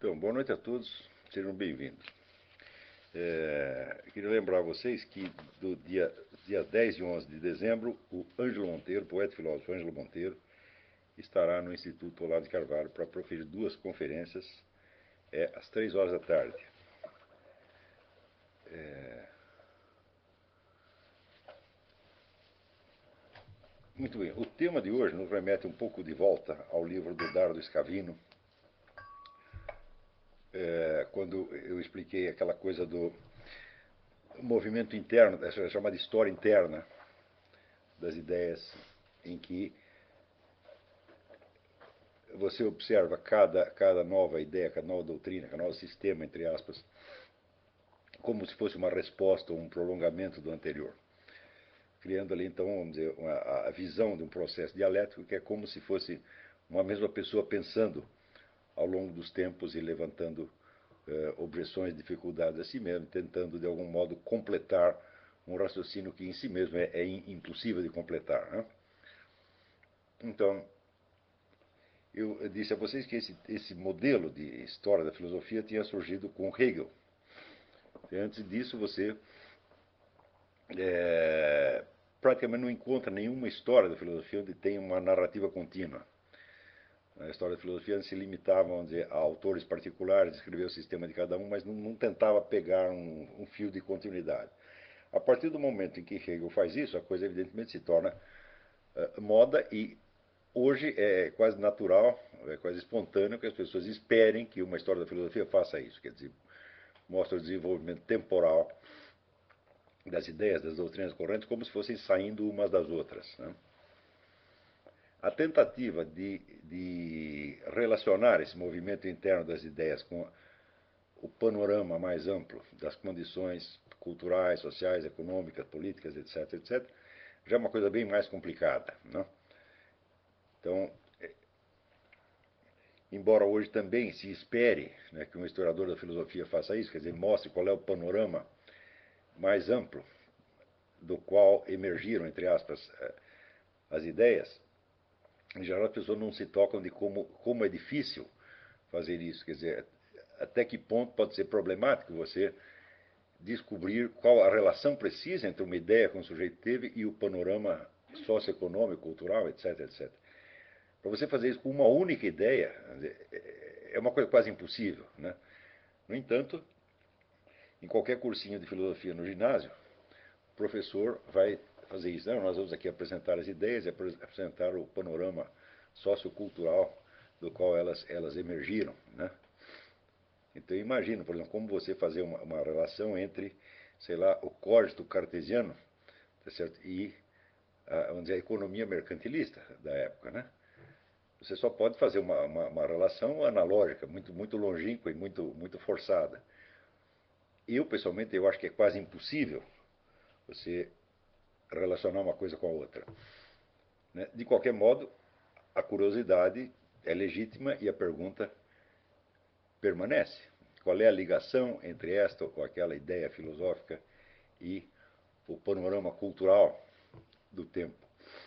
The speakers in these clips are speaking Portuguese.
Então, boa noite a todos, sejam bem-vindos. Queria lembrar a vocês que do dia 10 e 11 de dezembro, o Ângelo Monteiro, poeta e filósofo Ângelo Monteiro, estará no Instituto Olavo de Carvalho para proferir duas conferências às 3 horas da tarde. Muito bem, o tema de hoje nos remete um pouco de volta ao livro do Dardo Scavino, quando eu expliquei aquela coisa do movimento interno, essa chamada história interna das ideias, em que você observa cada nova ideia, cada nova doutrina, cada novo sistema, entre aspas, como se fosse uma resposta ou um prolongamento do anterior. Criando ali, então, vamos dizer, a visão de um processo dialético que é como se fosse uma mesma pessoa pensando ao longo dos tempos e levantando objeções, dificuldades a si mesmo, tentando, de algum modo, completar um raciocínio que em si mesmo é impossível de completar, né? Então, eu disse a vocês que esse modelo de história da filosofia tinha surgido com Hegel. E antes disso, você praticamente não encontra nenhuma história da filosofia onde tem uma narrativa contínua. A história da filosofia se limitava, vamos dizer, a autores particulares, escrever o sistema de cada um, mas não tentava pegar um fio de continuidade. A partir do momento em que Hegel faz isso, a coisa evidentemente se torna moda e hoje é quase natural, é quase espontâneo que as pessoas esperem que uma história da filosofia faça isso. Quer dizer, mostra o desenvolvimento temporal das ideias, das doutrinas correntes, como se fossem saindo umas das outras, né? A tentativa de relacionar esse movimento interno das ideias com o panorama mais amplo das condições culturais, sociais, econômicas, políticas, etc., etc., já é uma coisa bem mais complicada, né? Então, embora hoje também se espere, né, que um historiador da filosofia faça isso, quer dizer, mostre qual é o panorama mais amplo do qual emergiram, entre aspas, as ideias, em geral as pessoas não se tocam de como é difícil fazer isso. Quer dizer, até que ponto pode ser problemático você descobrir qual a relação precisa entre uma ideia que um sujeito teve e o panorama socioeconômico, cultural, etc., etc. Para você fazer isso com uma única ideia, é uma coisa quase impossível, né? No entanto, em qualquer cursinho de filosofia no ginásio, o professor vai fazer isso. Não, nós vamos aqui apresentar as ideias e apresentar o panorama sociocultural do qual elas emergiram, né? Então, imagina, por exemplo, como você fazer uma relação entre, sei lá, o código cartesiano, tá certo? E, vamos dizer, a economia mercantilista da época, né? Você só pode fazer uma relação analógica, muito longínqua e muito forçada. Eu, pessoalmente, eu acho que é quase impossível você relacionar uma coisa com a outra, né? De qualquer modo, a curiosidade é legítima e a pergunta permanece. Qual é a ligação entre esta ou aquela ideia filosófica e o panorama cultural do tempo?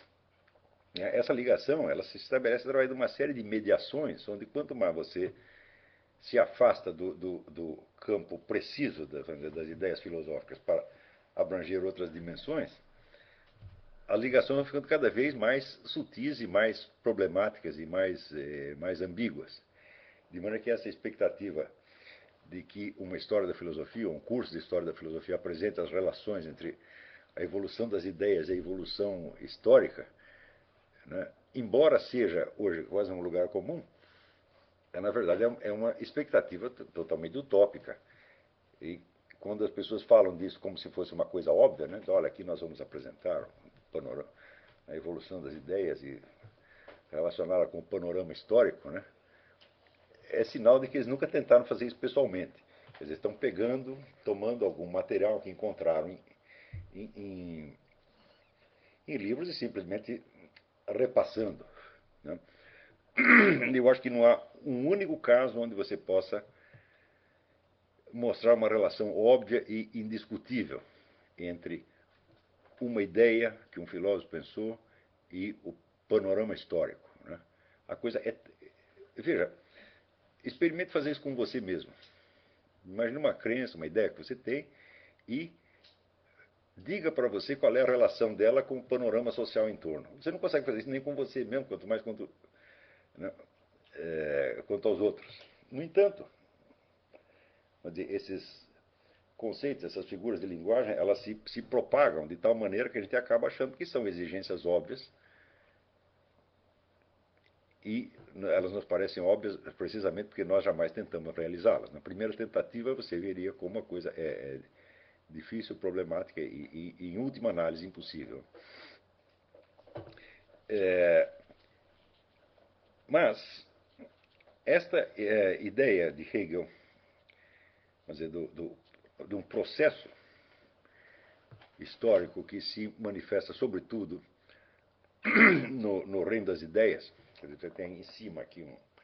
Essa ligação ela se estabelece através de uma série de mediações, onde quanto mais você se afasta do campo preciso das ideias filosóficas para abranger outras dimensões, as ligações vão ficando cada vez mais sutis e mais problemáticas e mais ambíguas. De maneira que essa expectativa de que uma história da filosofia, um curso de história da filosofia, apresente as relações entre a evolução das ideias e a evolução histórica, né, embora seja hoje quase um lugar comum, na verdade é uma expectativa totalmente utópica. E quando as pessoas falam disso como se fosse uma coisa óbvia, né, então, olha, aqui nós vamos apresentar a evolução das ideias e relacioná-la com o panorama histórico, né, é sinal de que eles nunca tentaram fazer isso pessoalmente. Eles estão pegando, tomando algum material que encontraram em livros e simplesmente repassando, né? Eu acho que não há um único caso onde você possa mostrar uma relação óbvia e indiscutível entre uma ideia que um filósofo pensou e o panorama histórico, né? A coisa é... Veja, experimente fazer isso com você mesmo. Imagine uma crença, uma ideia que você tem e diga para você qual é a relação dela com o panorama social em torno. Você não consegue fazer isso nem com você mesmo, quanto mais né, quanto aos outros. No entanto, esses conceitos, essas figuras de linguagem, elas se propagam de tal maneira que a gente acaba achando que são exigências óbvias e elas nos parecem óbvias precisamente porque nós jamais tentamos realizá-las. Na primeira tentativa você veria como a coisa é difícil, problemática e em última análise, impossível. Mas esta ideia de Hegel, vamos dizer, de um processo histórico que se manifesta sobretudo no reino das ideias, quer dizer, você tem em cima aqui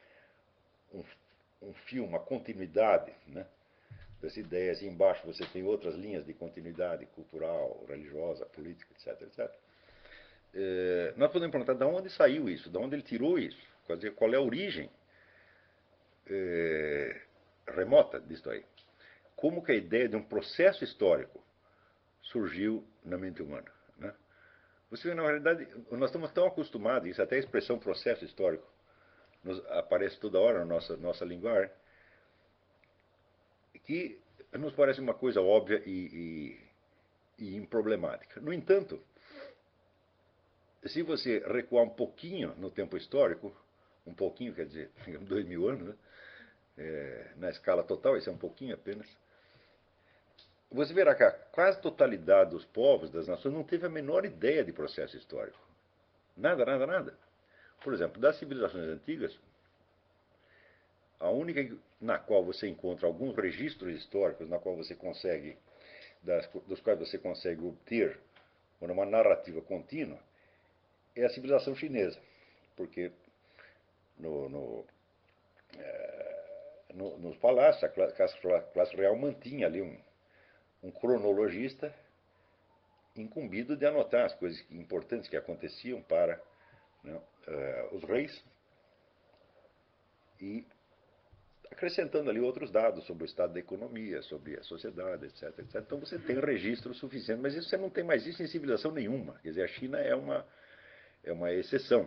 um fio, uma continuidade, né, das ideias, e embaixo você tem outras linhas de continuidade cultural, religiosa, política, etc, etc. Nós podemos perguntar de onde saiu isso, de onde ele tirou isso, quer dizer, qual é a origem remota disso aí. Como que a ideia de um processo histórico surgiu na mente humana, né? Você vê, na realidade, nós estamos tão acostumados, isso até a expressão processo histórico aparece toda hora na nossa linguagem, que nos parece uma coisa óbvia e improblemática. No entanto, se você recuar um pouquinho no tempo histórico, um pouquinho quer dizer, 2000 anos, né? Na escala total, isso é um pouquinho apenas, você verá que a quase totalidade dos povos, das nações, não teve a menor ideia de processo histórico. Nada, nada, nada. Por exemplo, das civilizações antigas, a única na qual você encontra alguns registros históricos, na qual você consegue, dos quais você consegue obter uma narrativa contínua, é a civilização chinesa. Porque nos palácios, a classe real mantinha ali um cronologista incumbido de anotar as coisas importantes que aconteciam para, né, os reis e acrescentando ali outros dados sobre o estado da economia, sobre a sociedade, etc, etc. Então você tem registro suficiente, mas isso você não tem mais isso em civilização nenhuma. Quer dizer, a China é uma exceção.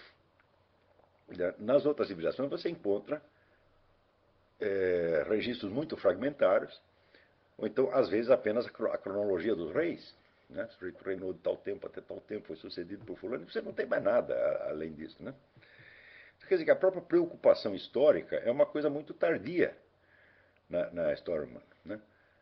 Nas outras civilizações você encontra registros muito fragmentários, ou então, às vezes, apenas a cronologia dos reis. Né? O sujeito reinou de tal tempo até tal tempo, foi sucedido por fulano, e você não tem mais nada além disso. Né? Quer dizer que a própria preocupação histórica é uma coisa muito tardia na história humana. Né?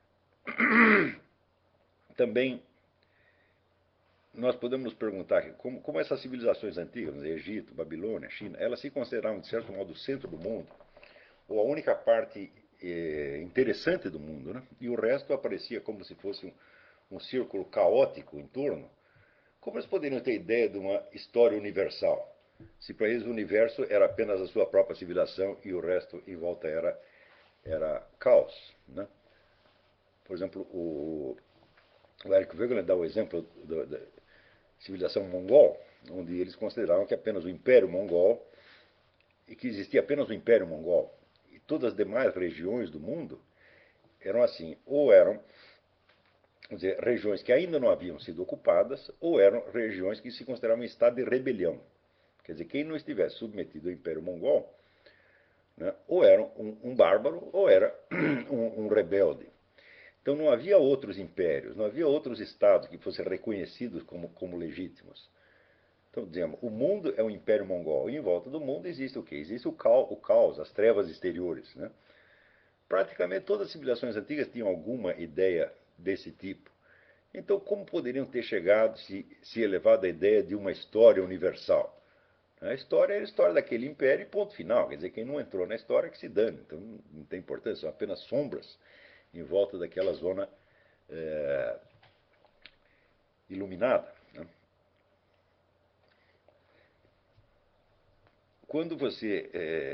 Também nós podemos nos perguntar como essas civilizações antigas, Egito, Babilônia, China, elas se consideravam, de certo modo, o centro do mundo, ou a única parte interessante do mundo, né? E o resto aparecia como se fosse um círculo caótico em torno. Como eles poderiam ter ideia de uma história universal? Se para eles o universo era apenas a sua própria civilização e o resto em volta era caos. Né? Por exemplo, o Eric Wegener dá o exemplo da civilização mongol, onde eles consideravam que apenas o Império Mongol, e que existia apenas o Império Mongol, e todas as demais regiões do mundo eram assim, ou eram, vamos dizer, regiões que ainda não haviam sido ocupadas, ou eram regiões que se consideravam em estado de rebelião. Quer dizer, quem não estivesse submetido ao Império Mongol, né, ou era um bárbaro, ou era um rebelde. Então não havia outros impérios, não havia outros estados que fossem reconhecidos como legítimos. Então, dizemos, o mundo é um império mongol, e em volta do mundo existe o quê? Existe o caos, as trevas exteriores. Né? Praticamente todas as civilizações antigas tinham alguma ideia desse tipo. Então, como poderiam ter chegado, se elevado à ideia de uma história universal? A história era a história daquele império e ponto final. Quer dizer, quem não entrou na história que se dane. Então, não tem importância, são apenas sombras em volta daquela zona iluminada. Né? Quando você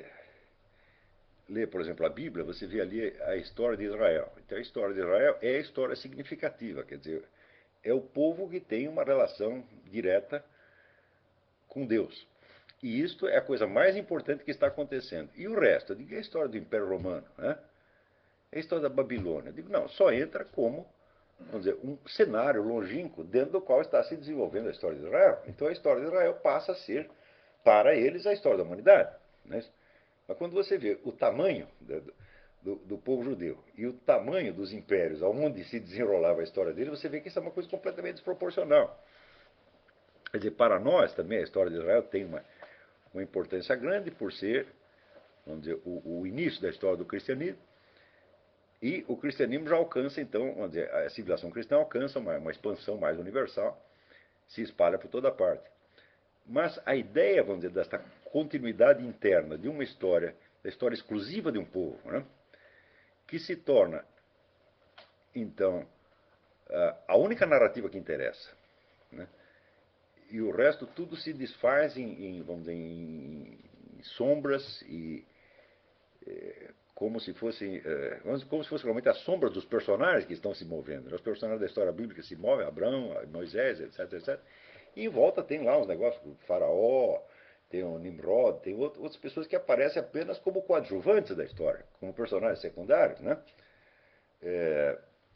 lê, por exemplo, a Bíblia, você vê ali a história de Israel. Então, a história de Israel é a história significativa, quer dizer, é o povo que tem uma relação direta com Deus. E isto é a coisa mais importante que está acontecendo. E o resto? Eu digo, é a história do Império Romano, né? É a história da Babilônia. Eu digo, não, só entra como, vamos dizer, um cenário longínquo dentro do qual está se desenvolvendo a história de Israel. Então a história de Israel passa a ser, para eles, a história da humanidade. Né? Mas quando você vê o tamanho do povo judeu e o tamanho dos impérios, aonde se desenrolava a história dele, você vê que isso é uma coisa completamente desproporcional. Quer dizer, para nós também a história de Israel tem uma importância grande por ser, vamos dizer, o início da história do cristianismo. E o cristianismo já alcança, então, vamos dizer, a civilização cristã alcança uma expansão mais universal, se espalha por toda parte. Mas a ideia, vamos dizer, desta continuidade interna de uma história, da história exclusiva de um povo, né, que se torna, então, a única narrativa que interessa, né, e o resto tudo se desfaz vamos dizer, em sombras e como se fossem como se fosse realmente as sombras dos personagens que estão se movendo. Os personagens da história bíblica se movem, Abraão, Moisés, etc, etc. E em volta tem lá uns negócios, o faraó, tem o Nimrod, tem outras pessoas que aparecem apenas como coadjuvantes da história, como personagens secundários, né? É,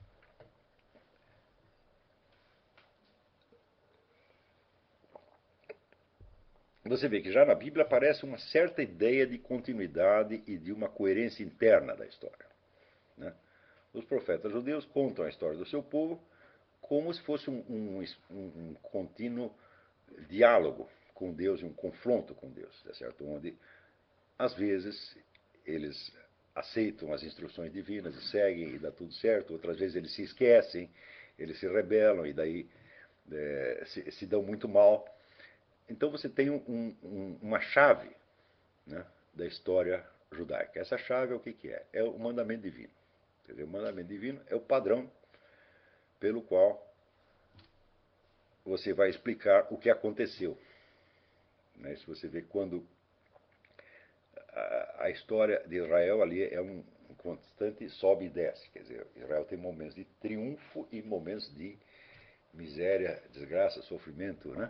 você vê que já na Bíblia aparece uma certa ideia de continuidade e de uma coerência interna da história. Né? Os profetas judeus contam a história do seu povo como se fosse um contínuo diálogo com Deus e um confronto com Deus, tá certo? Onde, às vezes, eles aceitam as instruções divinas e seguem e dá tudo certo, outras vezes eles se esquecem, eles se rebelam e daí se dão muito mal. Então você tem uma chave, né, da história judaica. Essa chave é o que é? É o mandamento divino. Entendeu? O mandamento divino é o padrão pelo qual você vai explicar o que aconteceu. Né? Se você vê quando a história de Israel ali é um constante sobe e desce. Quer dizer, Israel tem momentos de triunfo e momentos de miséria, desgraça, sofrimento, né?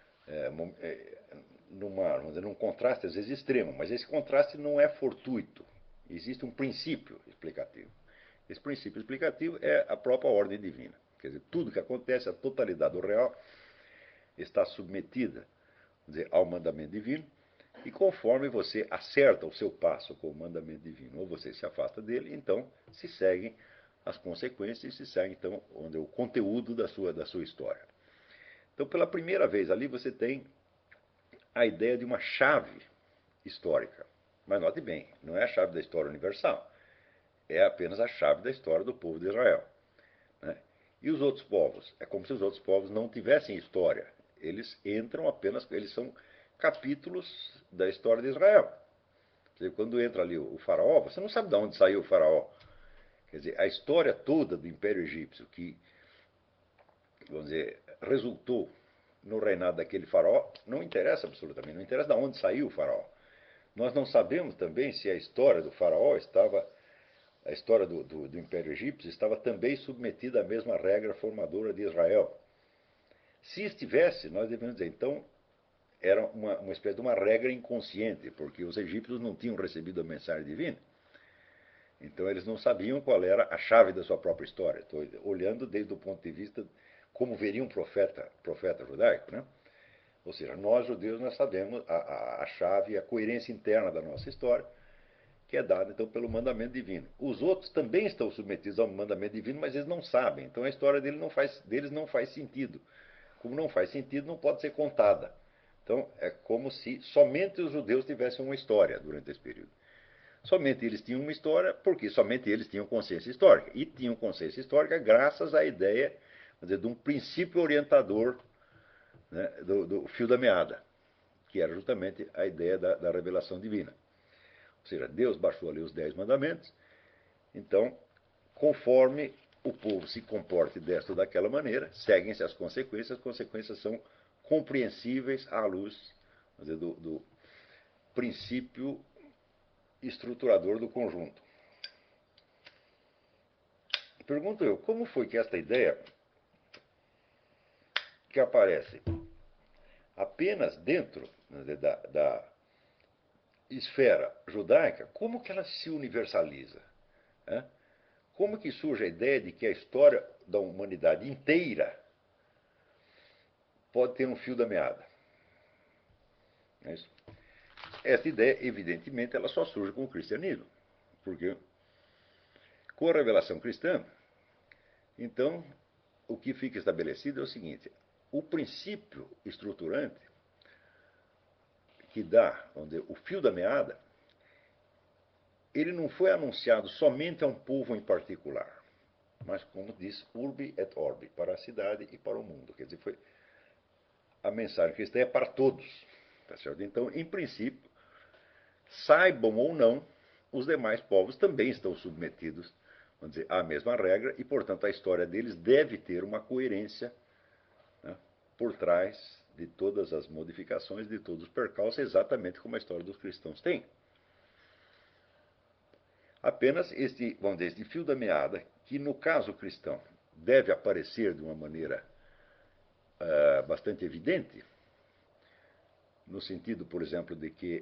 Vamos dizer, num contraste às vezes extremo, mas esse contraste não é fortuito. Existe um princípio explicativo. Esse princípio explicativo é a própria ordem divina. Quer dizer, tudo que acontece, a totalidade do real, está submetida, dizer, ao mandamento divino, e conforme você acerta o seu passo com o mandamento divino, ou você se afasta dele, então se seguem as consequências e se segue, então, onde é o conteúdo da sua história. Então, pela primeira vez ali, você tem a ideia de uma chave histórica. Mas note bem, não é a chave da história universal. É apenas a chave da história do povo de Israel. Né? E os outros povos? É como se os outros povos não tivessem história. Eles entram apenas, eles são capítulos da história de Israel. Quer dizer, quando entra ali o faraó, você não sabe de onde saiu o faraó. Quer dizer, a história toda do Império Egípcio, que, vamos dizer, resultou no reinado daquele faraó, não interessa absolutamente, não interessa de onde saiu o faraó. Nós não sabemos também se a história do faraó estava, a história do Império Egípcio estava também submetida à mesma regra formadora de Israel. Se estivesse, nós devemos dizer, então, era uma espécie de uma regra inconsciente, porque os egípcios não tinham recebido a mensagem divina. Então eles não sabiam qual era a chave da sua própria história. Estou olhando desde o ponto de vista como veria um profeta judaico, né? Ou seja, nós judeus nós sabemos a chave, a coerência interna da nossa história, que é dada então pelo mandamento divino. Os outros também estão submetidos ao mandamento divino, mas eles não sabem. Então a história deles não faz sentido. Como não faz sentido, não pode ser contada. Então é como se somente os judeus tivessem uma história durante esse período. Somente eles tinham uma história, porque somente eles tinham consciência histórica. E tinham consciência histórica graças à ideia, dizer, de um princípio orientador, né, do fio da meada, que era justamente a ideia da revelação divina. Ou seja, Deus baixou ali os 10 mandamentos, então, conforme o povo se comporte desta ou daquela maneira, seguem-se as consequências são compreensíveis à luz, dizer, do princípio estruturador do conjunto. Pergunto eu, como foi que esta ideia, que aparece apenas dentro da esfera judaica, como que ela se universaliza? Né? Como que surge a ideia de que a história da humanidade inteira pode ter um fio da meada? É isso? Essa ideia, evidentemente, ela só surge com o cristianismo. Porque com a revelação cristã, então, o que fica estabelecido é o seguinte: o princípio estruturante que dá, vamos dizer, o fio da meada, ele não foi anunciado somente a um povo em particular, mas, como diz, urbi et orbi, para a cidade e para o mundo. Quer dizer, a mensagem cristã é para todos. Tá certo? Então, em princípio, saibam ou não, os demais povos também estão submetidos, vamos dizer, à mesma regra e, portanto, a história deles deve ter uma coerência, né, por trás de todas as modificações, de todos os percalços, exatamente como a história dos cristãos tem. Apenas este, vamos dizer, este fio da meada, que no caso cristão deve aparecer de uma maneira bastante evidente, no sentido, por exemplo, de que,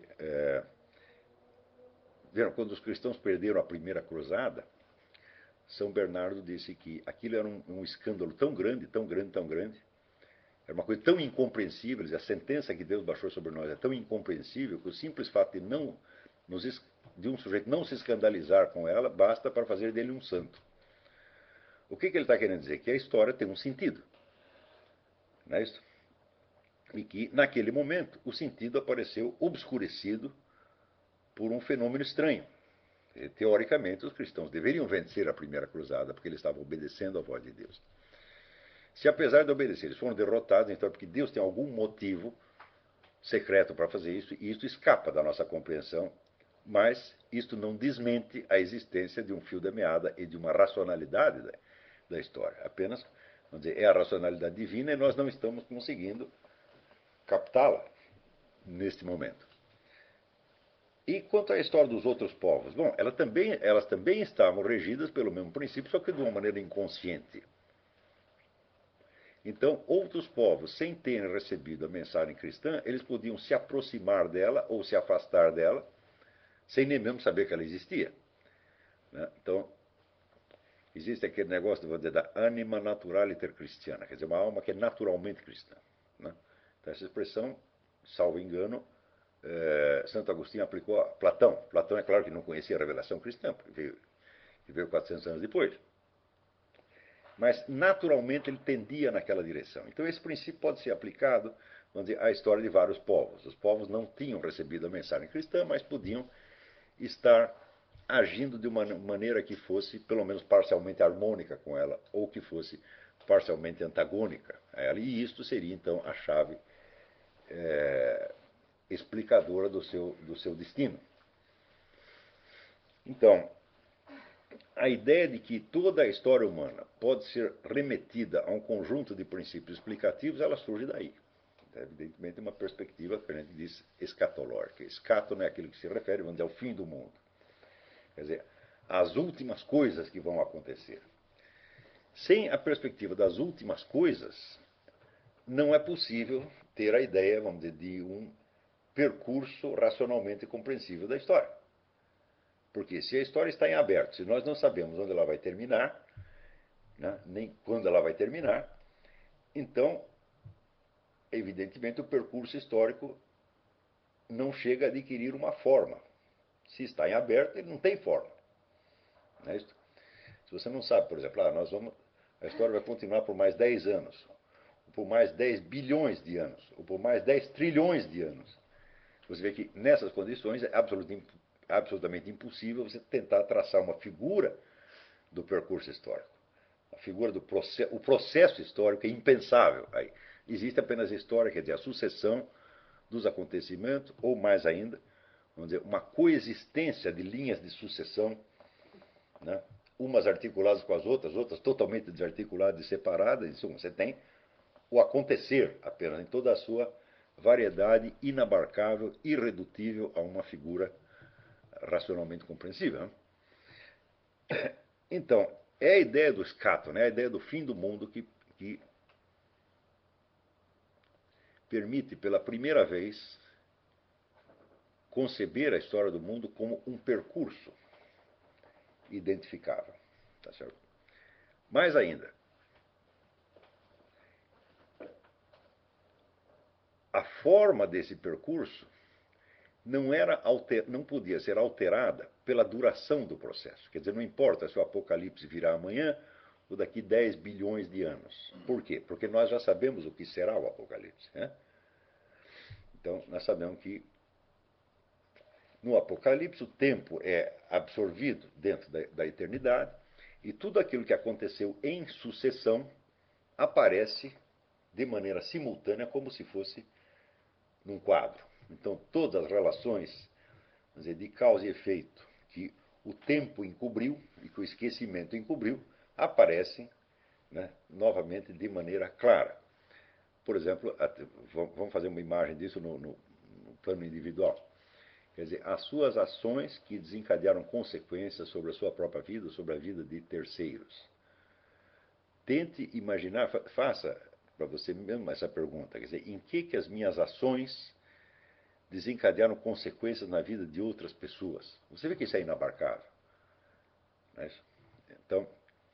quando os cristãos perderam a primeira cruzada, São Bernardo disse que aquilo era um escândalo tão grande, tão grande, tão grande, era uma coisa tão incompreensível, a sentença que Deus baixou sobre nós é tão incompreensível que o simples fato de um sujeito não se escandalizar com ela basta para fazer dele um santo. O que ele está querendo dizer? Que a história tem um sentido. Não é isso? E que, naquele momento, o sentido apareceu obscurecido por um fenômeno estranho. Teoricamente, os cristãos deveriam vencer a primeira cruzada, porque eles estavam obedecendo à voz de Deus. Se, apesar de obedecer, eles foram derrotados, então é porque Deus tem algum motivo secreto para fazer isso, e isso escapa da nossa compreensão, mas isto não desmente a existência de um fio da meada e de uma racionalidade da história. Apenas, vamos dizer, é a racionalidade divina e nós não estamos conseguindo captá-la neste momento. E quanto à história dos outros povos? Bom, elas também estavam regidas pelo mesmo princípio, só que de uma maneira inconsciente. Então, outros povos, sem terem recebido a mensagem cristã, eles podiam se aproximar dela ou se afastar dela, sem nem mesmo saber que ela existia. Né? Então, existe aquele negócio, vou dizer, da anima naturaliter cristiana, quer dizer, uma alma que é naturalmente cristã. Né? Então, essa expressão, salvo engano, Santo Agostinho aplicou a Platão. Platão, é claro que não conhecia a revelação cristã, porque veio 400 anos depois. Mas, naturalmente, ele tendia naquela direção. Então, esse princípio pode ser aplicado, vamos dizer, à história de vários povos. Os povos não tinham recebido a mensagem cristã, mas podiam estar agindo de uma maneira que fosse, pelo menos, parcialmente harmônica com ela, ou que fosse parcialmente antagônica a ela. E isto seria, então, a chave explicadora do seu destino. Então, a ideia de que toda a história humana pode ser remetida a um conjunto de princípios explicativos, ela surge daí. Evidentemente, uma perspectiva que a gente diz escatológica. Escato não é aquilo que se refere, vamos dizer, ao fim do mundo. Quer dizer, às últimas coisas que vão acontecer. Sem a perspectiva das últimas coisas, não é possível ter a ideia, vamos dizer, de um percurso racionalmente compreensível da história. Porque se a história está em aberto, se nós não sabemos onde ela vai terminar, né, nem quando ela vai terminar, então, evidentemente, o percurso histórico não chega a adquirir uma forma. Se está em aberto, ele não tem forma. Não é isso? Se você não sabe, por exemplo, a história vai continuar por mais 10 anos, ou por mais 10 bilhões de anos, ou por mais 10 trilhões de anos. Você vê que nessas condições é absolutamente impossível você tentar traçar uma figura do percurso histórico. A figura do o processo histórico é impensável. Aí existe apenas a história, quer dizer, a sucessão dos acontecimentos, ou mais ainda, vamos dizer, uma coexistência de linhas de sucessão, né? Umas articuladas com as outras totalmente desarticuladas e separadas. Isso você tem o acontecer apenas em toda a sua variedade inabarcável, irredutível a uma figura racionalmente compreensível. Né? Então, é a ideia do escato, né? A ideia do fim do mundo que permite pela primeira vez conceber a história do mundo como um percurso identificável. Tá certo? Mais ainda, a forma desse percurso não podia ser alterada pela duração do processo. Quer dizer, não importa se o apocalipse virá amanhã ou daqui 10 bilhões de anos. Por quê? Porque nós já sabemos o que será o apocalipse. Né? Então, nós sabemos que no apocalipse o tempo é absorvido dentro da eternidade e tudo aquilo que aconteceu em sucessão aparece de maneira simultânea como se fosse num quadro. Então, todas as relações, vamos dizer, de causa e efeito que o tempo encobriu e que o esquecimento encobriu, aparecem, né, novamente de maneira clara. Por exemplo, vamos fazer uma imagem disso no plano individual. Quer dizer, as suas ações que desencadearam consequências sobre a sua própria vida, sobre a vida de terceiros. Tente imaginar, faça para você mesmo essa pergunta, quer dizer, em que as minhas ações desencadearam consequências na vida de outras pessoas? Você vê que isso é inabarcável. Não é isso? Então,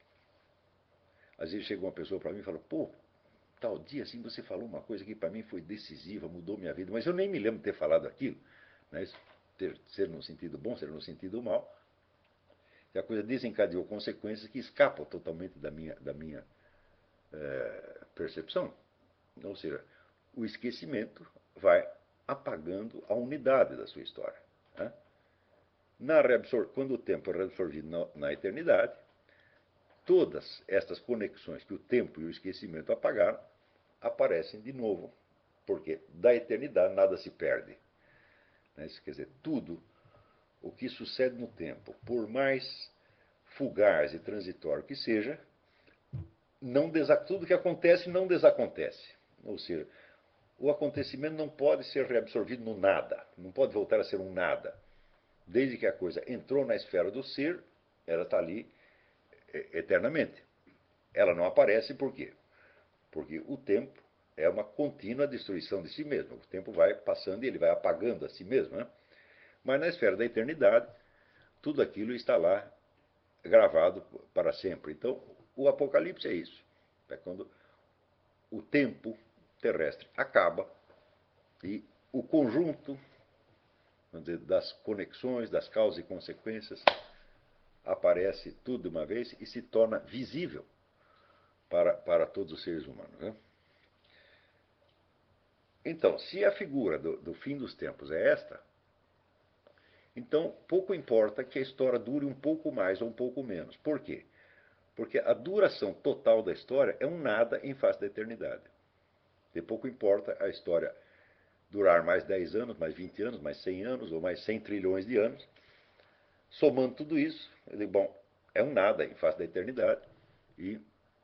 às vezes chega uma pessoa para mim e fala, pô, tal dia assim você falou uma coisa que para mim foi decisiva, mudou minha vida, mas eu nem me lembro de ter falado aquilo. Não é isso? Ser no sentido bom, ser no sentido mal. E a coisa desencadeou consequências que escapam totalmente da minha percepção. Ou seja, o esquecimento vai apagando a unidade da sua história. Né? Quando o tempo é reabsorvido na eternidade, todas estas conexões que o tempo e o esquecimento apagaram aparecem de novo, porque da eternidade nada se perde. Né? Isso quer dizer, tudo o que sucede no tempo, por mais fugaz e transitório que seja, tudo que acontece não desacontece. Ou seja, o acontecimento não pode ser reabsorvido no nada, não pode voltar a ser um nada. Desde que a coisa entrou na esfera do ser, ela está ali eternamente. Ela não aparece por quê? Porque o tempo é uma contínua destruição de si mesmo. O tempo vai passando e ele vai apagando a si mesmo. Né? Mas na esfera da eternidade, tudo aquilo está lá gravado para sempre. Então, o Apocalipse é isso. É quando o tempo terrestre acaba e o conjunto, vamos dizer, das conexões, das causas e consequências aparece tudo de uma vez e se torna visível para todos os seres humanos. Né? Então, se a figura do fim dos tempos é esta, então pouco importa que a história dure um pouco mais ou um pouco menos. Por quê? Porque a duração total da história é um nada em face da eternidade. De pouco importa a história durar mais 10 anos, mais 20 anos, mais 100 anos ou mais 100 trilhões de anos. Somando tudo isso, eu digo, bom, é um nada em face da eternidade e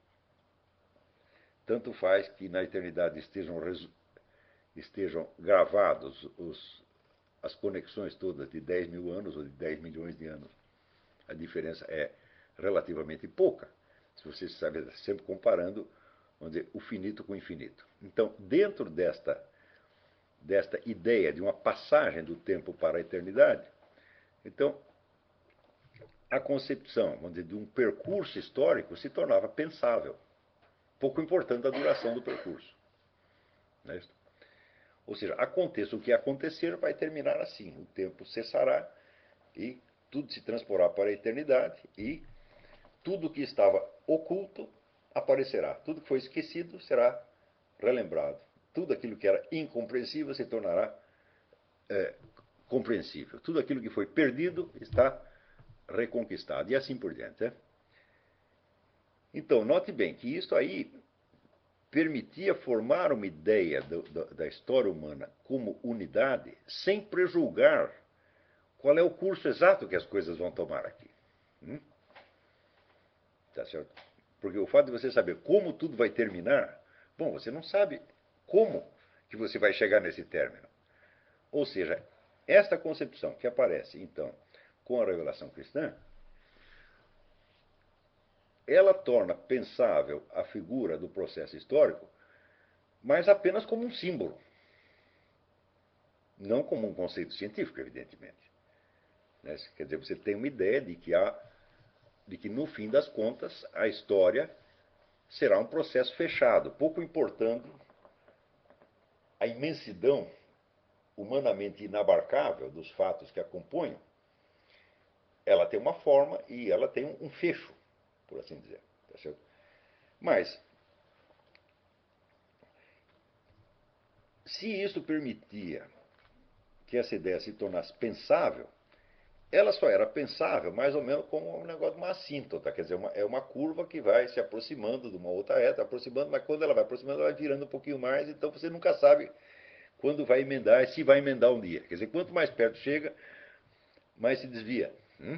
tanto faz que na eternidade estejam gravados as conexões todas de 10 mil anos ou de 10 milhões de anos. A diferença é relativamente pouca, se você sabe, sempre comparando, vamos dizer, o finito com o infinito. Então, dentro desta ideia de uma passagem do tempo para a eternidade, então, a concepção, vamos dizer, de um percurso histórico se tornava pensável, pouco importante a duração do percurso. Não é isso? Ou seja, aconteça o que acontecer, vai terminar assim. O tempo cessará e tudo se transportará para a eternidade e tudo que estava oculto aparecerá. Tudo que foi esquecido será relembrado. Tudo aquilo que era incompreensível se tornará compreensível. Tudo aquilo que foi perdido está reconquistado. E assim por diante. Né? Então, note bem que isso aí permitia formar uma ideia da história humana como unidade sem prejulgar qual é o curso exato que as coisas vão tomar aqui. Tá certo? Porque o fato de você saber como tudo vai terminar, bom, você não sabe como que você vai chegar nesse término. Ou seja, esta concepção que aparece, então, com a revelação cristã, ela torna pensável a figura do processo histórico, mas apenas como um símbolo. Não como um conceito científico, evidentemente. Né? Quer dizer, você tem uma ideia de que, no fim das contas, a história será um processo fechado, pouco importando a imensidão humanamente inabarcável dos fatos que a compõem. Ela tem uma forma e ela tem um fecho, por assim dizer. Tá certo? Mas, se isso permitia que essa ideia se tornasse pensável, ela só era pensável mais ou menos como um negócio de uma assíntota, quer dizer, é uma curva que vai se aproximando de uma outra reta, aproximando, mas quando ela vai aproximando, ela vai virando um pouquinho mais, então você nunca sabe quando vai emendar e se vai emendar um dia. Quer dizer, quanto mais perto chega, mais se desvia.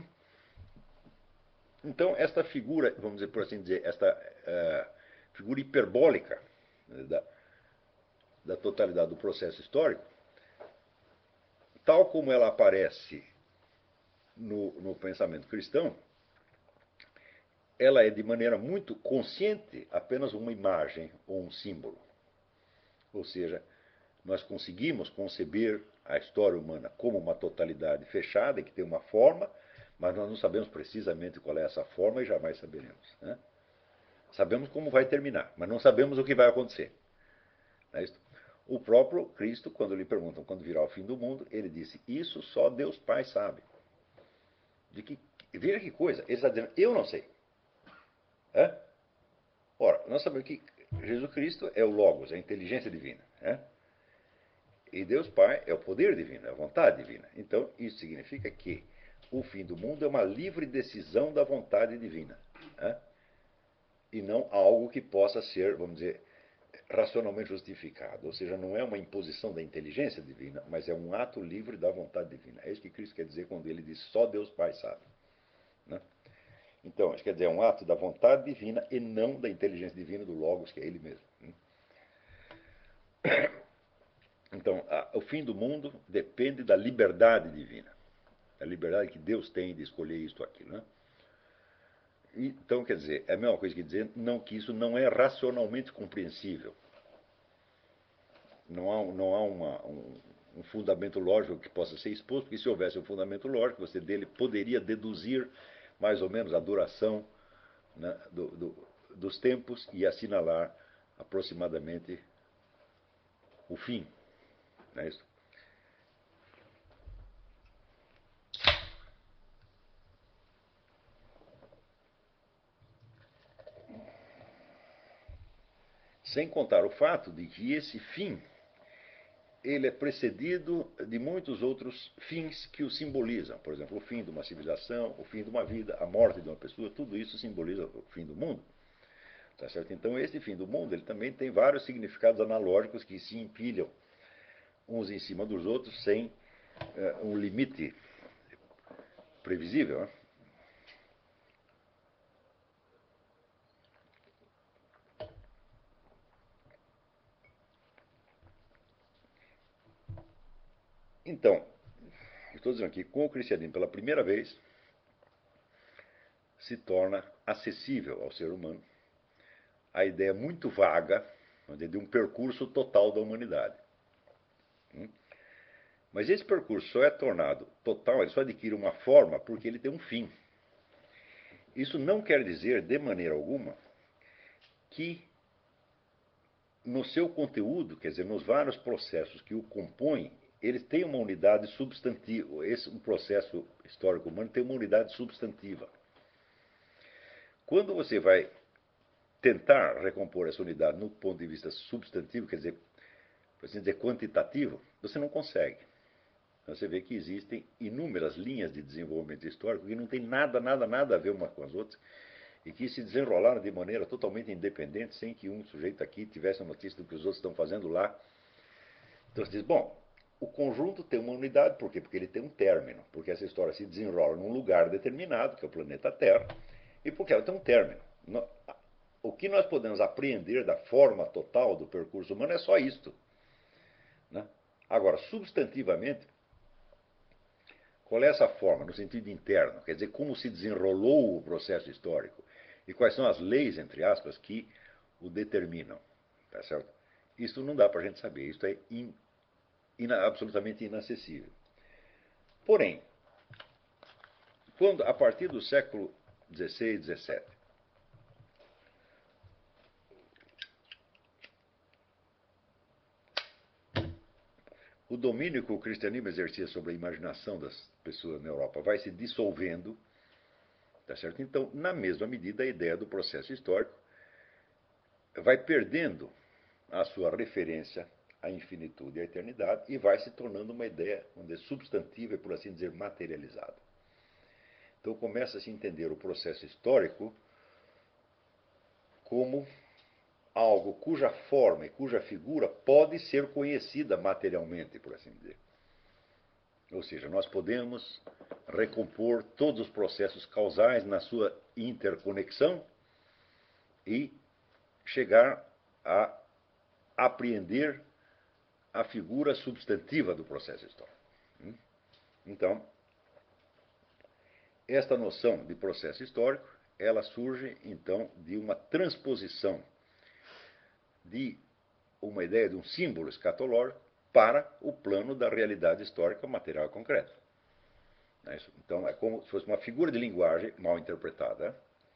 Então, esta figura, vamos dizer por assim dizer, esta figura hiperbólica, né, da totalidade do processo histórico, tal como ela aparece no pensamento cristão, ela é de maneira muito consciente apenas uma imagem ou um símbolo. Ou seja, nós conseguimos conceber a história humana como uma totalidade fechada, que tem uma forma, mas nós não sabemos precisamente qual é essa forma e jamais saberemos. Né? Sabemos como vai terminar, mas não sabemos o que vai acontecer. Não é isso? O próprio Cristo, quando lhe perguntam quando virá o fim do mundo, ele disse: isso só Deus Pai sabe. Veja que coisa, ele está dizendo: eu não sei. É? Ora, nós sabemos que Jesus Cristo é o Logos, é a inteligência divina. É? E Deus Pai é o poder divino, é a vontade divina. Então, isso significa que o fim do mundo é uma livre decisão da vontade divina. É? E não algo que possa ser, vamos dizer, racionalmente justificado. Ou seja, não é uma imposição da inteligência divina, mas é um ato livre da vontade divina. É isso que Cristo quer dizer quando ele diz: só Deus Pai sabe. Né? Então, isso quer dizer, é um ato da vontade divina e não da inteligência divina do Logos, que é ele mesmo. Então, o fim do mundo depende da liberdade divina, da liberdade que Deus tem de escolher isto ou aquilo. Né? Então, quer dizer, é a mesma coisa que dizer não, que isso não é racionalmente compreensível. Não há um fundamento lógico que possa ser exposto, porque se houvesse um fundamento lógico, você dele poderia deduzir mais ou menos a duração, né, dos tempos e assinalar aproximadamente o fim. Não é isso? Sem contar o fato de que esse fim ele é precedido de muitos outros fins que o simbolizam. Por exemplo, o fim de uma civilização, o fim de uma vida, a morte de uma pessoa, tudo isso simboliza o fim do mundo. Tá certo? Então, esse fim do mundo ele também tem vários significados analógicos que se empilham uns em cima dos outros sem um limite previsível. Né? Então, estou dizendo aqui, com o cristianismo, pela primeira vez, se torna acessível ao ser humano a ideia muito vaga de um percurso total da humanidade. Mas esse percurso só é tornado total, ele só adquire uma forma porque ele tem um fim. Isso não quer dizer, de maneira alguma, que no seu conteúdo, quer dizer, nos vários processos que o compõem, eles têm uma unidade substantiva. Um processo histórico humano tem uma unidade substantiva. Quando você vai tentar recompor essa unidade no ponto de vista substantivo, quer dizer, por assim dizer, quantitativo, você não consegue. Você vê que existem inúmeras linhas de desenvolvimento histórico que não tem nada a ver umas com as outras e que se desenrolaram de maneira totalmente independente, sem que um sujeito aqui tivesse a notícia do que os outros estão fazendo lá. Então você diz, bom, o conjunto tem uma unidade, por quê? Porque ele tem um término, porque essa história se desenrola num lugar determinado, que é o planeta Terra, e porque ela tem um término. O que nós podemos apreender da forma total do percurso humano é só isto. Né? Agora, substantivamente, qual é essa forma, no sentido interno? Quer dizer, como se desenrolou o processo histórico? E quais são as leis, entre aspas, que o determinam? Tá certo? Isso não dá para a gente saber, isso é absolutamente inacessível. Porém, a partir do século XVI, XVII, o domínio que o cristianismo exercia sobre a imaginação das pessoas na Europa vai se dissolvendo, tá certo? Então, na mesma medida, a ideia do processo histórico vai perdendo a sua referência à infinitude e à eternidade e vai se tornando uma ideia, vamos dizer, substantiva e, por assim dizer, materializada. Então começa a se entender o processo histórico como algo cuja forma e cuja figura pode ser conhecida materialmente, por assim dizer. Ou seja, nós podemos recompor todos os processos causais na sua interconexão e chegar a apreender a figura substantiva do processo histórico. Então, esta noção de processo histórico, ela surge, então, de uma transposição de uma ideia de um símbolo escatológico para o plano da realidade histórica material e concreta. Então, é como se fosse uma figura de linguagem mal interpretada.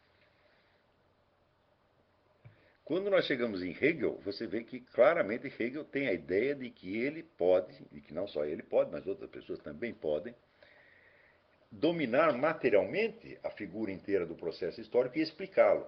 Quando nós chegamos em Hegel, você vê que claramente Hegel tem a ideia de que ele pode, e que não só ele pode, mas outras pessoas também podem, dominar materialmente a figura inteira do processo histórico e explicá-lo.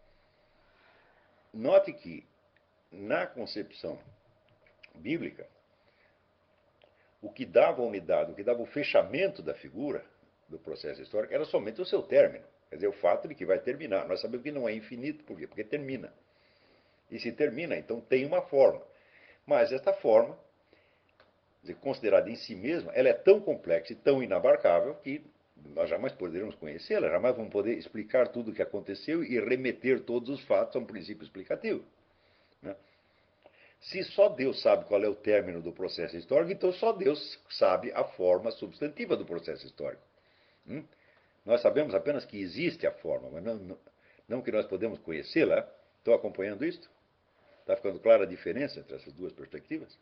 Note que, na concepção bíblica, o que dava a unidade, o que dava o fechamento da figura do processo histórico era somente o seu término. Quer dizer, o fato de que vai terminar. Nós sabemos que não é infinito, por quê? Porque termina. E se termina, então tem uma forma. Mas esta forma, considerada em si mesma, ela é tão complexa e tão inabarcável que nós jamais poderemos conhecê-la, jamais vamos poder explicar tudo o que aconteceu e remeter todos os fatos a um princípio explicativo. Né? Se só Deus sabe qual é o término do processo histórico, então só Deus sabe a forma substantiva do processo histórico. Nós sabemos apenas que existe a forma, mas não que nós podemos conhecê-la. Estão acompanhando isso? Está ficando clara a diferença entre essas duas perspectivas?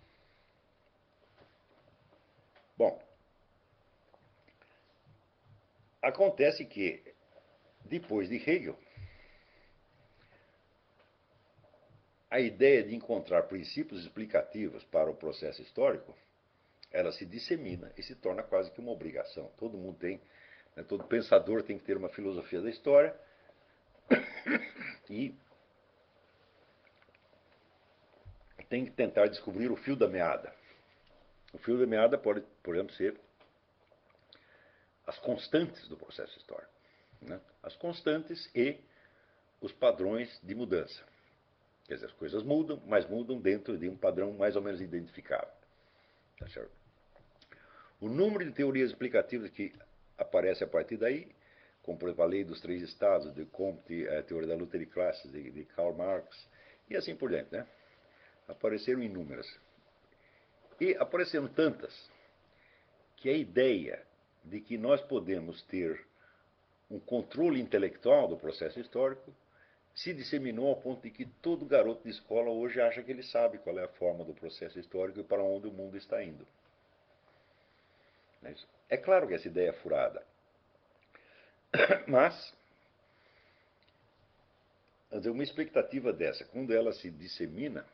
Bom, acontece que, depois de Hegel, a ideia de encontrar princípios explicativos para o processo histórico, ela se dissemina e se torna quase que uma obrigação. Todo mundo tem, né, todo pensador tem que ter uma filosofia da história e tem que tentar descobrir o fio da meada. O fio da meada pode, por exemplo, ser as constantes do processo histórico. Né? As constantes e os padrões de mudança. Quer dizer, as coisas mudam, mas mudam dentro de um padrão mais ou menos identificável. Tá certo? O número de teorias explicativas que aparece a partir daí, como por exemplo a lei dos três estados, de Comte, a teoria da luta de classes, de Karl Marx, e assim por diante. Né? Apareceram inúmeras. E apareceram tantas que a ideia de que nós podemos ter um controle intelectual do processo histórico se disseminou ao ponto de que todo garoto de escola hoje acha que ele sabe qual é a forma do processo histórico e para onde o mundo está indo. É claro que essa ideia é furada. Mas, uma expectativa dessa, quando ela se dissemina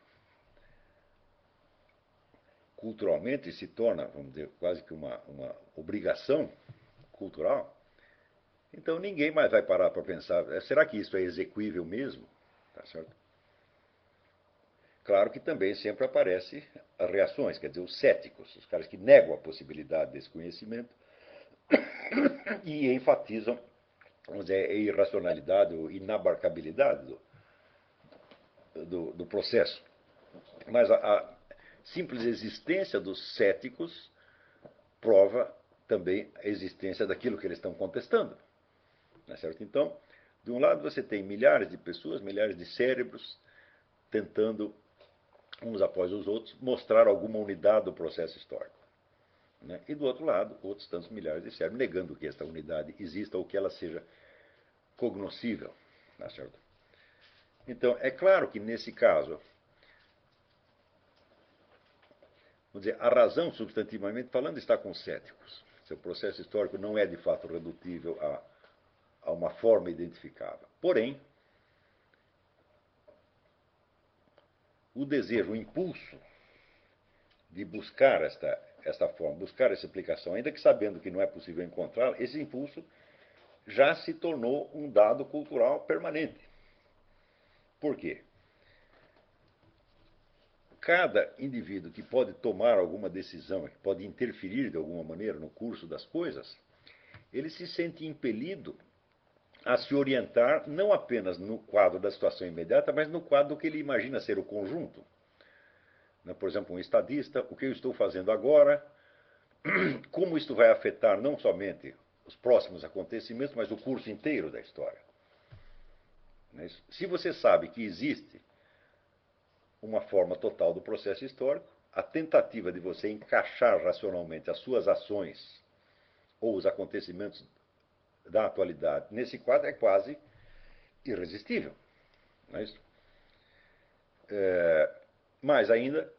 culturalmente e se torna, vamos dizer, quase que uma obrigação cultural, então ninguém mais vai parar para pensar, será que isso é execuível mesmo? Tá certo? Claro que também sempre aparecem as reações, quer dizer, os céticos, os caras que negam a possibilidade desse conhecimento e enfatizam, vamos dizer, a irracionalidade ou inabarcabilidade do processo. Mas a simples existência dos céticos prova também a existência daquilo que eles estão contestando. Não é certo? Então, de um lado você tem milhares de pessoas, milhares de cérebros tentando, uns após os outros, mostrar alguma unidade do processo histórico. Né? E do outro lado, outros tantos milhares de cérebros negando que esta unidade exista ou que ela seja cognoscível. Não é certo? Então, é claro que nesse caso, vamos dizer, a razão, substantivamente falando, está com os céticos. Seu processo histórico não é, de fato, redutível a uma forma identificável. Porém, o desejo, o impulso de buscar esta forma, buscar essa explicação, ainda que sabendo que não é possível encontrá-la, esse impulso já se tornou um dado cultural permanente. Por quê? Cada indivíduo que pode tomar alguma decisão, que pode interferir de alguma maneira no curso das coisas, ele se sente impelido a se orientar não apenas no quadro da situação imediata, mas no quadro do que ele imagina ser o conjunto. Por exemplo, um estadista, o que eu estou fazendo agora, como isto vai afetar não somente os próximos acontecimentos, mas o curso inteiro da história. Se você sabe que existe uma forma total do processo histórico, a tentativa de você encaixar racionalmente as suas ações ou os acontecimentos da atualidade nesse quadro é quase irresistível. Não é isso? Mais ainda,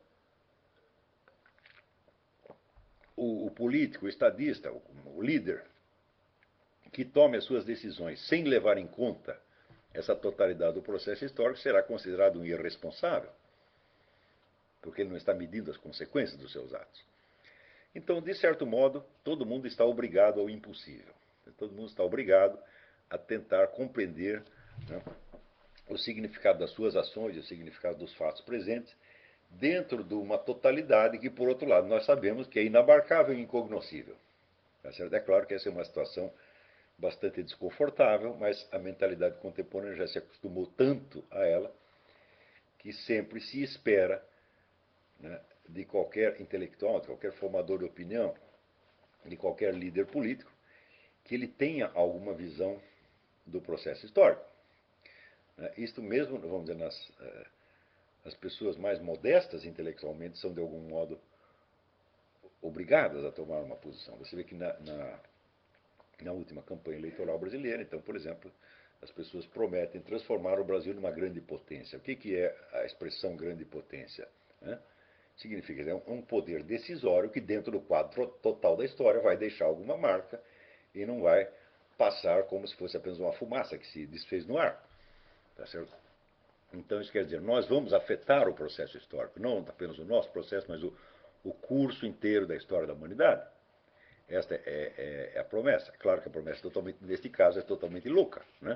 o político, o estadista, o líder, que tome as suas decisões sem levar em conta essa totalidade do processo histórico, será considerado um irresponsável, porque ele não está medindo as consequências dos seus atos. Então, de certo modo, todo mundo está obrigado ao impossível. Todo mundo está obrigado a tentar compreender, né, o significado das suas ações e o significado dos fatos presentes dentro de uma totalidade que, por outro lado, nós sabemos que é inabarcável e incognoscível. É claro que essa é uma situação bastante desconfortável, mas a mentalidade contemporânea já se acostumou tanto a ela que sempre se espera, né, de qualquer intelectual, de qualquer formador de opinião, de qualquer líder político, que ele tenha alguma visão do processo histórico. Isto mesmo, vamos dizer, as pessoas mais modestas intelectualmente são, de algum modo, obrigadas a tomar uma posição. Você vê que na última campanha eleitoral brasileira, então, por exemplo, as pessoas prometem transformar o Brasil numa grande potência. O que é a expressão grande potência? Significa que é um poder decisório que, dentro do quadro total da história, vai deixar alguma marca e não vai passar como se fosse apenas uma fumaça que se desfez no ar. Tá certo? Então, isso quer dizer, nós vamos afetar o processo histórico, não apenas o nosso processo, mas o curso inteiro da história da humanidade. Esta é a promessa. Claro que a promessa, neste caso, é totalmente louca, né?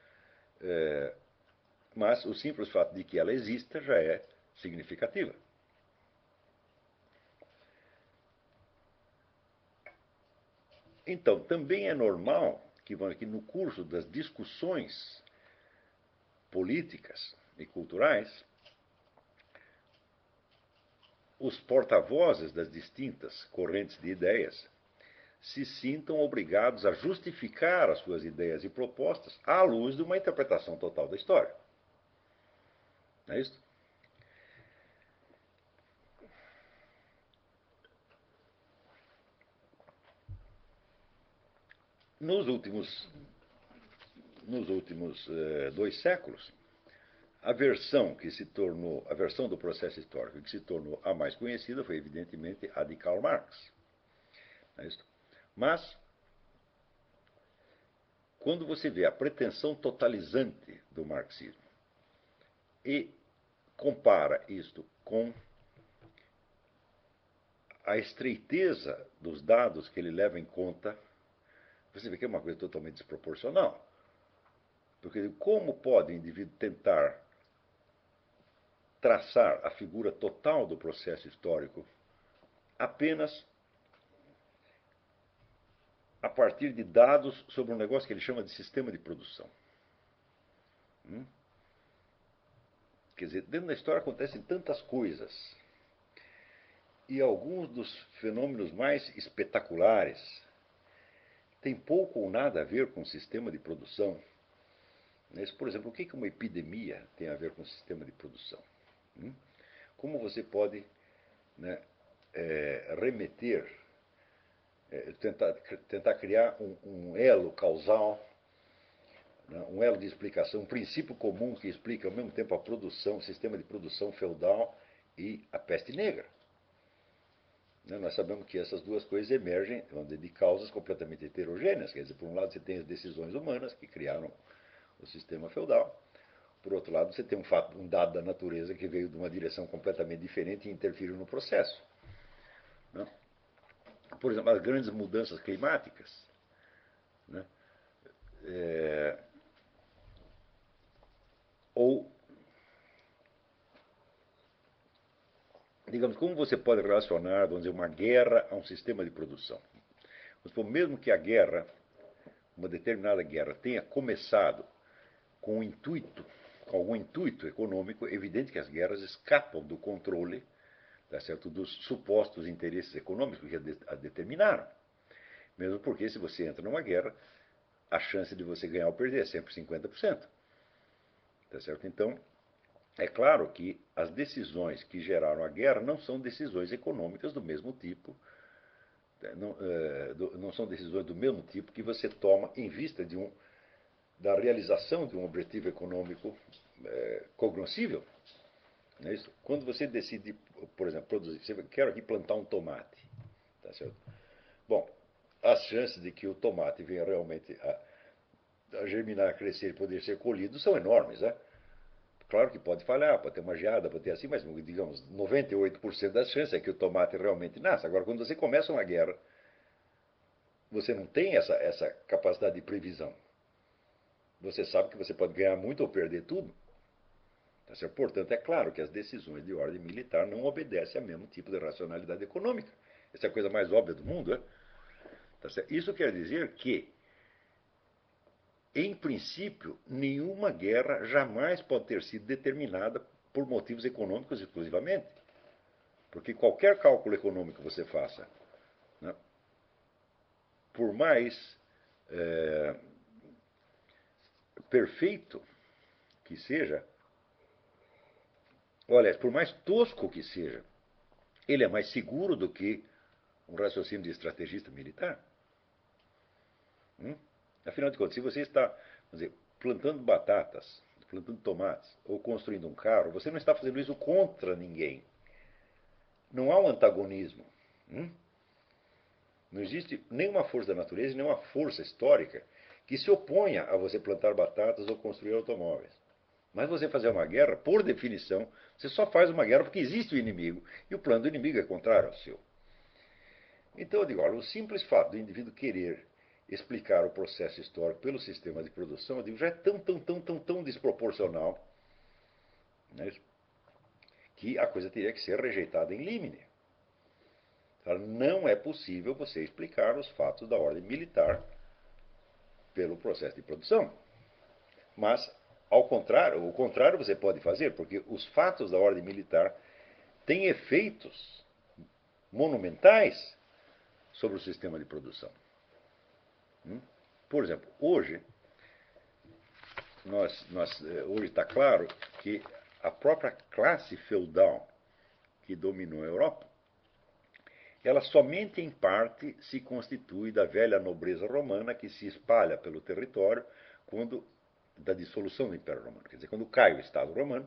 Mas o simples fato de que ela exista já é significativa. Então, também é normal que no curso das discussões políticas e culturais, os porta-vozes das distintas correntes de ideias se sintam obrigados a justificar as suas ideias e propostas à luz de uma interpretação total da história. Não é isso? Nos últimos 2 séculos, a versão do processo histórico que se tornou a mais conhecida foi, evidentemente, a de Karl Marx. Não é isso? Mas, quando você vê a pretensão totalizante do marxismo e compara isto com a estreiteza dos dados que ele leva em conta, você vê que é uma coisa totalmente desproporcional. Porque como pode o indivíduo tentar traçar a figura total do processo histórico apenas a partir de dados sobre um negócio que ele chama de sistema de produção? Quer dizer, dentro da história acontecem tantas coisas. E alguns dos fenômenos mais espetaculares têm pouco ou nada a ver com o sistema de produção. Por exemplo, o que uma epidemia tem a ver com o sistema de produção? Como você pode, né, remeter, tentar criar um elo causal, né, um elo de explicação, um princípio comum que explica ao mesmo tempo a produção, o sistema de produção feudal e a peste negra? Né? Nós sabemos que essas duas coisas emergem, vamos dizer, de causas completamente heterogêneas. Quer dizer, por um lado você tem as decisões humanas que criaram o sistema feudal. Por outro lado, você tem um dado da natureza que veio de uma direção completamente diferente e interferiu no processo. Né? Por exemplo, as grandes mudanças climáticas, né? É, ou, digamos, como você pode relacionar, vamos dizer, uma guerra a um sistema de produção? Mesmo que a guerra, uma determinada guerra, tenha começado com um intuito, com algum intuito econômico, é evidente que as guerras escapam do controle, tá certo, dos supostos interesses econômicos que a determinaram. Mesmo porque, se você entra numa guerra, a chance de você ganhar ou perder é sempre 50%. Tá certo? Então, é claro que as decisões que geraram a guerra não são decisões econômicas do mesmo tipo, não são decisões do mesmo tipo que você toma em vista da realização de um objetivo econômico cognoscível. Não é isso? Quando você decide, por exemplo, produzir, você quer aqui plantar um tomate, tá certo? Bom, as chances de que o tomate venha realmente a germinar, a crescer e poder ser colhido são enormes, né? Claro que pode falhar, pode ter uma geada, pode ter assim, mas digamos, 98% das chances é que o tomate realmente nasça. Agora, quando você começa uma guerra, você não tem essa capacidade de previsão. Você sabe que você pode ganhar muito ou perder tudo. Tá certo? Portanto, é claro que as decisões de ordem militar não obedecem ao mesmo tipo de racionalidade econômica. Essa é a coisa mais óbvia do mundo. É? Tá certo? Isso quer dizer que, em princípio, nenhuma guerra jamais pode ter sido determinada por motivos econômicos exclusivamente. Porque qualquer cálculo econômico que você faça, né, por mais é, perfeito que seja, olha, por mais tosco que seja, ele é mais seguro do que um raciocínio de estrategista militar. Afinal de contas, se você está, vamos dizer, plantando batatas, plantando tomates ou construindo um carro, você não está fazendo isso contra ninguém. Não há um antagonismo. Não existe nenhuma força da natureza, nenhuma força histórica que se oponha a você plantar batatas ou construir automóveis. Mas você fazer uma guerra, por definição, você só faz uma guerra porque existe o inimigo e o plano do inimigo é contrário ao seu. Então eu digo, olha, o simples fato do indivíduo querer explicar o processo histórico pelo sistema de produção, eu digo, já é tão desproporcional, né, que a coisa teria que ser rejeitada em limine. Não é possível você explicar os fatos da ordem militar pelo processo de produção. Mas, ao contrário, o contrário você pode fazer, porque os fatos da ordem militar têm efeitos monumentais sobre o sistema de produção. Por exemplo, hoje hoje está claro que a própria classe feudal que dominou a Europa, ela somente em parte se constitui da velha nobreza romana que se espalha pelo território quando da dissolução do Império Romano. Quer dizer, quando cai o Estado Romano,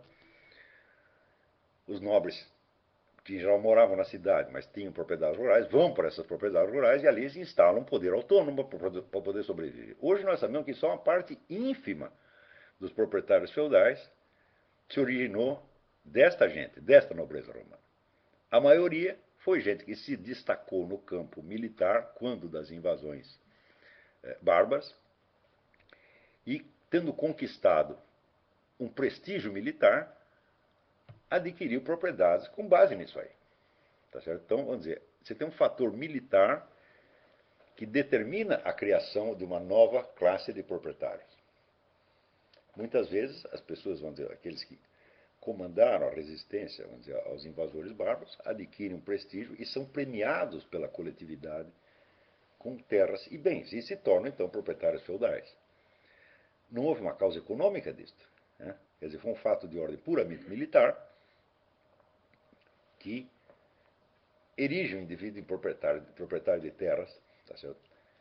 os nobres que em geral moravam na cidade, mas tinham propriedades rurais, vão para essas propriedades rurais e ali se instalam um poder autônomo para poder sobreviver. Hoje nós sabemos que só uma parte ínfima dos proprietários feudais se originou desta gente, desta nobreza romana. A maioria foi gente que se destacou no campo militar quando das invasões bárbaras e, tendo conquistado um prestígio militar, adquiriu propriedades com base nisso aí. Tá certo? Então, vamos dizer, você tem um fator militar que determina a criação de uma nova classe de proprietários. Muitas vezes, as pessoas, vamos dizer, aqueles que comandaram a resistência, vamos dizer, aos invasores bárbaros, adquirem um prestígio e são premiados pela coletividade com terras e bens, e se tornam, então, proprietários feudais. Não houve uma causa econômica disto. Né? Quer dizer, foi um fato de ordem puramente militar que erige o indivíduo em proprietário de terras, tá certo?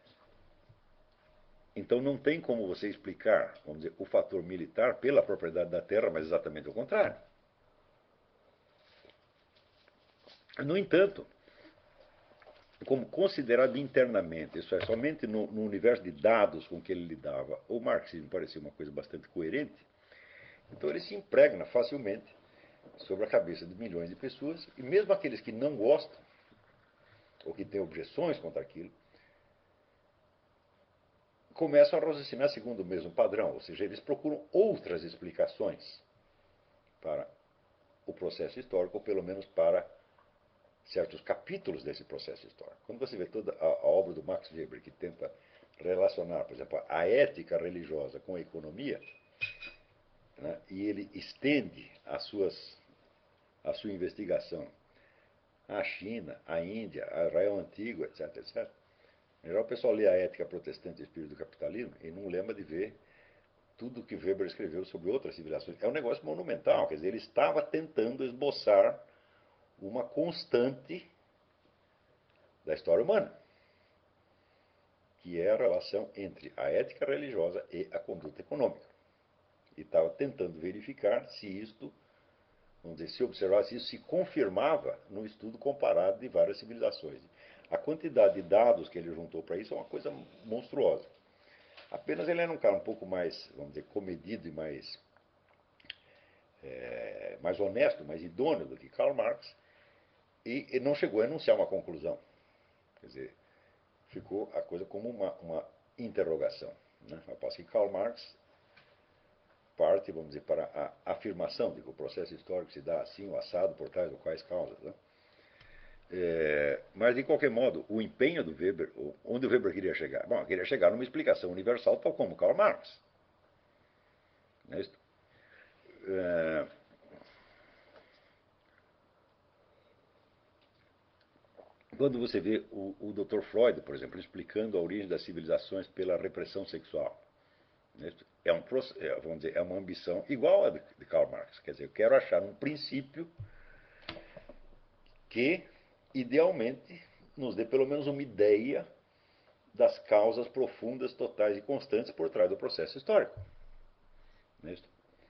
Então não tem como você explicar, vamos dizer, o fator militar pela propriedade da terra, mas exatamente o contrário. No entanto, como considerado internamente, isso é, somente no universo de dados com que ele lidava, o marxismo parecia uma coisa bastante coerente, então ele se impregna facilmente sobre a cabeça de milhões de pessoas, e mesmo aqueles que não gostam, ou que têm objeções contra aquilo, começam a raciocinar segundo o mesmo padrão, ou seja, eles procuram outras explicações para o processo histórico, ou pelo menos para certos capítulos desse processo histórico. Quando você vê toda a obra do Max Weber, que tenta relacionar, por exemplo, a ética religiosa com a economia, né, e ele estende a sua investigação à China, à Índia, a Israel Antigo, etc, etc. Em geral, o pessoal lê a Ética Protestante e o Espírito do Capitalismo e não lembra de ver tudo o que Weber escreveu sobre outras civilizações. É um negócio monumental, quer dizer, ele estava tentando esboçar uma constante da história humana, que é a relação entre a ética religiosa e a conduta econômica. E estava tentando verificar se isto, vamos dizer, se observar se isso se confirmava no estudo comparado de várias civilizações. A quantidade de dados que ele juntou para isso é uma coisa monstruosa. Apenas ele era um cara um pouco mais, vamos dizer, comedido e mais honesto, mais idôneo do que Karl Marx, e ele não chegou a enunciar uma conclusão. Quer dizer, ficou a coisa como uma interrogação. Né? Após que Karl Marx parte, vamos dizer, para a afirmação de que o processo histórico se dá assim, o assado, por trás de quais causas. Né? Mas, de qualquer modo, o empenho do Weber, onde o Weber queria chegar? Bom, queria chegar numa explicação universal, tal como Karl Marx. Não é isso? Quando você vê o Dr. Freud, por exemplo, explicando a origem das civilizações pela repressão sexual, né? Vamos dizer, é uma ambição igual a de Karl Marx. Quer dizer, eu quero achar um princípio que, idealmente, nos dê pelo menos uma ideia das causas profundas, totais e constantes por trás do processo histórico. Não é isso?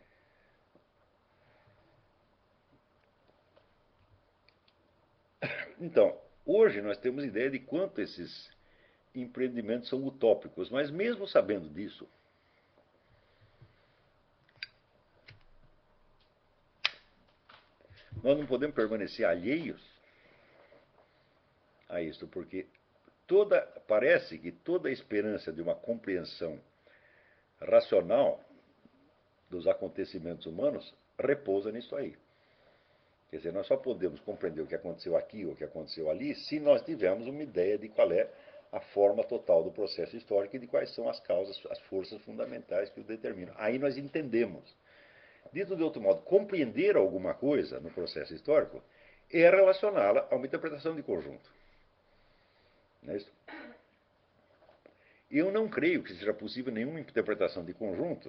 Então, hoje nós temos ideia de quanto esses empreendimentos são utópicos, mas mesmo sabendo disso, nós não podemos permanecer alheios a isso, porque parece que toda a esperança de uma compreensão racional dos acontecimentos humanos repousa nisso aí. Quer dizer, nós só podemos compreender o que aconteceu aqui ou o que aconteceu ali se nós tivermos uma ideia de qual é a forma total do processo histórico e de quais são as causas, as forças fundamentais que o determinam. Aí nós entendemos. Dito de outro modo, compreender alguma coisa no processo histórico é relacioná-la a uma interpretação de conjunto. Não é isso? Eu não creio que seja possível nenhuma interpretação de conjunto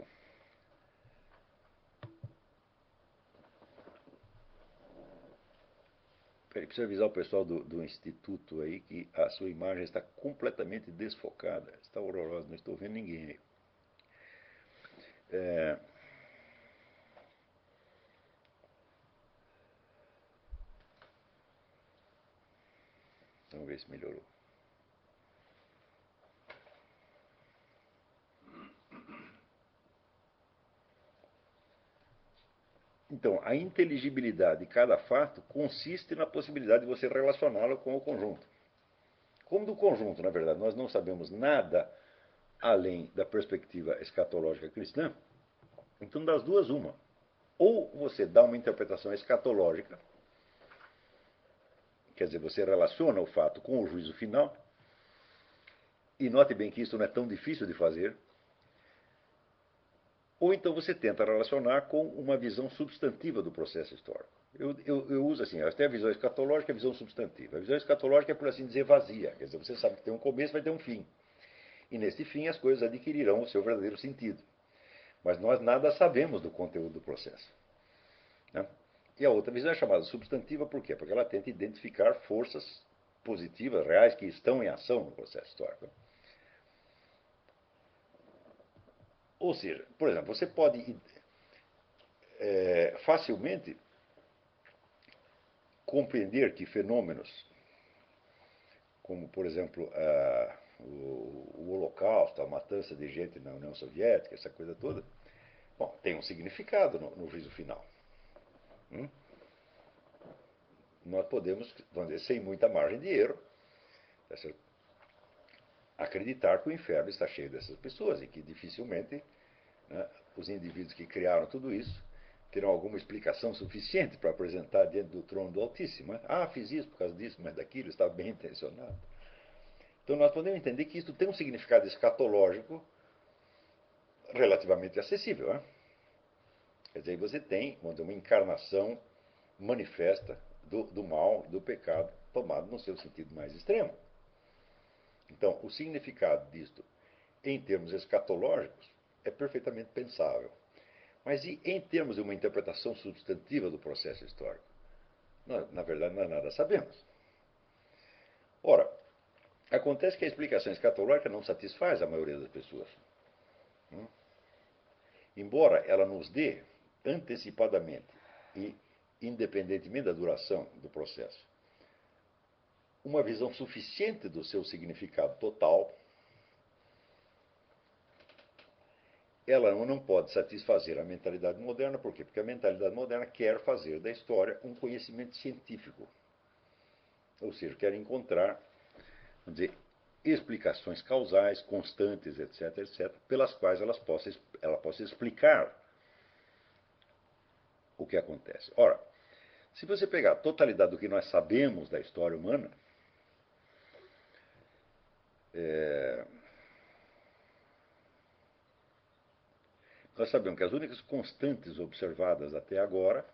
Precisa avisar o pessoal do instituto aí que a sua imagem está completamente desfocada. Está horrorosa, não estou vendo ninguém aí. É, vamos ver se melhorou. Então, a inteligibilidade de cada fato consiste na possibilidade de você relacioná-lo com o conjunto. Como do conjunto, na verdade, nós não sabemos nada além da perspectiva escatológica cristã, então das duas, uma. Ou você dá uma interpretação escatológica, quer dizer, você relaciona o fato com o juízo final, e note bem que isso não é tão difícil de fazer, ou então você tenta relacionar com uma visão substantiva do processo histórico. Eu uso assim, até a visão escatológica e a visão substantiva. A visão escatológica é, por assim dizer, vazia. Quer dizer, você sabe que tem um começo e vai ter um fim. E nesse fim as coisas adquirirão o seu verdadeiro sentido. Mas nós nada sabemos do conteúdo do processo. Né? E a outra visão é chamada substantiva, por quê? Porque ela tenta identificar forças positivas, reais, que estão em ação no processo histórico. Ou seja, por exemplo, você pode facilmente compreender que fenômenos como, por exemplo, o Holocausto, a matança de gente na União Soviética, essa coisa toda, bom, tem um significado no juízo final. Nós podemos, vamos dizer, sem muita margem de erro, acreditar que o inferno está cheio dessas pessoas e que dificilmente, né, os indivíduos que criaram tudo isso terão alguma explicação suficiente para apresentar diante do trono do Altíssimo. Ah, fiz isso por causa disso, mas daquilo, estava bem intencionado. Então nós podemos entender que isso tem um significado escatológico relativamente acessível. Né? Quer dizer, você tem, vamos dizer, uma encarnação manifesta do mal, do pecado, tomado no seu sentido mais extremo. Então, o significado disto, em termos escatológicos, é perfeitamente pensável. Mas e em termos de uma interpretação substantiva do processo histórico? Na verdade, nós nada sabemos. Ora, acontece que a explicação escatológica não satisfaz a maioria das pessoas. Embora ela nos dê antecipadamente e independentemente da duração do processo, uma visão suficiente do seu significado total, ela não pode satisfazer a mentalidade moderna. Por quê? Porque a mentalidade moderna quer fazer da história um conhecimento científico. Ou seja, quer encontrar, vamos dizer, explicações causais, constantes, etc., etc., pelas quais ela possa explicar o que acontece. Ora, se você pegar a totalidade do que nós sabemos da história humana, nós sabemos que as únicas constantes observadas até agora,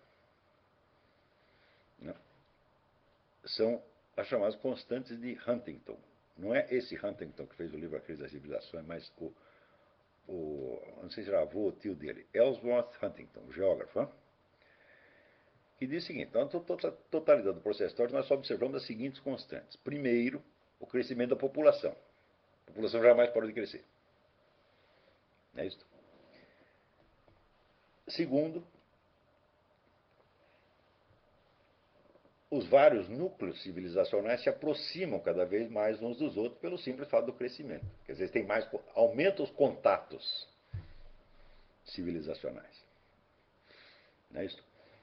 né, são as chamadas constantes de Huntington. Não é esse Huntington que fez o livro A Crise das Civilizações, mas não sei se era avô ou tio dele, Ellsworth Huntington, o geógrafo, que diz o seguinte: na totalidade do processo histórico nós só observamos as seguintes constantes. Primeiro, o crescimento da população. A população jamais parou de crescer. É isso? Segundo, os vários núcleos civilizacionais se aproximam cada vez mais uns dos outros pelo simples fato do crescimento. Quer dizer, aumenta os contatos civilizacionais. Não é isso?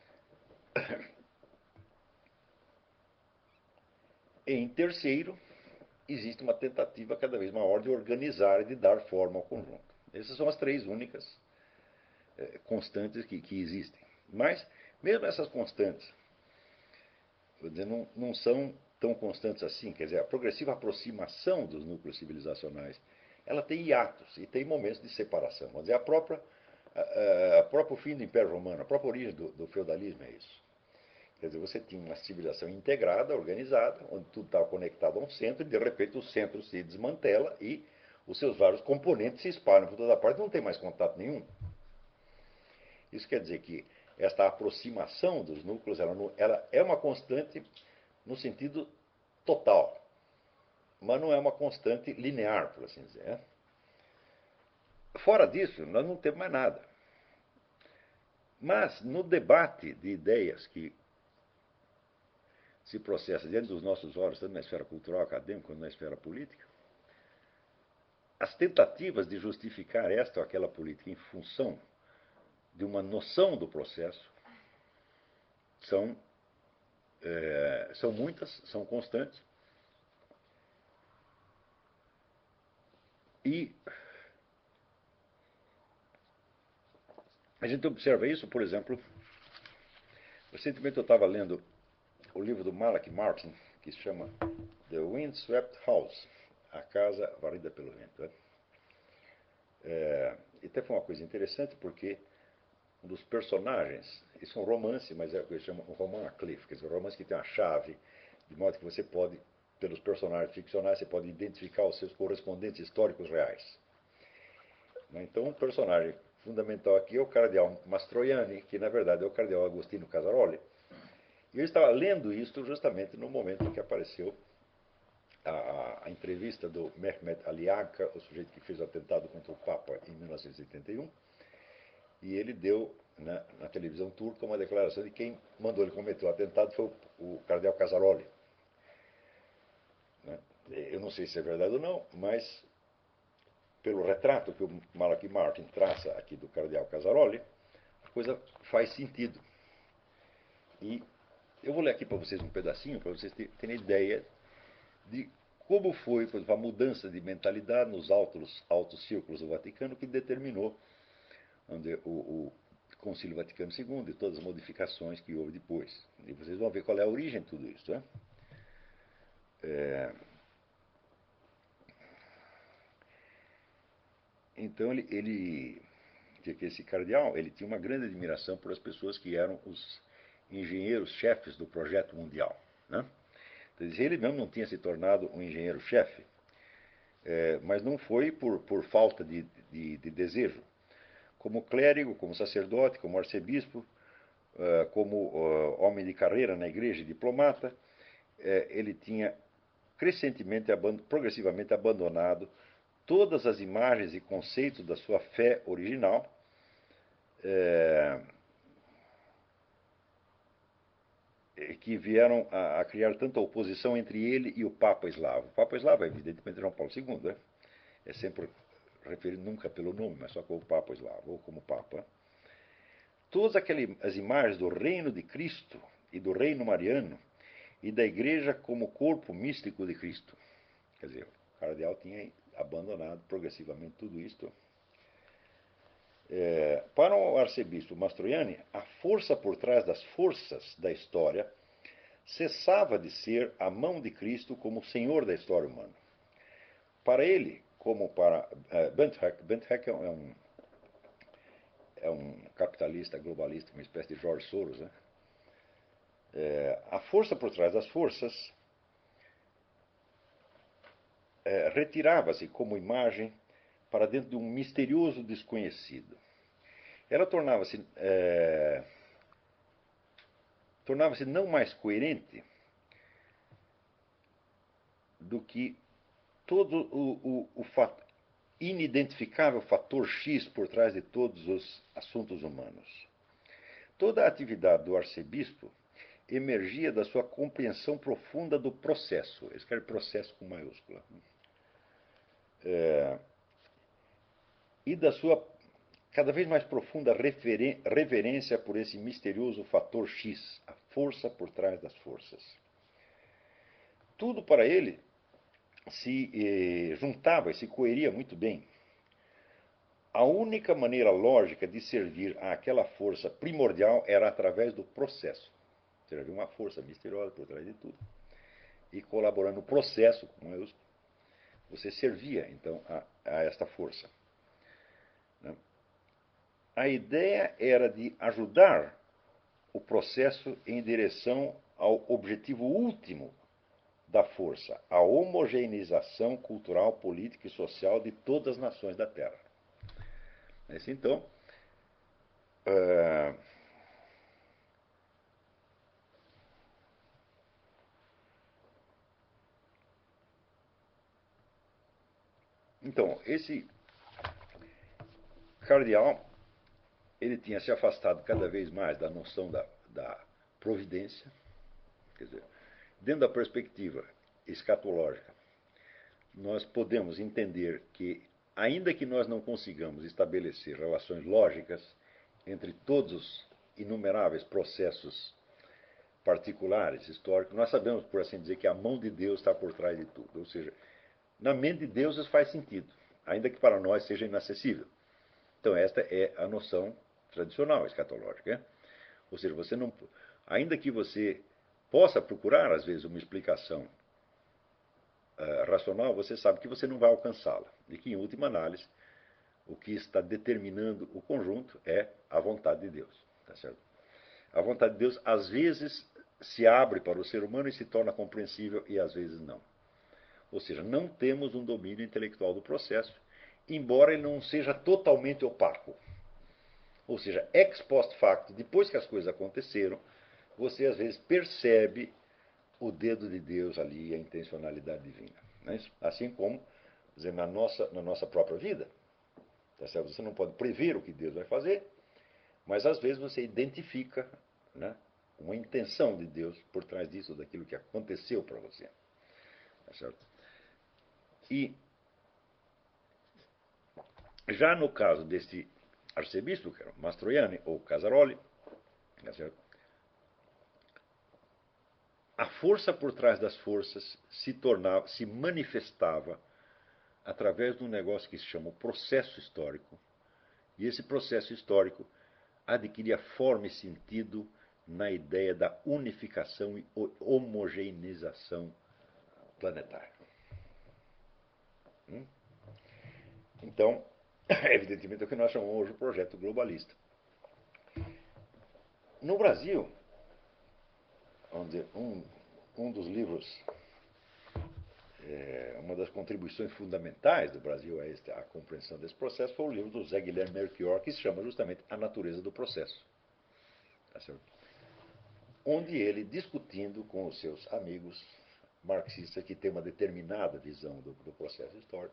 Em terceiro, existe uma tentativa cada vez maior de organizar e de dar forma ao conjunto. Essas são as três únicas constantes que existem. Mas, mesmo essas constantes, vou dizer, não são tão constantes assim. Quer dizer, a progressiva aproximação dos núcleos civilizacionais, ela tem hiatos e tem momentos de separação. Vamos dizer, a próprio fim do Império Romano, a própria origem do feudalismo é isso. Quer dizer, você tinha uma civilização integrada, organizada, onde tudo estava conectado a um centro, e de repente o centro se desmantela e os seus vários componentes se espalham por toda parte, não tem mais contato nenhum. Isso quer dizer que esta aproximação dos núcleos, ela é uma constante no sentido total, mas não é uma constante linear, por assim dizer. Fora disso, nós não temos mais nada. Mas no debate de ideias que se processa diante dos nossos olhos, tanto na esfera cultural, acadêmica, quanto na esfera política, as tentativas de justificar esta ou aquela política em função de uma noção do processo são muitas, são constantes. E a gente observa isso, por exemplo, recentemente eu estava lendo o livro do Malak Martin, que se chama The Windswept House, a casa varrida pelo vento. Né? E até foi uma coisa interessante, porque um dos personagens, isso é um romance, mas é o que eles chamam um roman cliff, quer dizer, um romance que tem uma chave, de modo que você pode, pelos personagens ficcionais, você pode identificar os seus correspondentes históricos reais. Então, um personagem fundamental aqui é o cardeal Mastroianni, que na verdade é o cardeal Agostino Casaroli. E eu estava lendo isso justamente no momento em que apareceu a entrevista do Mehmet Ali Agca, o sujeito que fez o atentado contra o Papa em 1981, e ele deu na televisão turca uma declaração de que quem mandou ele cometer o atentado foi o cardeal Casaroli. Né? Eu não sei se é verdade ou não, mas pelo retrato que o Malachi Martin traça aqui do cardeal Casaroli, a coisa faz sentido. E eu vou ler aqui para vocês um pedacinho, para vocês terem ideia de como foi, por exemplo, a mudança de mentalidade nos altos círculos do Vaticano que determinou o Concílio Vaticano II e todas as modificações que houve depois. E vocês vão ver qual é a origem de tudo isso. Né? Então, esse cardeal, ele tinha uma grande admiração por as pessoas que eram os engenheiros-chefes do projeto mundial. Né? Então, ele mesmo não tinha se tornado um engenheiro-chefe, mas não foi por falta de desejo. Como clérigo, como sacerdote, como arcebispo, como homem de carreira na igreja, diplomata, ele tinha progressivamente abandonado todas as imagens e conceitos da sua fé original, que vieram a criar tanta oposição entre ele e o Papa Eslavo. O Papa Eslavo é, evidentemente, João Paulo II, né? É sempre referido nunca pelo nome, mas só como Papa Eslavo, ou como Papa. Todas as imagens do reino de Cristo e do reino mariano e da igreja como corpo místico de Cristo. Quer dizer, o cardeal tinha abandonado progressivamente tudo isto. Para o arcebispo Mastroianni, a força por trás das forças da história cessava de ser a mão de Cristo como senhor da história humana. Para ele, como para Benthek é um capitalista globalista, uma espécie de George Soros, né? A força por trás das forças retirava-se como imagem para dentro de um misterioso desconhecido. Ela tornava-se não mais coerente do que todo o inidentificável fator X por trás de todos os assuntos humanos. Toda a atividade do arcebispo emergia da sua compreensão profunda do processo. Ele escreve processo com maiúscula. E da sua cada vez mais profunda reverência por esse misterioso fator X, a força por trás das forças. Tudo para ele se juntava e se coeria muito bem. A única maneira lógica de servir àquela força primordial era através do processo. Ou seja, havia uma força misteriosa por trás de tudo. E colaborando no processo, você servia, então, a esta força. A ideia era de ajudar o processo em direção ao objetivo último da força, a homogeneização cultural, política e social de todas as nações da Terra. Então, esse cardeal, ele tinha se afastado cada vez mais da noção da providência, quer dizer, dentro da perspectiva escatológica, nós podemos entender que, ainda que nós não consigamos estabelecer relações lógicas entre todos os inumeráveis processos particulares, históricos, nós sabemos, por assim dizer, que a mão de Deus está por trás de tudo. Ou seja, na mente de Deus isso faz sentido, ainda que para nós seja inacessível. Então, esta é a noção tradicional escatológica. É? Ou seja, você não, ainda que você possa procurar, às vezes, uma explicação racional, você sabe que você não vai alcançá-la. E que, em última análise, o que está determinando o conjunto é a vontade de Deus. Tá certo? A vontade de Deus, às vezes, se abre para o ser humano e se torna compreensível, e às vezes não. Ou seja, não temos um domínio intelectual do processo, embora ele não seja totalmente opaco. Ou seja, ex post facto, depois que as coisas aconteceram, você às vezes percebe o dedo de Deus ali, a intencionalidade divina. Não é isso? Assim como dizer, na nossa própria vida. Tá certo? Você não pode prever o que Deus vai fazer, mas às vezes você identifica, né, uma intenção de Deus por trás disso, daquilo que aconteceu para você. Tá certo? E já no caso deste arcebispo, que era Mastroianni ou Casaroli, tá certo? A força por trás das forças se manifestava através de um negócio que se chama o processo histórico. E esse processo histórico adquiria forma e sentido na ideia da unificação e homogeneização planetária. Então, evidentemente, é o que nós chamamos hoje de projeto globalista. No Brasil, vamos dizer, um dos livros, uma das contribuições fundamentais do Brasil à compreensão desse processo foi o livro do Zé Guilherme Melchior, que se chama justamente A Natureza do Processo. Tá certo? Onde ele, discutindo com os seus amigos marxistas que têm uma determinada visão do processo histórico,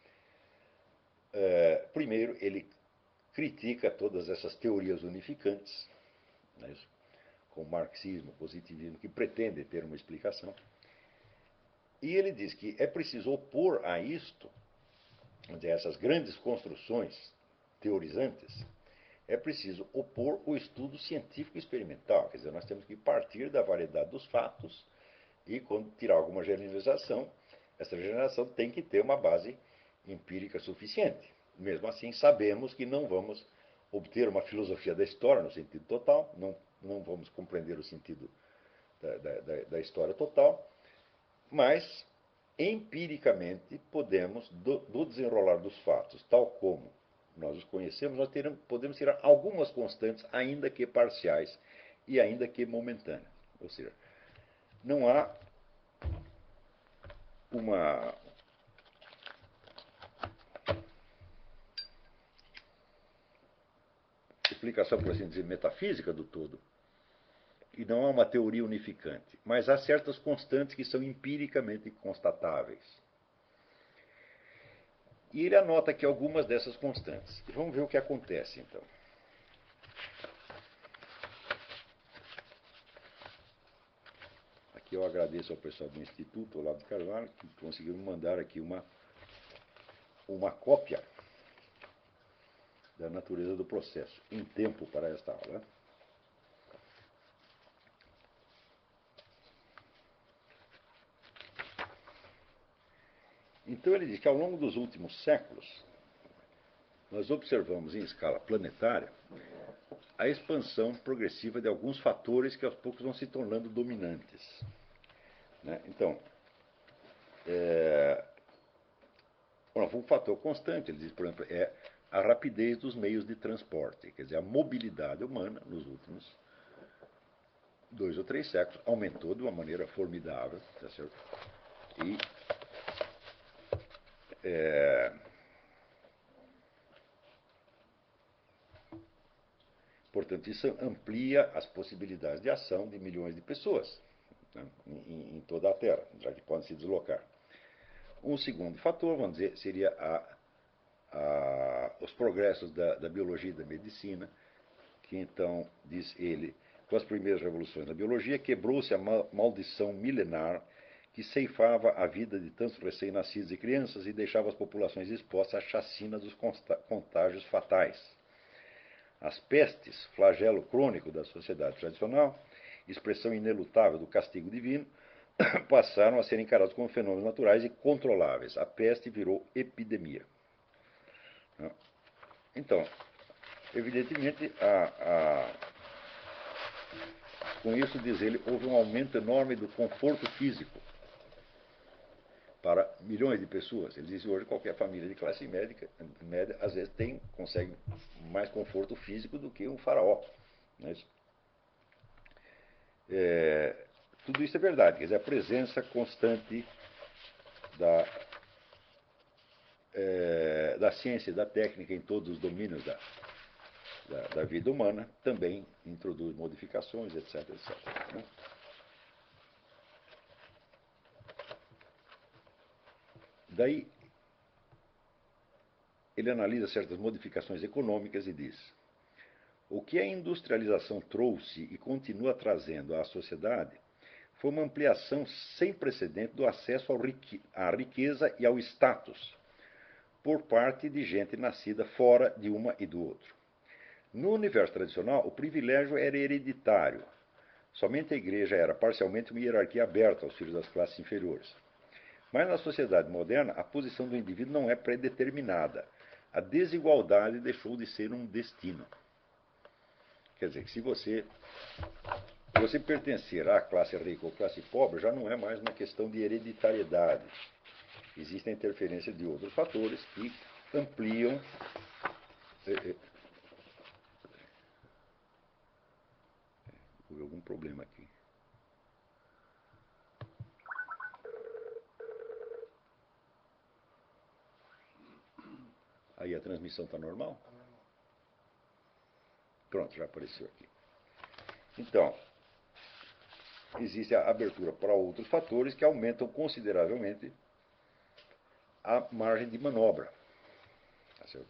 primeiro ele critica todas essas teorias unificantes, né, com marxismo, positivismo, que pretendem ter uma explicação. E ele diz que é preciso opor a isto, a essas grandes construções teorizantes, é preciso opor o estudo científico experimental. Quer dizer, nós temos que partir da variedade dos fatos e, quando tirar alguma generalização, essa generalização tem que ter uma base empírica suficiente. Mesmo assim, sabemos que não vamos obter uma filosofia da história no sentido total, não vamos compreender o sentido da história total, mas empiricamente podemos, do desenrolar dos fatos, tal como nós os conhecemos, nós podemos tirar algumas constantes, ainda que parciais e ainda que momentâneas. Ou seja, não há uma explicação, por assim dizer, metafísica do todo. E não há uma teoria unificante. Mas há certas constantes que são empiricamente constatáveis. E ele anota aqui algumas dessas constantes. Vamos ver o que acontece, então. Aqui eu agradeço ao pessoal do Instituto, Olavo de Carvalho, que conseguiu me mandar aqui uma cópia da natureza do processo, em tempo para esta aula. Então ele diz que ao longo dos últimos séculos, nós observamos em escala planetária a expansão progressiva de alguns fatores que aos poucos vão se tornando dominantes. Né? Então, um fator constante, ele diz, por exemplo, é a rapidez dos meios de transporte. Quer dizer, a mobilidade humana nos últimos 2 ou 3 séculos aumentou de uma maneira formidável, tá certo? E portanto, isso amplia as possibilidades de ação de milhões de pessoas, né, em toda a Terra, já que podem se deslocar. Um segundo fator, vamos dizer, seria os progressos da biologia e da medicina, que então, diz ele, com as primeiras revoluções da biologia, quebrou-se a maldição milenar que ceifava a vida de tantos recém-nascidos e crianças e deixava as populações expostas à chacina dos contágios fatais. As pestes, flagelo crônico da sociedade tradicional, expressão inelutável do castigo divino, passaram a ser encarados como fenômenos naturais e controláveis. A peste virou epidemia. Então, evidentemente, com isso, diz ele, houve um aumento enorme do conforto físico para milhões de pessoas. Ele diz que hoje qualquer família de classe média, às vezes, consegue mais conforto físico do que um faraó. Não é isso? Tudo isso é verdade, quer dizer, a presença constante da ciência e da técnica em todos os domínios da vida humana também introduz modificações, etc. etc. Né? Daí, ele analisa certas modificações econômicas e diz: o que a industrialização trouxe e continua trazendo à sociedade foi uma ampliação sem precedente do acesso à riqueza e ao status por parte de gente nascida fora de uma e do outro. No universo tradicional, o privilégio era hereditário. Somente a igreja era parcialmente uma hierarquia aberta aos filhos das classes inferiores. Mas na sociedade moderna, a posição do indivíduo não é predeterminada. A desigualdade deixou de ser um destino. Quer dizer, que se você pertencer à classe rica ou classe pobre, já não é mais uma questão de hereditariedade. Existe a interferência de outros fatores que ampliam. Houve algum problema aqui. Aí a transmissão está normal? Pronto, já apareceu aqui. Então, existe a abertura para outros fatores que aumentam consideravelmente a margem de manobra. Tá certo?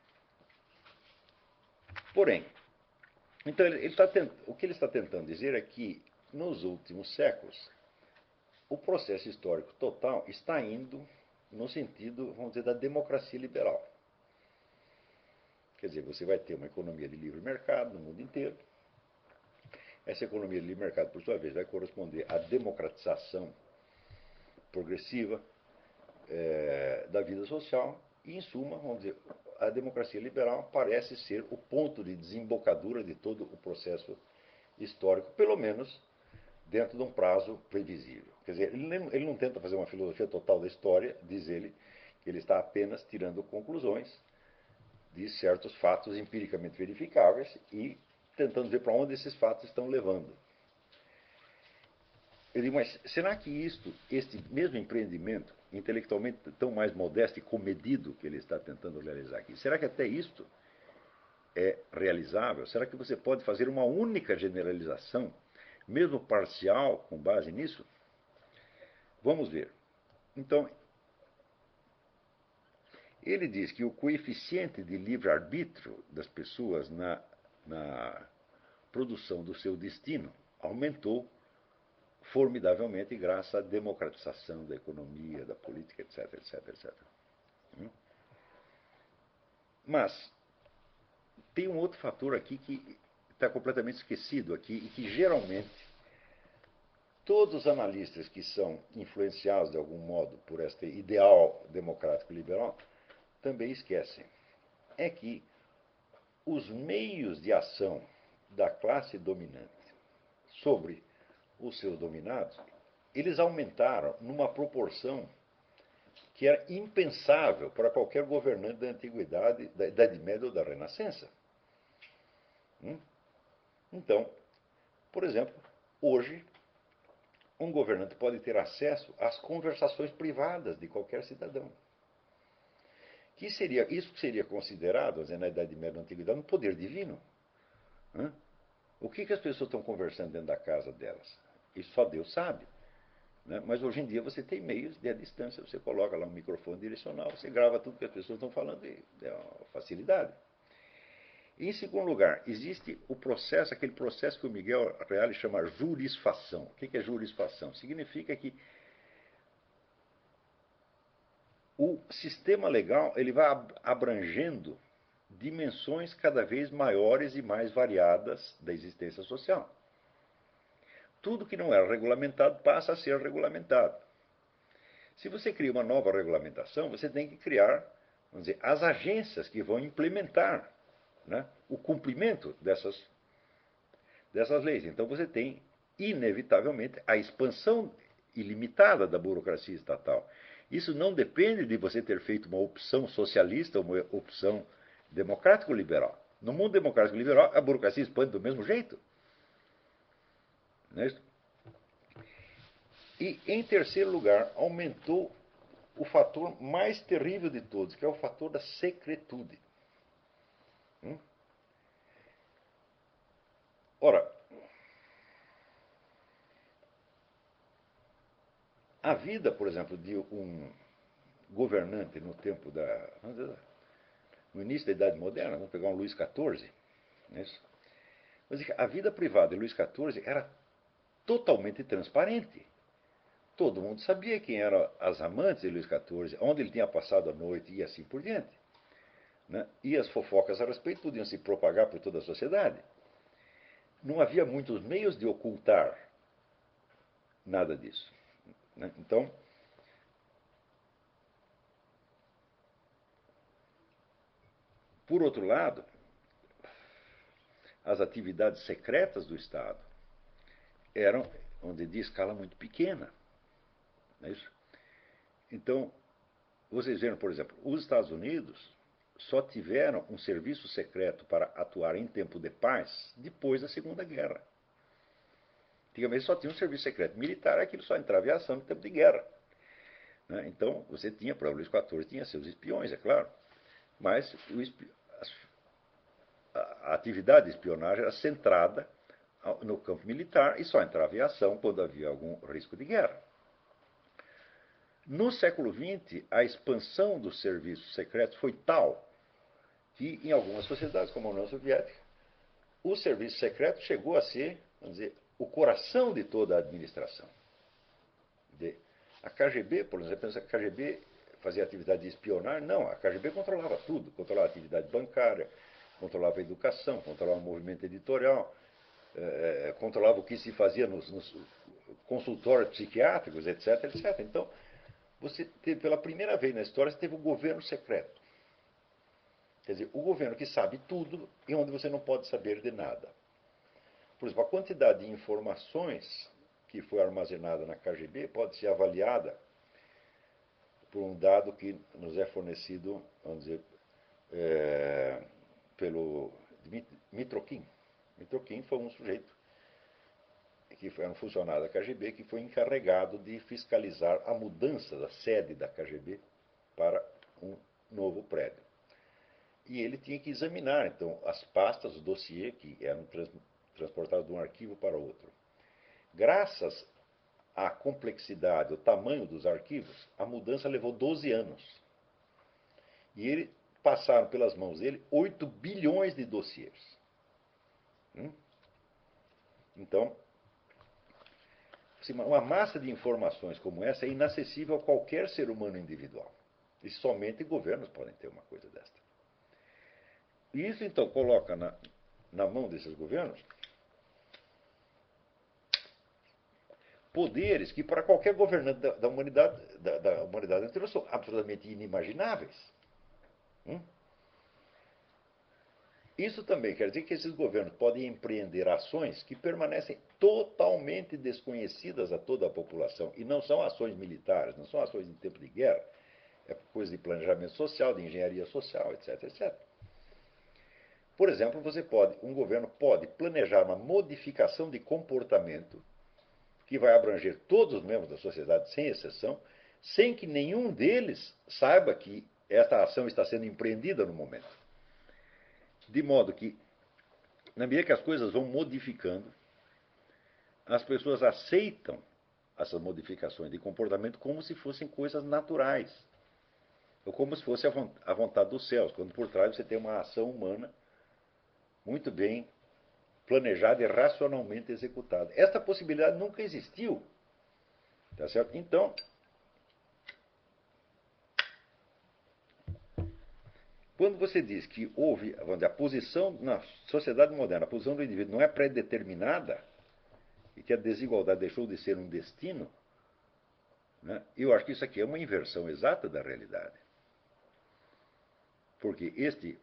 Porém, então o que ele está tentando dizer é que, nos últimos séculos, o processo histórico total está indo no sentido, vamos dizer, da democracia liberal. Quer dizer, você vai ter uma economia de livre mercado no mundo inteiro. Essa economia de livre mercado, por sua vez, vai corresponder à democratização progressiva da vida social. E, em suma, vamos dizer, a democracia liberal parece ser o ponto de desembocadura de todo o processo histórico, pelo menos dentro de um prazo previsível. Quer dizer, ele não tenta fazer uma filosofia total da história, diz ele, que ele está apenas tirando conclusões de certos fatos empiricamente verificáveis e tentando ver para onde esses fatos estão levando. Eu digo, mas será que este mesmo empreendimento, intelectualmente tão mais modesto e comedido que ele está tentando realizar aqui, será que até isto é realizável? Será que você pode fazer uma única generalização, mesmo parcial, com base nisso? Vamos ver. Então, ele diz que o coeficiente de livre-arbítrio das pessoas na produção do seu destino aumentou formidavelmente graças à democratização da economia, da política, etc, etc, etc. Mas tem um outro fator aqui que está completamente esquecido aqui e que geralmente todos os analistas que são influenciados de algum modo por este ideal democrático liberal também esquecem. É que os meios de ação da classe dominante sobre os seus dominados, eles aumentaram numa proporção que era impensável para qualquer governante da antiguidade, da Idade Média ou da Renascença. Então, por exemplo, hoje, um governante pode ter acesso às conversações privadas de qualquer cidadão. Isso seria considerado, na Idade Média ou na Antiguidade, um poder divino. O que as pessoas estão conversando dentro da casa delas? Isso só Deus sabe. Mas hoje em dia você tem meios de à distância, você coloca lá um microfone direcional, você grava tudo que as pessoas estão falando e é uma facilidade. E, em segundo lugar, existe o processo, aquele processo que o Miguel Reale chama jurisfação. O que é jurisfação? Significa que o sistema legal ele vai abrangendo dimensões cada vez maiores e mais variadas da existência social. Tudo que não era regulamentado passa a ser regulamentado. Se você cria uma nova regulamentação, você tem que criar, vamos dizer, as agências que vão implementar, o cumprimento dessas leis. Então você tem, inevitavelmente, a expansão ilimitada da burocracia estatal. Isso não depende de você ter feito uma opção socialista ou uma opção democrático-liberal. No mundo democrático-liberal, a burocracia expande do mesmo jeito. Não é isso? E, em terceiro lugar, aumentou o fator mais terrível de todos, que é o fator da secretude. Ora, a vida, por exemplo, de um governante no tempo no início da Idade Moderna, vamos pegar um Luís XIV, não é isso? Mas a vida privada de Luís XIV era totalmente transparente. Todo mundo sabia quem eram as amantes de Luís XIV, onde ele tinha passado a noite e assim por diante. Né? E as fofocas a respeito podiam se propagar por toda a sociedade. Não havia muitos meios de ocultar nada disso. Né? Então, por outro lado, as atividades secretas do Estado eram, onde de escala muito pequena. Não é isso? Então, vocês viram, por exemplo, os Estados Unidos só tiveram um serviço secreto para atuar em tempo de paz depois da Segunda Guerra. Antigamente só tinha um serviço secreto militar, aquilo só entrava em ação no tempo de guerra. Né? Então, você tinha, para o Luís XIV, tinha seus espiões, é claro, mas a atividade de espionagem era centrada no campo militar e só entrava em ação quando havia algum risco de guerra. No século XX, a expansão dos serviços secretos foi tal que, em algumas sociedades, como a União Soviética, o serviço secreto chegou a ser, vamos dizer, o coração de toda a administração. A KGB, por exemplo, pensa que a KGB fazia atividade de espionagem. Não, a KGB controlava tudo. Controlava a atividade bancária, controlava a educação, controlava o movimento editorial, controlava o que se fazia nos consultórios psiquiátricos, etc, etc. Então, você teve, pela primeira vez na história, você teve um governo secreto. Quer dizer, o governo que sabe tudo e onde você não pode saber de nada. Por exemplo, a quantidade de informações que foi armazenada na KGB pode ser avaliada por um dado que nos é fornecido, vamos dizer, pelo Mitrokin. Mitrokin foi um sujeito que foi um funcionário da KGB que foi encarregado de fiscalizar a mudança da sede da KGB para um novo prédio. E ele tinha que examinar, então, as pastas, o dossiê, que eram transportados de um arquivo para outro. Graças à complexidade, o tamanho dos arquivos, a mudança levou 12 anos. E passaram pelas mãos dele 8 bilhões de dossiês. Então, uma massa de informações como essa é inacessível a qualquer ser humano individual. E somente governos podem ter uma coisa desta. E isso, então, coloca na mão desses governos poderes que, para qualquer governante da humanidade anterior, são absolutamente inimagináveis. Isso também quer dizer que esses governos podem empreender ações que permanecem totalmente desconhecidas a toda a população. E não são ações militares, não são ações em tempo de guerra. É coisa de planejamento social, de engenharia social, etc, etc. Por exemplo, um governo pode planejar uma modificação de comportamento que vai abranger todos os membros da sociedade, sem exceção, sem que nenhum deles saiba que esta ação está sendo empreendida no momento. De modo que, na medida que as coisas vão modificando, as pessoas aceitam essas modificações de comportamento como se fossem coisas naturais. Ou como se fosse a vontade dos céus, quando por trás você tem uma ação humana muito bem planejada e racionalmente executada. Esta possibilidade nunca existiu. Tá certo? Então, quando você diz que houve, vamos dizer, a posição na sociedade moderna, a posição do indivíduo não é pré-determinada e que a desigualdade deixou de ser um destino, né, eu acho que isso aqui é uma inversão exata da realidade. Porque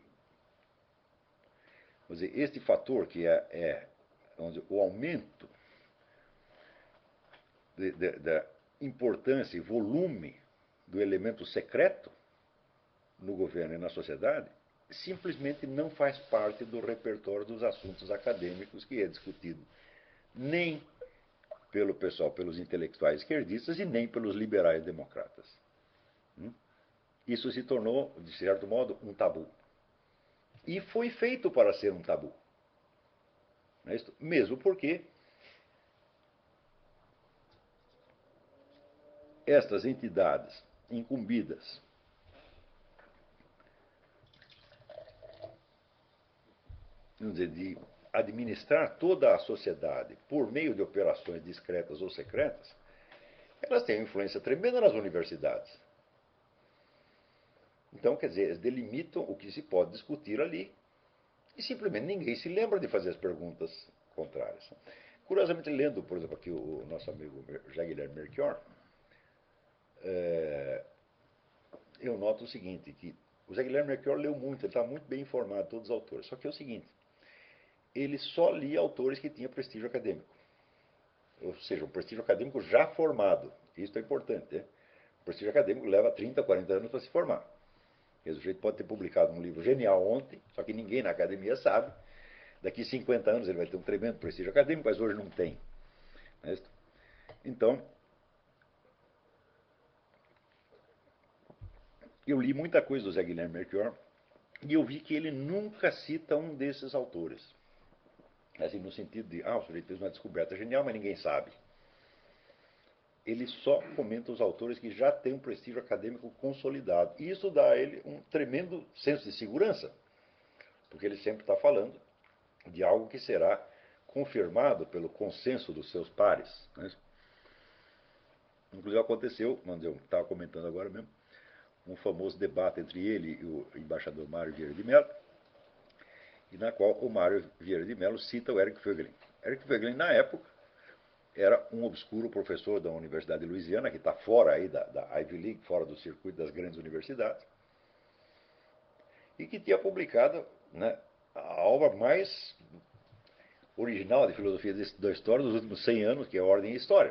este fator que vamos dizer, o aumento da importância e volume do elemento secreto no governo e na sociedade, simplesmente não faz parte do repertório dos assuntos acadêmicos que é discutido nem pelo pessoal, pelos intelectuais esquerdistas e nem pelos liberais democratas. Isso se tornou, de certo modo, um tabu. E foi feito para ser um tabu. Mesmo porque estas entidades incumbidas vamos dizer, de administrar toda a sociedade por meio de operações discretas ou secretas, elas têm uma influência tremenda nas universidades. Então, quer dizer, eles delimitam o que se pode discutir ali e simplesmente ninguém se lembra de fazer as perguntas contrárias. Curiosamente, lendo, por exemplo, aqui o nosso amigo José Guilherme Melchior, eu noto o seguinte, que o José Guilherme Melchior leu muito, ele está muito bem informado de todos os autores. Só que é o seguinte, ele só lia autores que tinham prestígio acadêmico. Ou seja, um prestígio acadêmico já formado. Isso é importante, né? O prestígio acadêmico leva 30, 40 anos para se formar. O sujeito pode ter publicado um livro genial ontem, só que ninguém na academia sabe. Daqui 50 anos ele vai ter um tremendo prestígio acadêmico, mas hoje não tem. Então, eu li muita coisa do Zé Guilherme Melchior e eu vi que ele nunca cita um desses autores. Assim, no sentido de, o sujeito fez uma descoberta genial, mas ninguém sabe. Ele só comenta os autores que já têm um prestígio acadêmico consolidado. E isso dá a ele um tremendo senso de segurança, porque ele sempre está falando de algo que será confirmado pelo consenso dos seus pares. Né? Inclusive aconteceu, eu estava comentando agora mesmo, um famoso debate entre ele e o embaixador Mário Vieira de Mello, e na qual o Mário Vieira de Mello cita o Eric Voegelin. Eric Voegelin, na época, era um obscuro professor da Universidade de Louisiana, que está fora aí da Ivy League, fora do circuito das grandes universidades, e que tinha publicado, né, a obra mais original de filosofia da história dos últimos 100 anos, que é a Ordem e a História.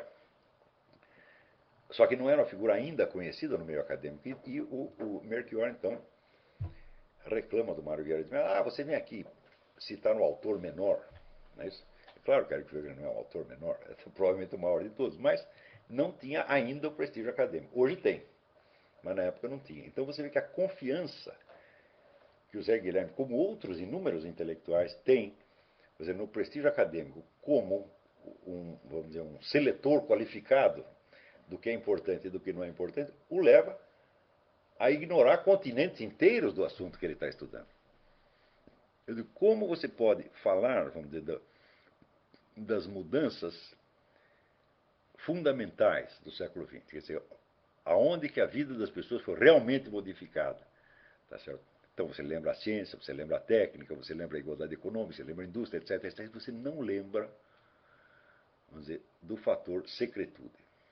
Só que não era uma figura ainda conhecida no meio acadêmico. E o Melchior, então, reclama do Mário Vieira de Mello, você vem aqui citar um autor menor. Não é isso? É claro que Eric Voegelin não é um autor menor, é provavelmente o maior de todos, mas não tinha ainda o prestígio acadêmico. Hoje tem, mas na época não tinha. Então você vê que a confiança que o Zé Guilherme, como outros inúmeros intelectuais, tem, por exemplo, no prestígio acadêmico, como vamos dizer, um seletor qualificado do que é importante e do que não é importante, o leva a ignorar continentes inteiros do assunto que ele está estudando. Eu digo, como você pode falar, vamos dizer, das mudanças fundamentais do século XX, quer dizer, aonde que a vida das pessoas foi realmente modificada, tá certo? Então você lembra a ciência, você lembra a técnica, você lembra a igualdade econômica, você lembra a indústria, etc, etc, você não lembra, vamos dizer, do fator secretude,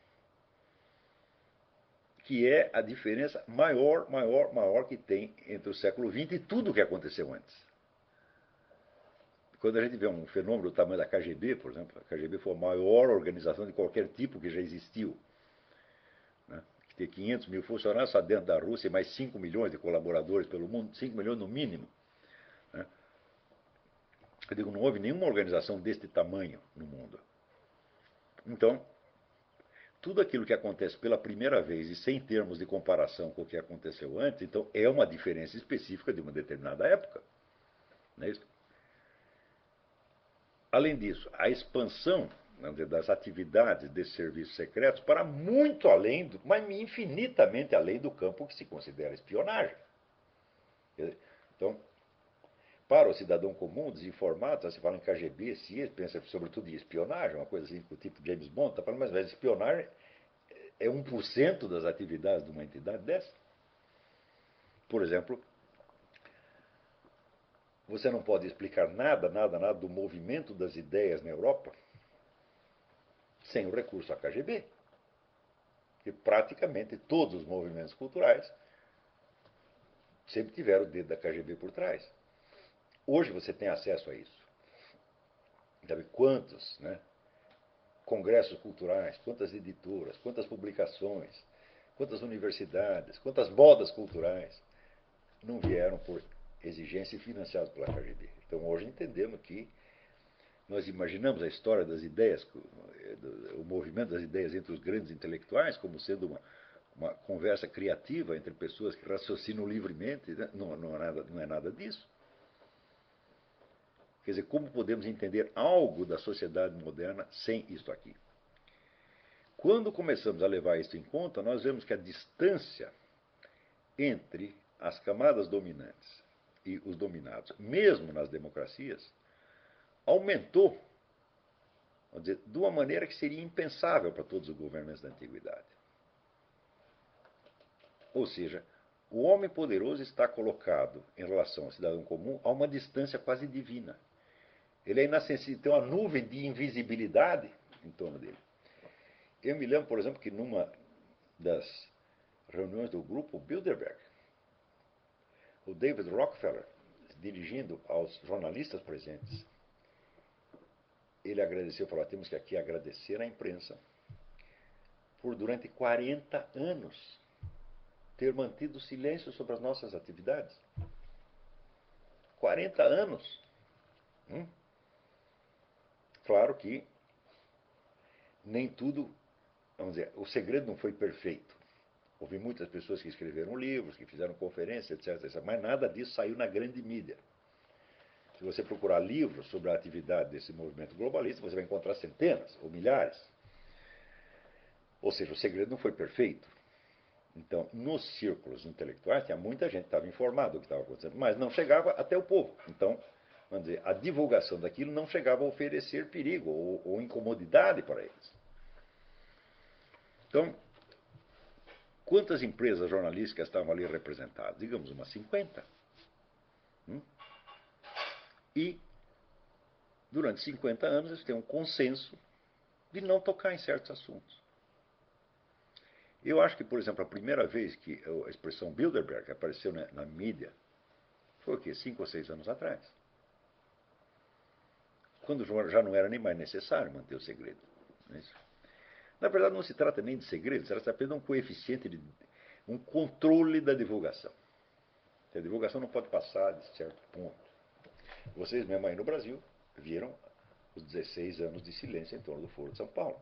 que é a diferença maior que tem entre o século XX e tudo o que aconteceu antes. Quando a gente vê um fenômeno do tamanho da KGB, por exemplo, a KGB foi a maior organização de qualquer tipo que já existiu. Né? Que tem 500 mil funcionários só dentro da Rússia, mais 5 milhões de colaboradores pelo mundo, 5 milhões no mínimo. Né? Eu digo, não houve nenhuma organização deste tamanho no mundo. Então, tudo aquilo que acontece pela primeira vez e sem termos de comparação com o que aconteceu antes, então é uma diferença específica de uma determinada época. Não é isso? Além disso, a expansão, né, das atividades desses serviços secretos para muito além, mas infinitamente além do campo que se considera espionagem. Então, para o cidadão comum, desinformado, se fala em KGB, CIA, pensa sobretudo em espionagem, uma coisa assim, do tipo James Bond, está falando, mas espionagem é 1% das atividades de uma entidade dessa. Por exemplo, você não pode explicar nada do movimento das ideias na Europa sem o recurso à KGB. Porque praticamente todos os movimentos culturais sempre tiveram o dedo da KGB por trás. Hoje você tem acesso a isso. Sabe quantos, né, congressos culturais, quantas editoras, quantas publicações, quantas universidades, quantas modas culturais não vieram por exigência e financiadas pela KGB. Então hoje entendemos que nós imaginamos a história das ideias, o movimento das ideias entre os grandes intelectuais como sendo uma conversa criativa entre pessoas que raciocinam livremente. Né? Não é nada disso. Quer dizer, como podemos entender algo da sociedade moderna sem isto aqui? Quando começamos a levar isso em conta, nós vemos que a distância entre as camadas dominantes e os dominados, mesmo nas democracias, aumentou, vamos dizer, de uma maneira que seria impensável para todos os governantes da antiguidade. Ou seja, o homem poderoso está colocado em relação ao cidadão comum a uma distância quase divina. Ele é inacessível, tem uma nuvem de invisibilidade em torno dele. Eu me lembro, por exemplo, que numa das reuniões do grupo Bilderberg, o David Rockefeller, dirigindo aos jornalistas presentes, ele agradeceu, falou: temos que aqui agradecer à imprensa por durante 40 anos ter mantido silêncio sobre as nossas atividades. 40 anos. Claro que nem tudo, vamos dizer, o segredo não foi perfeito. Houve muitas pessoas que escreveram livros, que fizeram conferências, etc. Mas nada disso saiu na grande mídia. Se você procurar livros sobre a atividade desse movimento globalista, você vai encontrar centenas ou milhares. Ou seja, o segredo não foi perfeito. Então, nos círculos intelectuais, tinha muita gente que estava informada do que estava acontecendo, mas não chegava até o povo. Então, vamos dizer, a divulgação daquilo não chegava a oferecer perigo ou incomodidade para eles. Então, quantas empresas jornalísticas estavam ali representadas? Digamos, umas 50. E, durante 50 anos, eles têm um consenso de não tocar em certos assuntos. Eu acho que, por exemplo, a primeira vez que a expressão Bilderberg apareceu na mídia foi o quê? 5 ou 6 anos atrás. Quando já não era nem mais necessário manter o segredo. Na verdade, não se trata nem de segredo, se trata apenas de um coeficiente, um controle da divulgação. A divulgação não pode passar de certo ponto. Vocês mesmo aí no Brasil viram os 16 anos de silêncio em torno do Foro de São Paulo.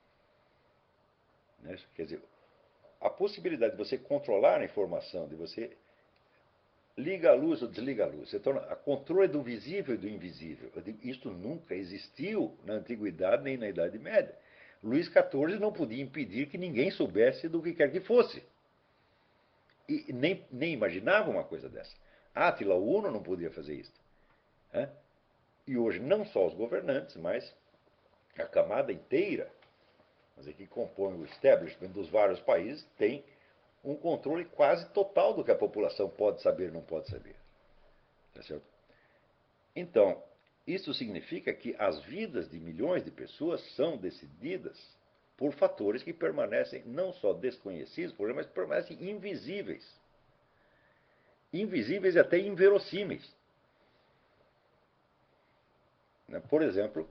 Quer dizer, a possibilidade de você controlar a informação, de você liga a luz ou desliga a luz, você torna a controle do visível e do invisível. Isto nunca existiu na Antiguidade nem na Idade Média. Luís XIV não podia impedir que ninguém soubesse do que quer que fosse. E nem imaginava uma coisa dessa. Átila Uno não podia fazer isso. E hoje não só os governantes, mas a camada inteira, que compõe o establishment dos vários países, tem um controle quase total do que a população pode saber e não pode saber. Tá certo? Então, isso significa que as vidas de milhões de pessoas são decididas por fatores que permanecem não só desconhecidos, mas permanecem invisíveis. Invisíveis e até inverossímeis. Por exemplo,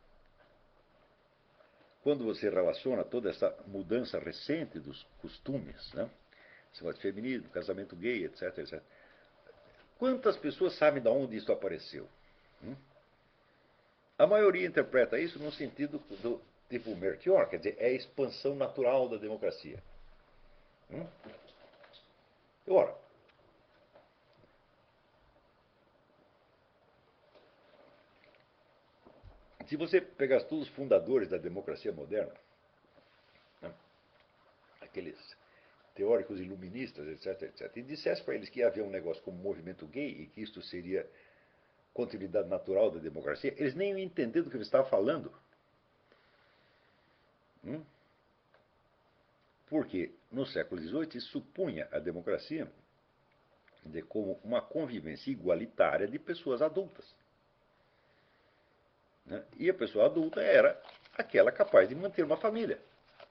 quando você relaciona toda essa mudança recente dos costumes, feminismo, casamento gay, etc, etc. Quantas pessoas sabem de onde isso apareceu? A maioria interpreta isso no sentido do tipo Melchior, quer dizer, é a expansão natural da democracia. Ora, se você pegar todos os fundadores da democracia moderna, aqueles teóricos iluministas, etc, etc, e dissesse para eles que ia haver um negócio como movimento gay e que isto seria continuidade natural da democracia, eles nem iam entender do que eu estava falando. Porque no século XVIII isso supunha a democracia como uma convivência igualitária de pessoas adultas. E a pessoa adulta era aquela capaz de manter uma família.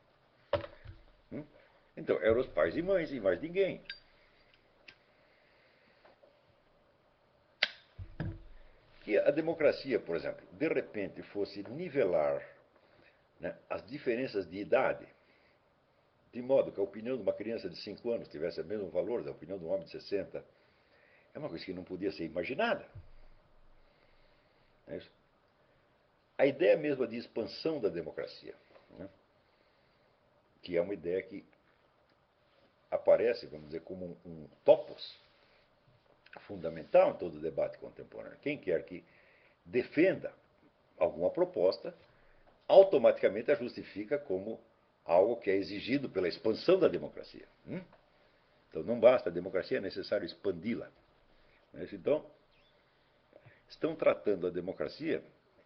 Então, eram os pais e mães e mais ninguém. Que a democracia, por exemplo, de repente fosse nivelar as diferenças de idade, de modo que a opinião de uma criança de 5 anos tivesse o mesmo valor da opinião de um homem de 60, é uma coisa que não podia ser imaginada. É isso? A ideia mesma de expansão da democracia, que é uma ideia que aparece, vamos dizer, como um topos fundamental em todo o debate contemporâneo. Quem quer que defenda alguma proposta, automaticamente a justifica como algo que é exigido pela expansão da democracia. Então não basta a democracia, é necessário expandi-la. Então, estão tratando a democracia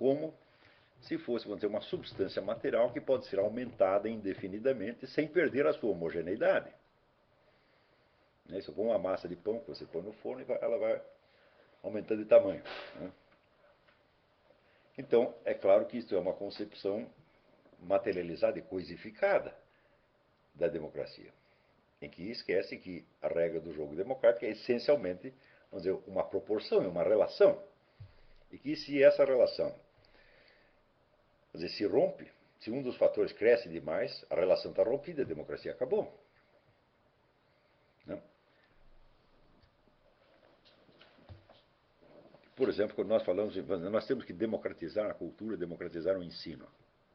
como se fosse, vamos dizer, uma substância material que pode ser aumentada indefinidamente sem perder a sua homogeneidade. Se eu pôr uma massa de pão que você põe no forno, ela vai aumentando de tamanho. Então, é claro que isso é uma concepção materializada e coisificada da democracia, em que esquece que a regra do jogo democrático é essencialmente, vamos dizer, uma proporção, uma relação. E que se essa relação, quer dizer, se rompe, se um dos fatores cresce demais, a relação está rompida, a democracia acabou. Né? Por exemplo, quando nós falamos, nós temos que democratizar a cultura, democratizar o ensino.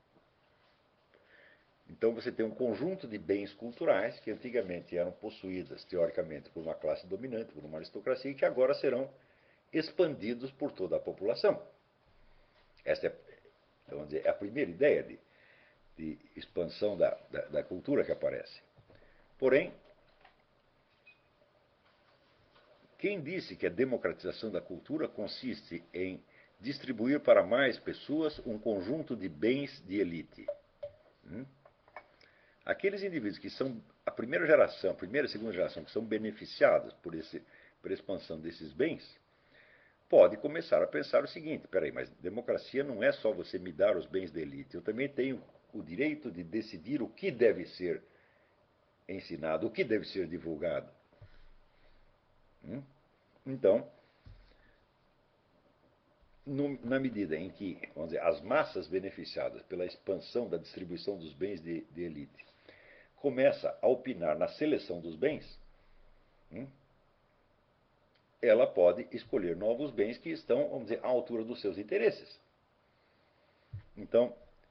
Então você tem um conjunto de bens culturais que antigamente eram possuídas, teoricamente, por uma classe dominante, por uma aristocracia, e que agora serão expandidos por toda a população. Esta é, vamos dizer, é a primeira ideia de expansão da cultura que aparece. Porém, quem disse que a democratização da cultura consiste em distribuir para mais pessoas um conjunto de bens de elite? Aqueles indivíduos que são a primeira geração, primeira e segunda geração, que são beneficiados por a expansão desses bens, pode começar a pensar o seguinte: peraí, mas democracia não é só você me dar os bens da elite, eu também tenho o direito de decidir o que deve ser ensinado, o que deve ser divulgado. Então, na medida em que, vamos dizer, as massas beneficiadas pela expansão da distribuição dos bens de elite começa a opinar na seleção dos bens, ela pode escolher novos bens que estão, vamos dizer, à altura dos seus interesses. Então,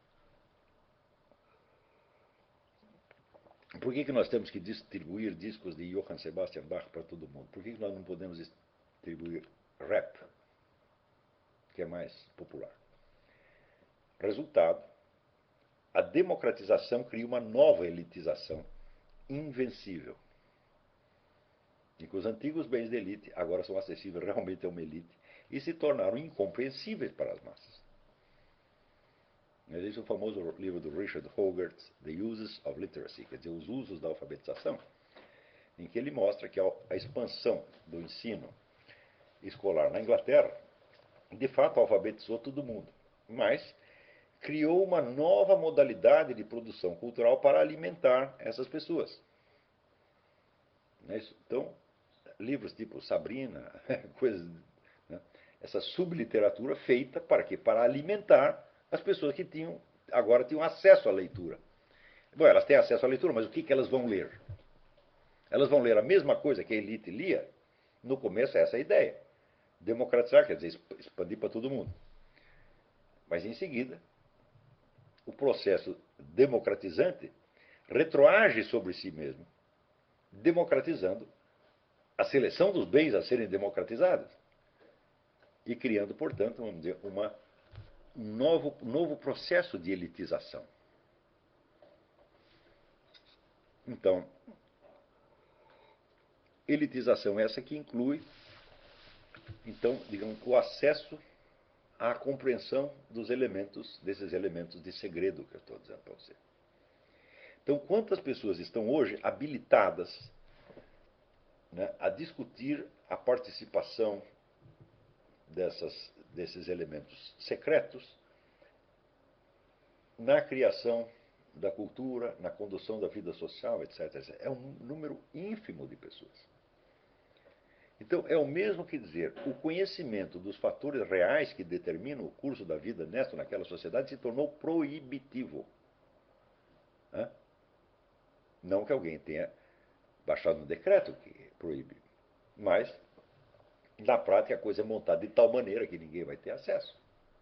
por que nós temos que distribuir discos de Johann Sebastian Bach para todo mundo? Por que nós não podemos distribuir rap, que é mais popular? Resultado: a democratização cria uma nova elitização invencível. E que os antigos bens de elite agora são acessíveis realmente a uma elite e se tornaram incompreensíveis para as massas. Existe o famoso livro do Richard Hogarth, The Uses of Literacy, quer dizer, os usos da alfabetização, em que ele mostra que a expansão do ensino escolar na Inglaterra, de fato, alfabetizou todo mundo, mas criou uma nova modalidade de produção cultural para alimentar essas pessoas. Então, livros tipo Sabrina, coisas, né? Essa subliteratura feita para quê? Para alimentar as pessoas que agora tinham acesso à leitura. Bom, elas têm acesso à leitura, mas o que elas vão ler? Elas vão ler a mesma coisa que a elite lia? No começo, essa é a ideia. Democratizar, quer dizer, expandir para todo mundo. Mas em seguida, o processo democratizante retroage sobre si mesmo, democratizando a seleção dos bens a serem democratizados e criando, portanto, vamos dizer, um novo processo de elitização. Então, elitização essa que inclui, então, digamos, o acesso à compreensão desses elementos de segredo que eu estou dizendo para você. Então, quantas pessoas estão hoje habilitadas, né, a discutir a participação desses elementos secretos na criação da cultura, na condução da vida social, etc, etc. É um número ínfimo de pessoas. Então, é o mesmo que dizer, o conhecimento dos fatores reais que determinam o curso da vida nesta ou naquela sociedade se tornou proibitivo. Não que alguém tenha baixado um decreto que proíbe, mas, na prática, a coisa é montada de tal maneira que ninguém vai ter acesso.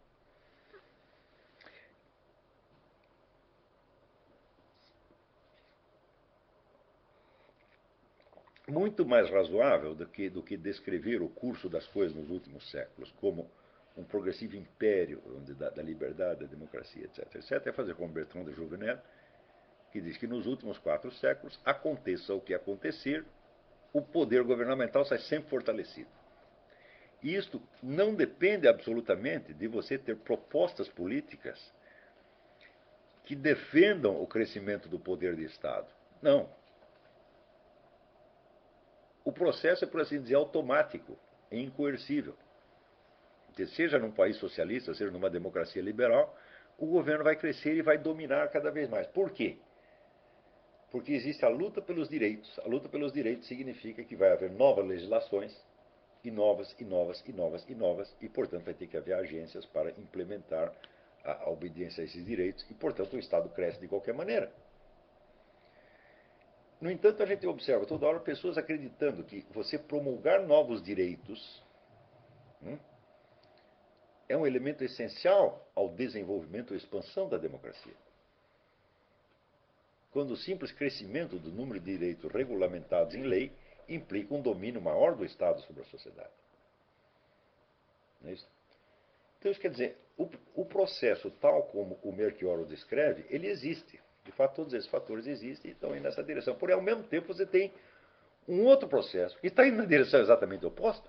Muito mais razoável do que descrever o curso das coisas nos últimos séculos como um progressivo império da liberdade, da democracia, etc, etc, é fazer como Bertrand de Jouvenel, que diz que nos últimos 4 séculos, aconteça o que acontecer, o poder governamental sai sempre fortalecido. E isto não depende absolutamente de você ter propostas políticas que defendam o crescimento do poder de Estado. Não. O processo é, por assim dizer, automático e incoercível. Seja num país socialista, seja numa democracia liberal, o governo vai crescer e vai dominar cada vez mais. Por quê? Porque existe a luta pelos direitos. A luta pelos direitos significa que vai haver novas legislações, e novas, e novas, e novas, e novas, e, portanto, vai ter que haver agências para implementar a obediência a esses direitos, e, portanto, o Estado cresce de qualquer maneira. No entanto, a gente observa toda hora pessoas acreditando que você promulgar novos direitos é um elemento essencial ao desenvolvimento ou expansão da democracia. Quando o simples crescimento do número de direitos regulamentados em lei implica um domínio maior do Estado sobre a sociedade. Não é isso? Então, isso quer dizer, o processo, tal como o Melchior o descreve, ele existe. De fato, todos esses fatores existem e estão indo nessa direção. Porém, ao mesmo tempo, você tem um outro processo que está indo na direção exatamente oposta.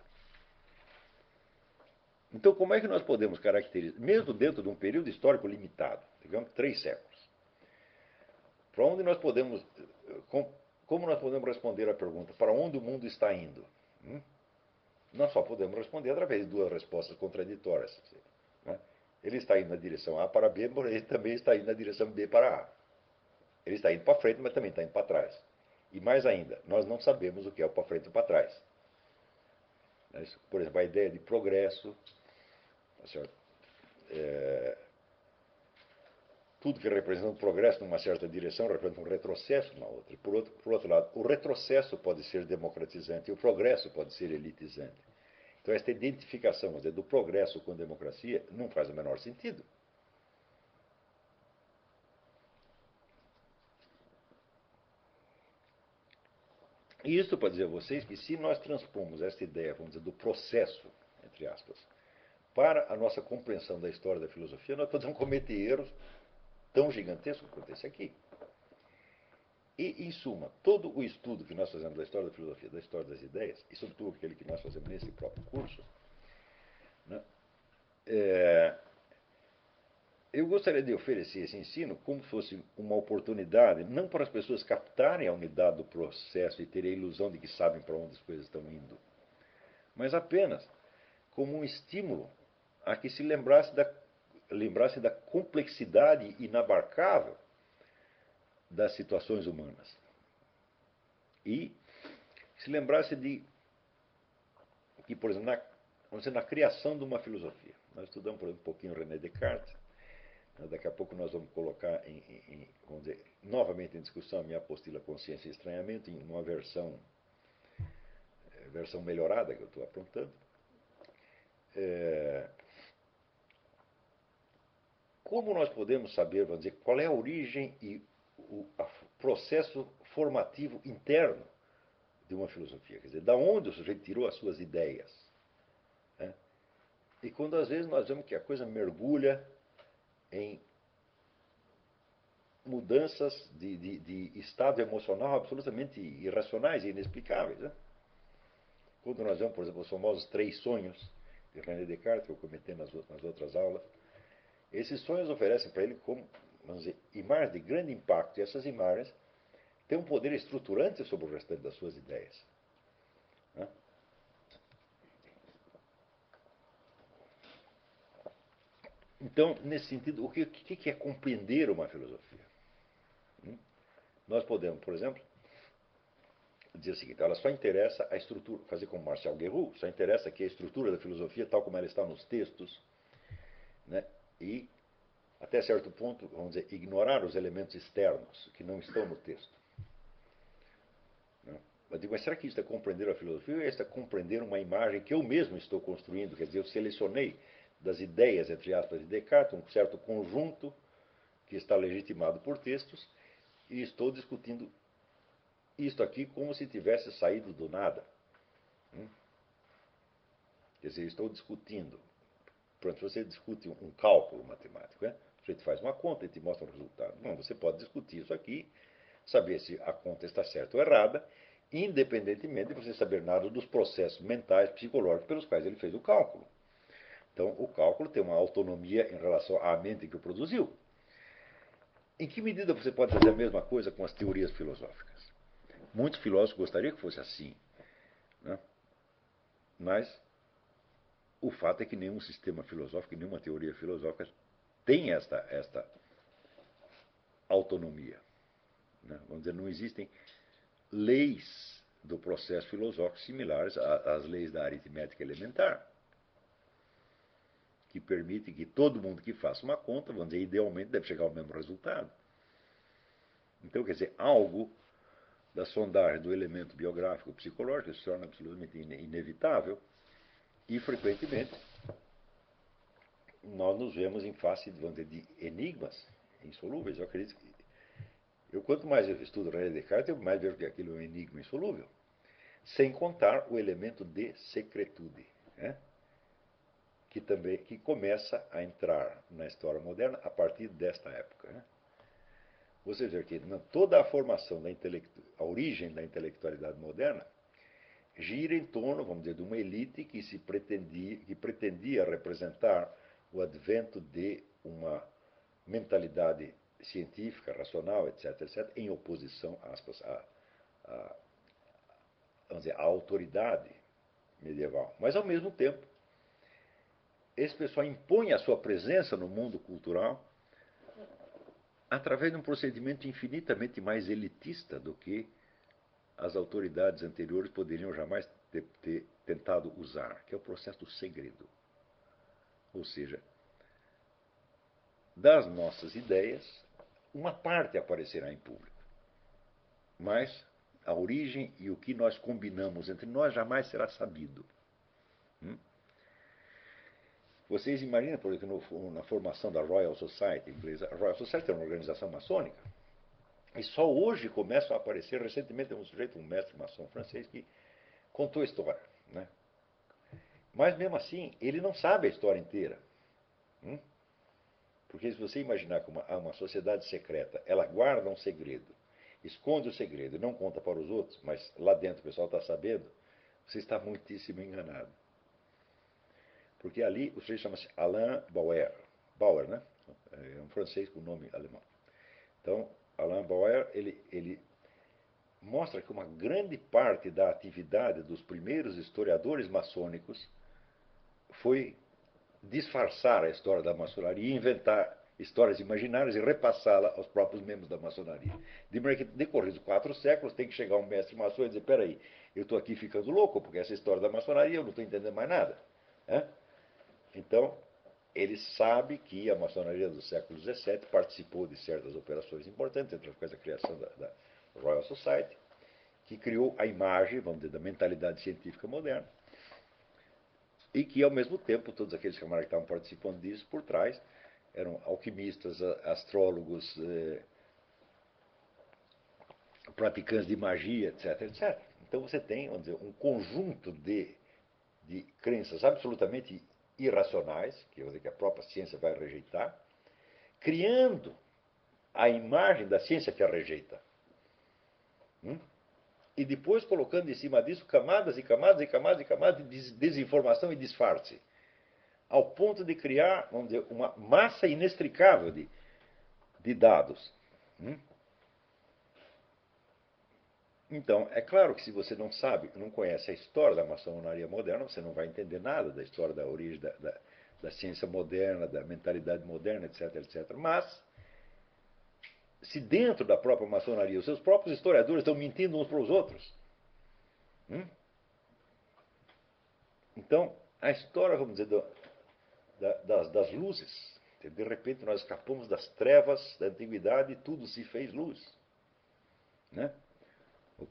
Então, como é que nós podemos caracterizar, mesmo dentro de um período histórico limitado, digamos 3 séculos, para onde nós podemos, como nós podemos responder à pergunta, para onde o mundo está indo? Nós só podemos responder através de 2 respostas contraditórias. Né? Ele está indo na direção A para B, mas ele também está indo na direção B para A. Ele está indo para frente, mas também está indo para trás. E mais ainda, nós não sabemos o que é o para frente e para trás. Por exemplo, a ideia de progresso, tudo que representa um progresso numa certa direção representa um retrocesso na outra. E por outro lado, o retrocesso pode ser democratizante e o progresso pode ser elitizante. Então, esta identificação, vamos dizer, do progresso com a democracia não faz o menor sentido. E isso para dizer a vocês que se nós transpomos esta ideia, vamos dizer, do processo, entre aspas, para a nossa compreensão da história da filosofia, nós podemos cometer erros tão gigantescos quanto esse aqui. E, em suma, todo o estudo que nós fazemos da história da filosofia, da história das ideias, e sobretudo aquele que nós fazemos nesse próprio curso, né, eu gostaria de oferecer esse ensino como se fosse uma oportunidade, não para as pessoas captarem a unidade do processo e terem a ilusão de que sabem para onde as coisas estão indo, mas apenas como um estímulo a que se lembrasse da complexidade inabarcável das situações humanas. E se lembrasse de que, por exemplo, na criação de uma filosofia, nós estudamos, por exemplo, um pouquinho René Descartes, daqui a pouco nós vamos colocar, vamos dizer, novamente em discussão a minha apostila Consciência e Estranhamento, em uma versão melhorada que eu estou aprontando. Como nós podemos saber, vamos dizer, qual é a origem e o processo formativo interno de uma filosofia? Quer dizer, da onde o sujeito tirou as suas ideias? Né? E quando às vezes nós vemos que a coisa mergulha em mudanças de estado emocional absolutamente irracionais e inexplicáveis. Né? Quando nós vemos, por exemplo, os famosos 3 sonhos de René Descartes, que eu comentei nas outras aulas, esses sonhos oferecem para ele como, vamos dizer, imagens de grande impacto, e essas imagens têm um poder estruturante sobre o restante das suas ideias. Né? Então, nesse sentido, o que é compreender uma filosofia? Nós podemos, por exemplo, dizer o seguinte: ela só interessa a estrutura, fazer como Marcel Guerroux, só interessa que a estrutura da filosofia, tal como ela está nos textos, né, e, até certo ponto, vamos dizer, ignorar os elementos externos que não estão no texto. Né? Eu digo, mas será que isso é compreender a filosofia ou é compreender uma imagem que eu mesmo estou construindo? Quer dizer, eu selecionei das ideias, entre aspas, de Descartes, um certo conjunto que está legitimado por textos e estou discutindo isto aqui como se tivesse saído do nada. Quer dizer, estou discutindo. Pronto, você discute um cálculo matemático, né? A gente faz uma conta e te mostra o resultado. Bom, você pode discutir isso aqui, saber se a conta está certa ou errada, independentemente de você saber nada dos processos mentais, psicológicos pelos quais ele fez o cálculo. Então, o cálculo tem uma autonomia em relação à mente que o produziu. Em que medida você pode fazer a mesma coisa com as teorias filosóficas? Muitos filósofos gostariam que fosse assim, né? Mas o fato é que nenhum sistema filosófico, nenhuma teoria filosófica tem esta autonomia, né? Vamos dizer, não existem leis do processo filosófico similares às leis da aritmética elementar, que permitem que todo mundo que faça uma conta, vamos dizer, idealmente deve chegar ao mesmo resultado. Então, quer dizer, algo da sondagem do elemento biográfico psicológico se torna absolutamente inevitável e, frequentemente, nós nos vemos em face, vamos dizer, de enigmas insolúveis. Eu acredito que quanto mais eu estudo René Descartes, eu mais vejo que aquilo é um enigma insolúvel. Sem contar o elemento de secretude, né? que começa a entrar na história moderna a partir desta época, né? Você vê que toda a formação a origem da intelectualidade moderna gira em torno, vamos dizer, de uma elite que pretendia representar o advento de uma mentalidade científica, racional, etc., etc., em oposição, aspas, à, vamos dizer, à autoridade medieval. Mas, ao mesmo tempo, esse pessoal impõe a sua presença no mundo cultural através de um procedimento infinitamente mais elitista do que as autoridades anteriores poderiam jamais ter tentado usar, que é o processo do segredo. Ou seja, das nossas ideias, uma parte aparecerá em público, mas a origem e o que nós combinamos entre nós jamais será sabido. Vocês imaginam, por exemplo, na formação da Royal Society inglesa, a Royal Society é uma organização maçônica, e só hoje começam a aparecer, recentemente um sujeito, um mestre maçom francês, que contou a história, né? Mas mesmo assim, ele não sabe a história inteira. Porque se você imaginar que uma sociedade secreta, ela guarda um segredo, esconde o segredo e não conta para os outros, mas lá dentro o pessoal está sabendo, você está muitíssimo enganado. Porque ali o sujeito chama-se Alain Bauer. Bauer, né? É um francês com nome alemão. Então, Alain Bauer, ele mostra que uma grande parte da atividade dos primeiros historiadores maçônicos foi disfarçar a história da maçonaria e inventar histórias imaginárias e repassá-la aos próprios membros da maçonaria. De maneira que, decorridos 4 séculos, tem que chegar um mestre maçom e dizer: peraí, eu estou aqui ficando louco, porque essa história da maçonaria eu não estou entendendo mais nada. Então, ele sabe que a maçonaria do século XVII participou de certas operações importantes, entre as quais a criação da Royal Society, que criou a imagem, vamos dizer, da mentalidade científica moderna, e que, ao mesmo tempo, todos aqueles camaradas que estavam participando disso, por trás, eram alquimistas, astrólogos, praticantes de magia, etc., etc. Então você tem, vamos dizer, um conjunto de crenças absolutamente irracionais, que a própria ciência vai rejeitar, criando a imagem da ciência que a rejeita. E depois colocando em cima disso camadas e camadas e camadas e camadas de desinformação e disfarce, ao ponto de criar, vamos dizer, uma massa inextricável de dados. Então, é claro que se você não sabe, não conhece a história da maçonaria moderna, você não vai entender nada da história da origem da ciência moderna, da mentalidade moderna, etc., etc. Mas, se dentro da própria maçonaria os seus próprios historiadores estão mentindo uns para os outros, então, a história, vamos dizer, das luzes, de repente nós escapamos das trevas da antiguidade e tudo se fez luz. Né? Ou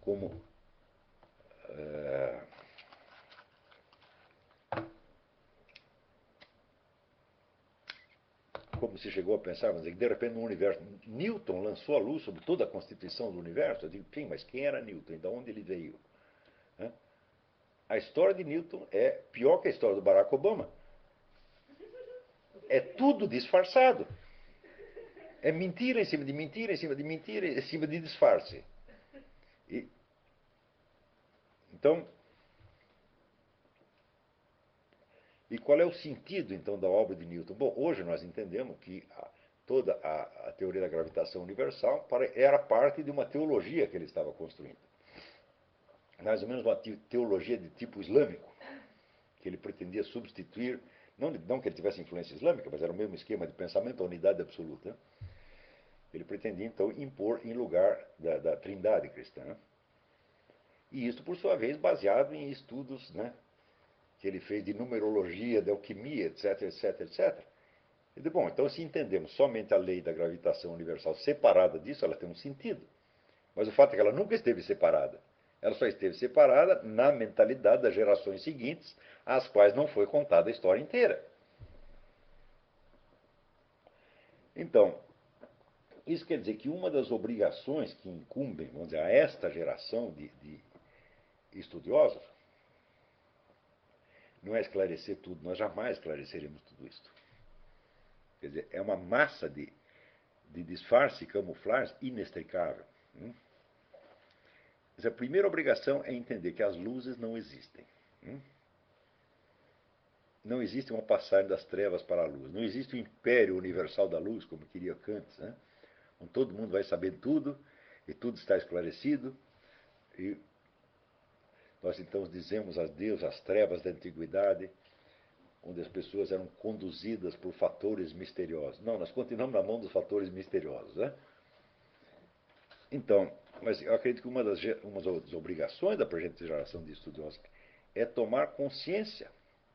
como se chegou a pensar, mas de repente no universo, Newton lançou a luz sobre toda a constituição do universo. Eu digo, sim, mas quem era Newton? E de onde ele veio? A história de Newton é pior que a história do Barack Obama. É tudo disfarçado. É mentira em cima de mentira, em cima de mentira, em cima de disfarce. Então, e qual é o sentido, então, da obra de Newton? Bom, hoje nós entendemos que toda a teoria da gravitação universal era parte de uma teologia que ele estava construindo. Mais ou menos uma teologia de tipo islâmico, que ele pretendia substituir, não que ele tivesse influência islâmica, mas era o mesmo esquema de pensamento, a unidade absoluta. Né? Ele pretendia, então, impor em lugar da trindade cristã. Né? E isso, por sua vez, baseado em estudos, né, que ele fez de numerologia, de alquimia, etc, etc, etc. E de, bom, então se entendemos somente a lei da gravitação universal separada disso, ela tem um sentido. Mas o fato é que ela nunca esteve separada. Ela só esteve separada na mentalidade das gerações seguintes, às quais não foi contada a história inteira. Então, isso quer dizer que uma das obrigações que incumbem, vamos dizer, a esta geração de estudiosos, não é esclarecer tudo, nós jamais esclareceremos tudo isso. Quer dizer, é uma massa de disfarce e camuflagem inextricável. Mas a primeira obrigação é entender que as luzes não existem. Não existe uma passagem das trevas para a luz. Não existe o império universal da luz, como queria Kant, né? Onde todo mundo vai saber tudo e tudo está esclarecido. E nós então dizemos adeus às trevas da antiguidade, onde as pessoas eram conduzidas por fatores misteriosos. Não, nós continuamos na mão dos fatores misteriosos. Né? Então, mas eu acredito que uma das obrigações da presente geração de estudiosos é tomar consciência,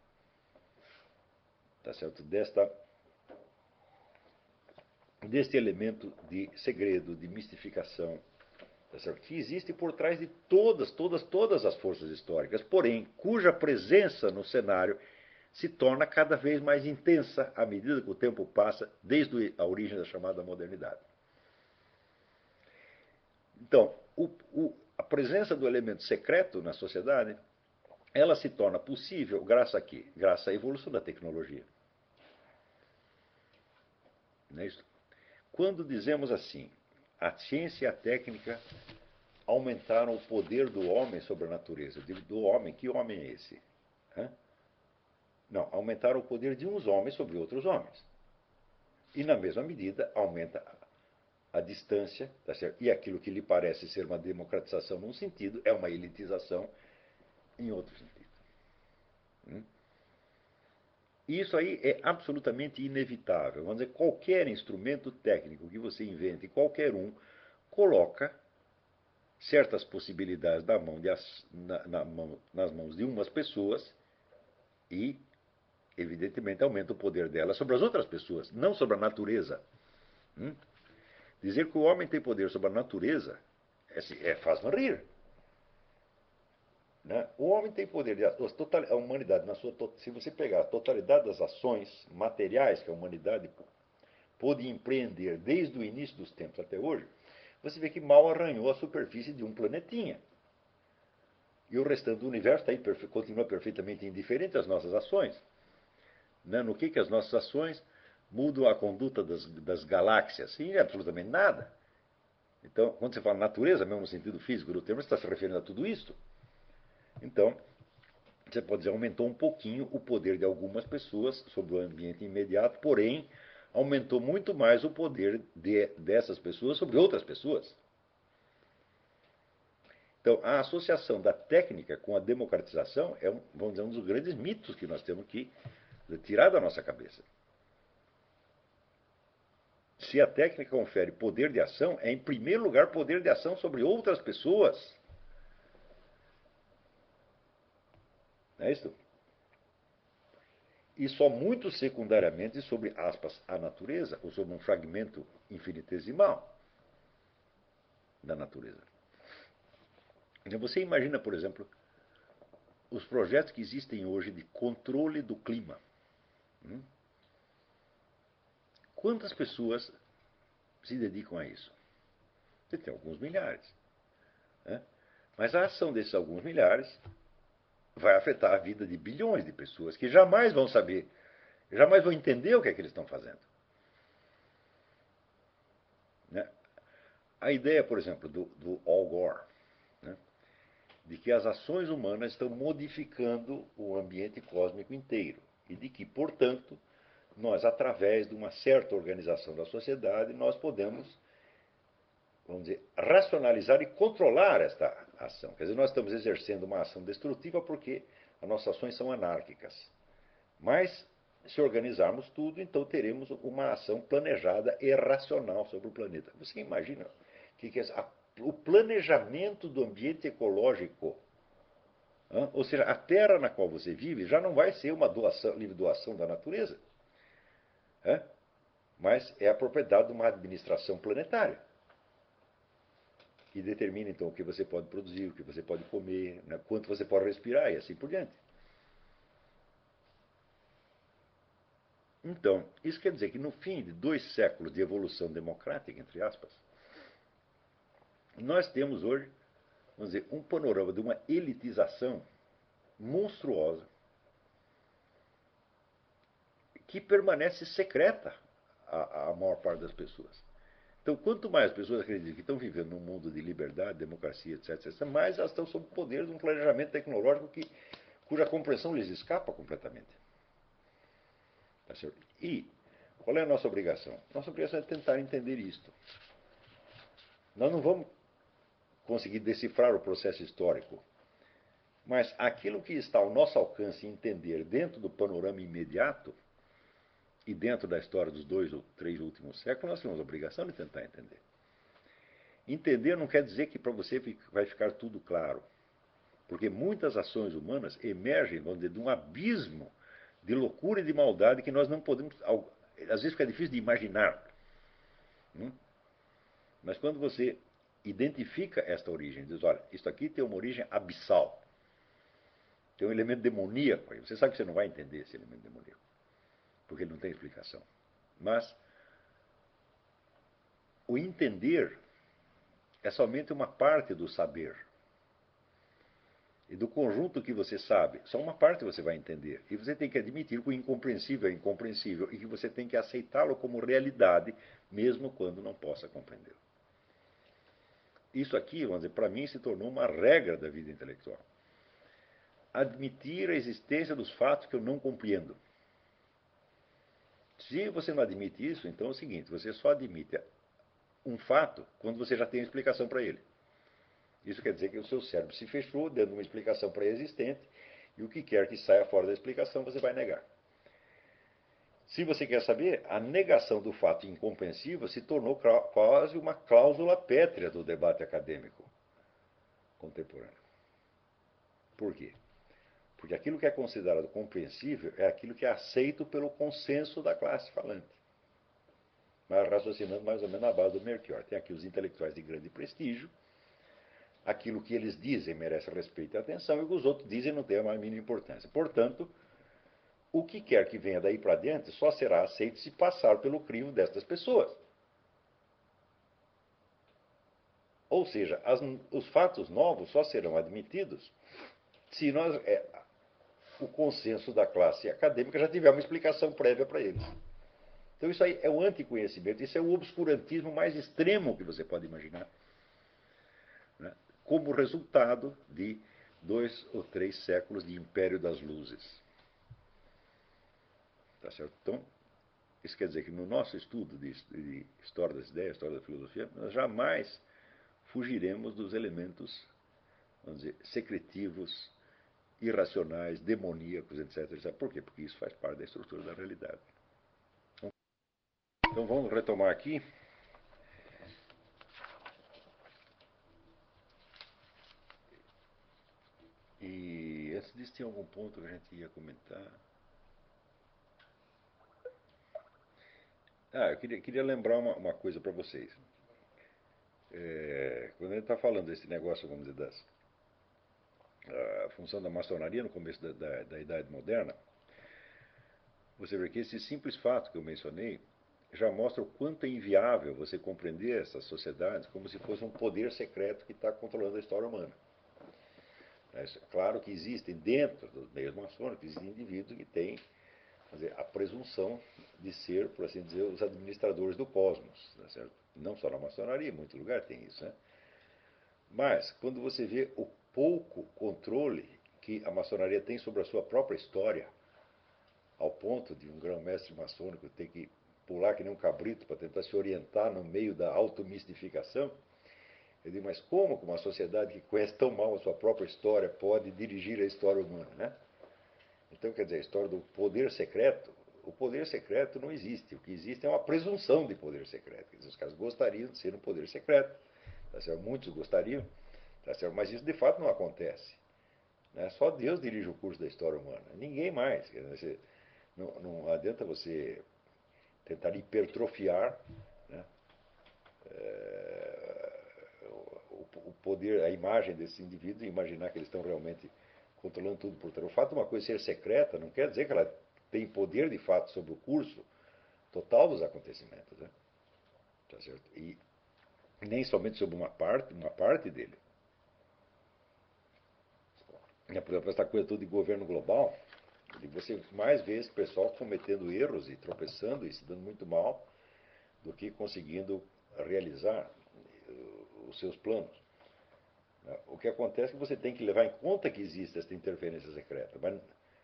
tá certo, deste elemento de segredo, de mistificação, tá certo, que existe por trás de todas as forças históricas, porém, cuja presença no cenário se torna cada vez mais intensa à medida que o tempo passa, desde a origem da chamada modernidade. Então, a presença do elemento secreto na sociedade, ela se torna possível graças a quê? Graças à evolução da tecnologia. Não é isso? Quando dizemos assim, a ciência e a técnica aumentaram o poder do homem sobre a natureza. Eu digo, do homem, que homem é esse? Hã? Não, aumentaram o poder de uns homens sobre outros homens. E, na mesma medida, aumenta a distância, tá certo? E aquilo que lhe parece ser uma democratização num sentido, é uma elitização em outro sentido. E isso aí é absolutamente inevitável. Vamos dizer, qualquer instrumento técnico que você invente, qualquer um, coloca certas possibilidades nas mãos de umas pessoas e, evidentemente, aumenta o poder delas sobre as outras pessoas, não sobre a natureza. Dizer que o homem tem poder sobre a natureza faz-nos rir. Né? O homem tem poder, a humanidade, se você pegar a totalidade das ações materiais que a humanidade pôde empreender desde o início dos tempos até hoje, você vê que mal arranhou a superfície de um planetinha. E o restante do universo tá aí, continua perfeitamente indiferente às nossas ações. Né? No que as nossas ações mudam a conduta das galáxias? Em absolutamente nada. Então, quando você fala natureza, mesmo no sentido físico do termo, você está se referindo a tudo isso. Então, você pode dizer, aumentou um pouquinho o poder de algumas pessoas sobre o ambiente imediato, porém, aumentou muito mais o poder dessas pessoas sobre outras pessoas. Então, a associação da técnica com a democratização é, vamos dizer, um dos grandes mitos que nós temos que tirar da nossa cabeça. Se a técnica confere poder de ação, é, em primeiro lugar, poder de ação sobre outras pessoas. Não é isso? E só muito secundariamente sobre, aspas, a natureza, ou sobre um fragmento infinitesimal da natureza. Então, você imagina, por exemplo, os projetos que existem hoje de controle do clima. Quantas pessoas se dedicam a isso? Você tem alguns milhares. Né? Mas a ação desses alguns milhares vai afetar a vida de bilhões de pessoas que jamais vão saber, jamais vão entender o que é que eles estão fazendo. Né? A ideia, por exemplo, do Al Gore, né? de que as ações humanas estão modificando o ambiente cósmico inteiro e de que, portanto, nós, através de uma certa organização da sociedade, nós podemos, vamos dizer, racionalizar e controlar esta ação. Quer dizer, nós estamos exercendo uma ação destrutiva porque as nossas ações são anárquicas. Mas, se organizarmos tudo, então teremos uma ação planejada e racional sobre o planeta. Você imagina que é o planejamento do ambiente ecológico, ou seja, a terra na qual você vive já não vai ser uma doação, livre doação da natureza, mas é a propriedade de uma administração planetária, que determina então o que você pode produzir, o que você pode comer, né, quanto você pode respirar e assim por diante. Então, isso quer dizer que no fim de 2 séculos de evolução democrática, entre aspas, nós temos hoje, vamos dizer, um panorama de uma elitização monstruosa que permanece secreta à maior parte das pessoas. Então, quanto mais as pessoas acreditam que estão vivendo num mundo de liberdade, democracia, etc., mais elas estão sob o poder de um planejamento tecnológico cuja compreensão lhes escapa completamente. Tá certo? E qual é a nossa obrigação? Nossa obrigação é tentar entender isto. Nós não vamos conseguir decifrar o processo histórico, mas aquilo que está ao nosso alcance entender dentro do panorama imediato e dentro da história dos 2 ou 3 últimos séculos, nós temos a obrigação de tentar entender. Entender não quer dizer que para você vai ficar tudo claro, porque muitas ações humanas emergem, vamos dizer, de um abismo de loucura e de maldade que nós não podemos, às vezes fica difícil de imaginar. Mas quando você identifica esta origem, diz, olha, isso aqui tem uma origem abissal, tem um elemento demoníaco aí. Você sabe que você não vai entender esse elemento demoníaco, porque ele não tem explicação. Mas o entender é somente uma parte do saber. E do conjunto que você sabe, só uma parte você vai entender. E você tem que admitir que o incompreensível é incompreensível e que você tem que aceitá-lo como realidade, mesmo quando não possa compreendê-lo. Isso aqui, vamos dizer, para mim se tornou uma regra da vida intelectual. Admitir a existência dos fatos que eu não compreendo. Se você não admite isso, então é o seguinte, você só admite um fato quando você já tem uma explicação para ele. Isso quer dizer que o seu cérebro se fechou, dando uma explicação pré-existente, e o que quer que saia fora da explicação você vai negar. Se você quer saber, a negação do fato incompreensível se tornou quase uma cláusula pétrea do debate acadêmico contemporâneo. Por quê? Porque aquilo que é considerado compreensível é aquilo que é aceito pelo consenso da classe falante. Mas raciocinando mais ou menos na base do Melchior. Tem aqui os intelectuais de grande prestígio, aquilo que eles dizem merece respeito e atenção, e o que os outros dizem não tem a mais mínima importância. Portanto, o que quer que venha daí para diante só será aceito se passar pelo crivo destas pessoas. Ou seja, os fatos novos só serão admitidos se o consenso da classe acadêmica já tiver uma explicação prévia para eles. Então isso aí é o anticonhecimento, isso é o obscurantismo mais extremo que você pode imaginar, né? Como resultado de 2 ou 3 séculos de império das luzes. Tá certo? Então, isso quer dizer que no nosso estudo de história das ideias, história da filosofia, nós jamais fugiremos dos elementos, vamos dizer, secretivos, irracionais, demoníacos, etc, etc. Por quê? Porque isso faz parte da estrutura da realidade. Então vamos retomar aqui. E antes disso, tinha algum ponto que a gente ia comentar? Eu queria lembrar uma coisa para vocês. Quando a gente está falando desse negócio, vamos dizer, a função da maçonaria no começo da Idade Moderna, você vê que esse simples fato que eu mencionei já mostra o quanto é inviável você compreender essas sociedades como se fosse um poder secreto que está controlando a história humana. É claro que existem dentro dos meios maçônicos, existem indivíduos que têm, dizer, a presunção de ser, por assim dizer, os administradores do cosmos, tá certo? Não só na maçonaria, em muito lugar tem isso, né? Mas, quando você vê o pouco controle que a maçonaria tem sobre a sua própria história, ao ponto de um grão-mestre maçônico ter que pular que nem um cabrito para tentar se orientar no meio da automistificação. Eu digo, mas como uma sociedade que conhece tão mal a sua própria história pode dirigir a história humana, né? Então, quer dizer, a história do poder secreto, o poder secreto não existe. O que existe é uma presunção de poder secreto. Quer dizer, os caras gostariam de ser um poder secreto, tá certo? Muitos gostariam, tá certo? Mas isso de fato não acontece. Né? Só Deus dirige o curso da história humana, ninguém mais. Quer dizer, não adianta você tentar hipertrofiar, né, o poder, a imagem desses indivíduos e imaginar que eles estão realmente controlando tudo por trás. O fato de uma coisa ser secreta não quer dizer que ela tem poder de fato sobre o curso total dos acontecimentos. Né? Tá certo? E nem somente sobre uma parte dele. Por exemplo, essa coisa toda de governo global, você mais vê esse pessoal cometendo erros e tropeçando e se dando muito mal do que conseguindo realizar os seus planos. O que acontece é que você tem que levar em conta que existe essa interferência secreta, mas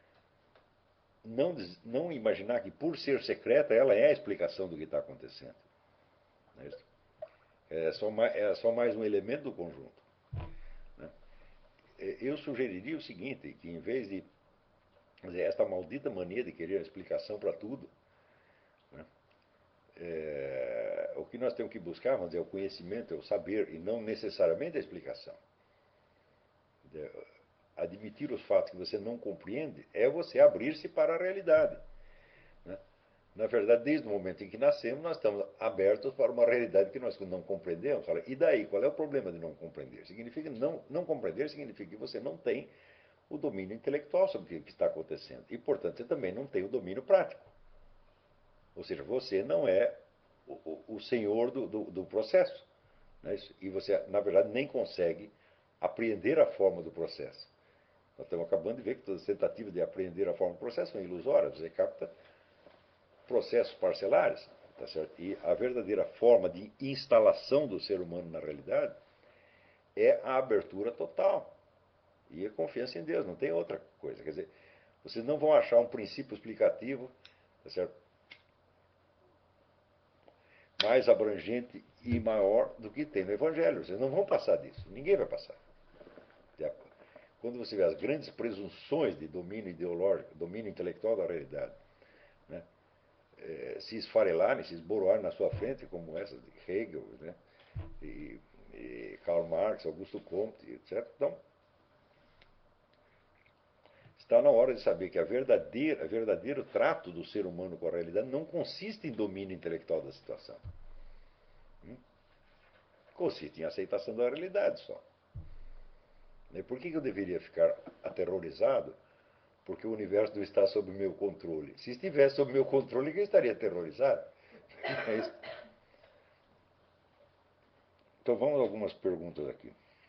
não imaginar que por ser secreta ela é a explicação do que está acontecendo. É só mais um elemento do conjunto. Né? Eu sugeriria o seguinte, que em vez de esta maldita mania de querer a explicação para tudo, né? O que nós temos que buscar, vamos dizer, é o conhecimento, é o saber, e não necessariamente a explicação. Admitir os fatos que você não compreende é você abrir-se para a realidade. Né? Na verdade, desde o momento em que nascemos, nós estamos abertos para uma realidade que nós não compreendemos. E daí, qual é o problema de não compreender? Significa não compreender significa que você não tem o domínio intelectual sobre o que está acontecendo. E, portanto, você também não tem o domínio prático. Ou seja, você não é o senhor do processo. Né? E você, na verdade, nem consegue apreender a forma do processo. Nós estamos acabando de ver que todas as tentativas de apreender a forma do processo são ilusórias. Você capta processos parcelares. Tá certo? E a verdadeira forma de instalação do ser humano na realidade é a abertura total. E a confiança em Deus, não tem outra coisa. Quer dizer, vocês não vão achar um princípio explicativo, tá certo, mais abrangente e maior do que tem no Evangelho. Vocês não vão passar disso. Ninguém vai passar. Quando você vê as grandes presunções de domínio ideológico, domínio intelectual da realidade, né, se esfarelarem, se esboroarem na sua frente, como essas de Hegel, né, e Karl Marx, Augusto Comte, etc. Então, está na hora de saber que o verdadeiro trato do ser humano com a realidade não consiste em domínio intelectual da situação. Consiste em aceitação da realidade só. Por que eu deveria ficar aterrorizado porque o universo não está sob o meu controle? Se estivesse sob o meu controle, eu estaria aterrorizado. É isso. Então vamos a algumas perguntas aqui.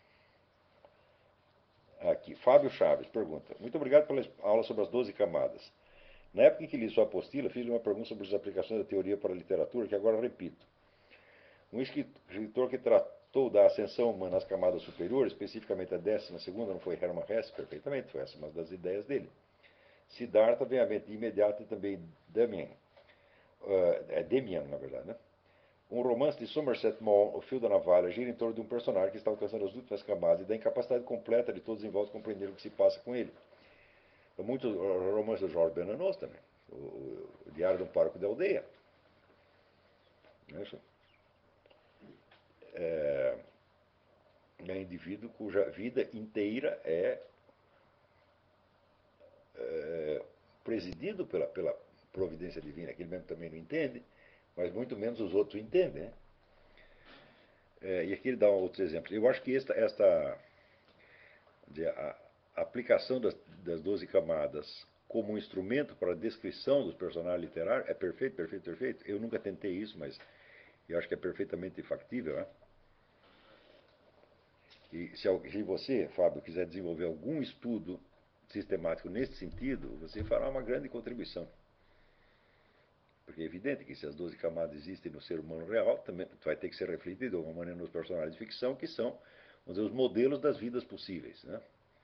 Fábio Chaves pergunta: muito obrigado pela aula sobre as 12 camadas. Na época em que li sua apostila, fiz uma pergunta sobre as aplicações da teoria para a literatura, que agora repito. Um escritor que tratou da ascensão humana às camadas superiores, especificamente a 12ª, não foi Hermann Hesse? Perfeitamente, foi essa uma das ideias dele. Siddhartha vem à mente de imediato e também Demian. Demian, na verdade, né? Um romance de Somerset Maugham, O Fio da Navalha, gira em torno de um personagem que está alcançando as últimas camadas e da incapacidade completa de todos em volta compreender o que se passa com ele. Muitos romances do Jorge Bernanos também. O Diário de um Pároco de Aldeia. Isso. É um indivíduo cuja vida inteira é presidido pela providência divina, que ele mesmo também não entende, mas muito menos os outros entendem. Né? E aqui ele dá outros exemplos. Eu acho que a aplicação das 12 camadas como um instrumento para a descrição dos personagens literários é perfeito, perfeito, perfeito. Eu nunca tentei isso, mas eu acho que é perfeitamente factível. Né? E se você, Fábio, quiser desenvolver algum estudo sistemático nesse sentido, você fará uma grande contribuição. Porque é evidente que se as 12 camadas existem no ser humano real, também vai ter que ser refletido de alguma maneira nos personagens de ficção, que são vamos dizer, os modelos das vidas possíveis, né?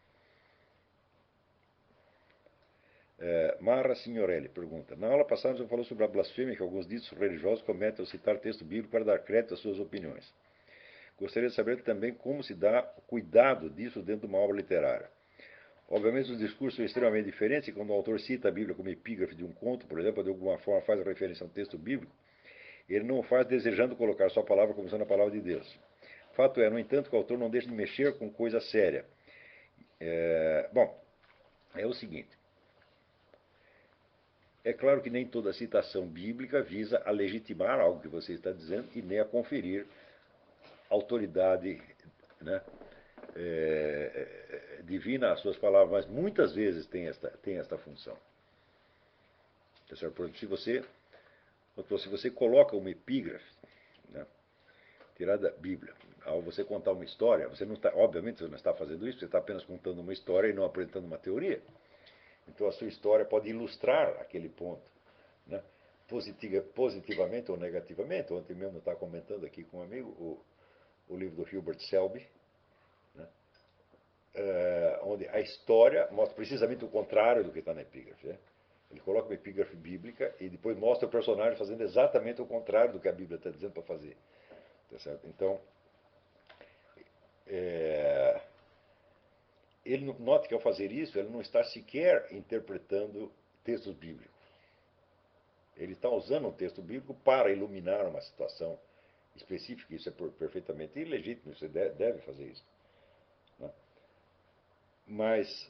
Mara Signorelli pergunta: na aula passada você falou sobre a blasfêmia que alguns ditos religiosos cometem ao citar texto bíblico para dar crédito às suas opiniões. Gostaria de saber também como se dá cuidado disso dentro de uma obra literária. Obviamente os discursos são extremamente diferentes e quando o autor cita a Bíblia como epígrafe de um conto, por exemplo, de alguma forma faz referência a um texto bíblico, ele não o faz desejando colocar sua palavra como sendo a palavra de Deus. Fato é, no entanto, que o autor não deixa de mexer com coisa séria. Bom, é o seguinte. É claro que nem toda citação bíblica visa a legitimar algo que você está dizendo e nem a conferir autoridade, né, divina às suas palavras, mas muitas vezes tem esta função. Por exemplo, se você coloca uma epígrafe, né, tirada da Bíblia, ao você contar uma história, você não está, obviamente você não está fazendo isso, você está apenas contando uma história e não apresentando uma teoria. Então a sua história pode ilustrar aquele ponto, né, positivamente ou negativamente. Ontem mesmo eu estava comentando aqui com um amigo o livro do Hubert Selby, né, onde a história mostra precisamente o contrário do que está na epígrafe. Né? Ele coloca uma epígrafe bíblica e depois mostra o personagem fazendo exatamente o contrário do que a Bíblia está dizendo para fazer. Tá certo? Então, ele note que ao fazer isso, ele não está sequer interpretando textos bíblicos. Ele está usando um texto bíblico para iluminar uma situação específica. Isso é perfeitamente legítimo, você deve fazer isso. Né? Mas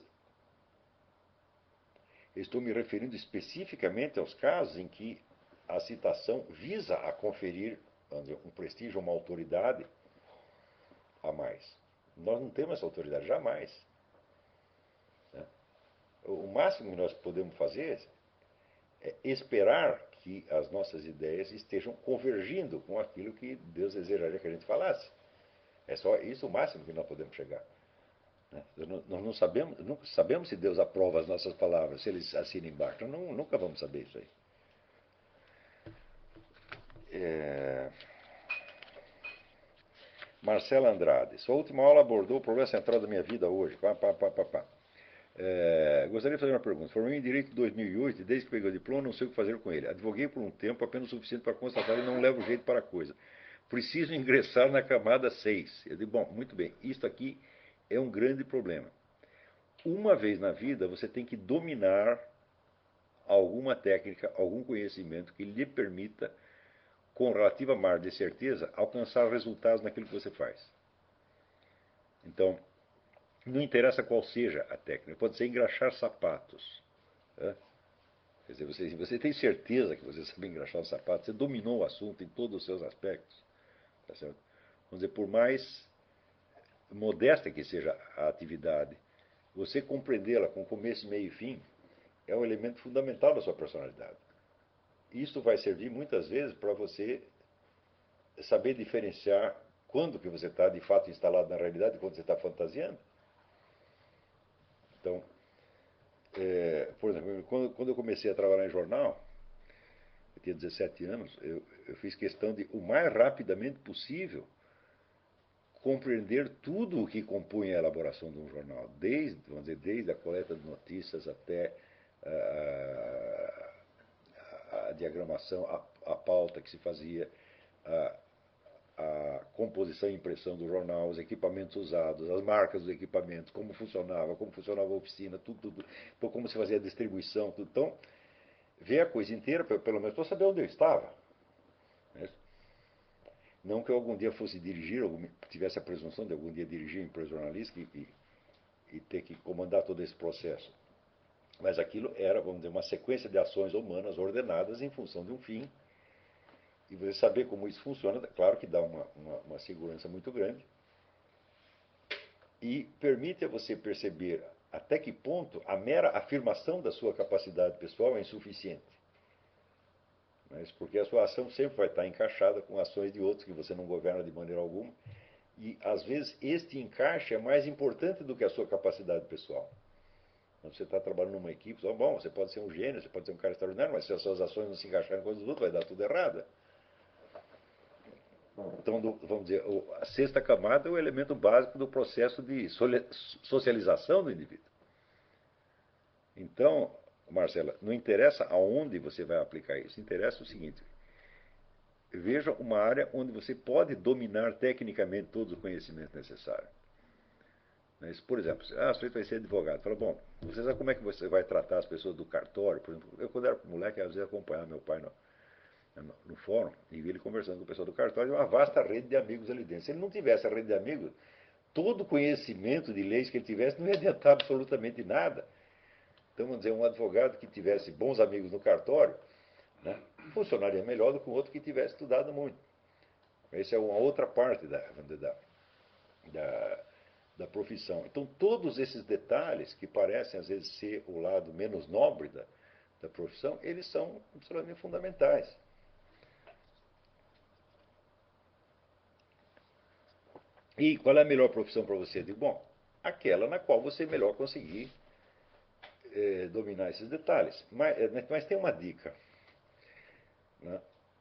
estou me referindo especificamente aos casos em que a citação visa a conferir um prestígio, uma autoridade a mais. Nós não temos essa autoridade, jamais. Né? O máximo que nós podemos fazer é esperar que as nossas ideias estejam convergindo com aquilo que Deus desejaria que a gente falasse. É só isso o máximo que nós podemos chegar. Né? Nós não sabemos, nunca sabemos se Deus aprova as nossas palavras, se Ele assina embaixo. Nunca vamos saber isso aí. Marcela Andrade. Sua última aula abordou o problema central da minha vida hoje. Gostaria de fazer uma pergunta. Formei em Direito em 2008 e desde que peguei o diploma não sei o que fazer com ele. Advoguei por um tempo apenas o suficiente para constatar e não levo jeito para a coisa. Preciso ingressar na camada 6. Eu digo, bom, muito bem, isto aqui é um grande problema. Uma vez na vida você tem que dominar alguma técnica, algum conhecimento que lhe permita, com relativa margem de certeza, alcançar resultados naquilo que você faz. Então, não interessa qual seja a técnica, pode ser engraxar sapatos. Né? Quer dizer, você tem certeza que você sabe engraxar um sapato, você dominou o assunto em todos os seus aspectos. Tá certo? Vamos dizer, por mais modesta que seja a atividade, você compreendê-la com começo, meio e fim é um elemento fundamental da sua personalidade. Isso vai servir muitas vezes para você saber diferenciar quando que você está de fato instalado na realidade e quando você está fantasiando. Então, por exemplo, quando eu comecei a trabalhar em jornal, eu tinha 17 anos, eu fiz questão de, o mais rapidamente possível, compreender tudo o que compunha a elaboração de um jornal, vamos dizer, desde a coleta de notícias até a diagramação, a pauta que se fazia, a composição e impressão do jornal, os equipamentos usados, as marcas dos equipamentos, como funcionava a oficina, tudo, como se fazia a distribuição, tudo. Então, ver a coisa inteira, pelo menos para saber onde eu estava. Né? Não que eu algum dia fosse dirigir, ou tivesse a presunção de algum dia dirigir uma empresa jornalística e ter que comandar todo esse processo. Mas aquilo era, vamos dizer, uma sequência de ações humanas ordenadas em função de um fim. E você saber como isso funciona, claro que dá uma segurança muito grande. E permite a você perceber até que ponto a mera afirmação da sua capacidade pessoal é insuficiente. Mas porque a sua ação sempre vai estar encaixada com ações de outros que você não governa de maneira alguma. E, às vezes, este encaixe é mais importante do que a sua capacidade pessoal. Quando você está trabalhando numa equipe, bom, você pode ser um gênio, você pode ser um cara extraordinário, mas se as suas ações não se encaixarem com as dos outros, vai dar tudo errado. Então, vamos dizer, a sexta camada é o elemento básico do processo de socialização do indivíduo. Então, Marcela, não interessa aonde você vai aplicar isso, interessa o seguinte: veja uma área onde você pode dominar tecnicamente todo o conhecimento necessário. Por exemplo, você vai ser advogado. Fala, bom, você sabe como é que você vai tratar as pessoas do cartório? Por exemplo, eu, quando era moleque, às vezes acompanhava meu pai no fórum e via ele conversando com o pessoal do cartório, uma vasta rede de amigos ali dentro. Se ele não tivesse a rede de amigos, todo o conhecimento de leis que ele tivesse não ia adiantar absolutamente nada. Então, vamos dizer, um advogado que tivesse bons amigos no cartório, né, funcionaria melhor do que um outro que tivesse estudado muito. Essa é uma outra parte da, da profissão. Então, todos esses detalhes, que parecem às vezes ser o lado menos nobre da profissão, eles são absolutamente fundamentais. E qual é a melhor profissão para você? Eu digo, bom, aquela na qual você melhor conseguir dominar esses detalhes. Mas tem uma dica. Né?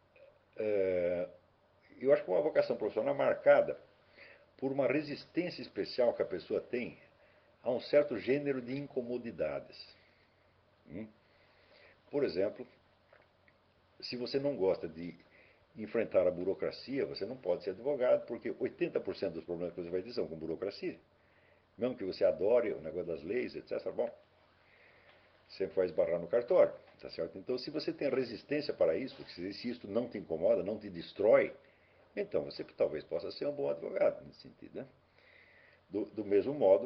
Eu acho que uma vocação profissional é marcada por uma resistência especial que a pessoa tem a um certo gênero de incomodidades. Por exemplo, se você não gosta de enfrentar a burocracia, você não pode ser advogado, porque 80% dos problemas que você vai ter são com burocracia. Mesmo que você adore o negócio das leis, etc., bom, sempre vai esbarrar no cartório, tá certo? Então, se você tem resistência para isso, se isso não te incomoda, não te destrói, então você talvez possa ser um bom advogado nesse sentido, né? Do mesmo modo,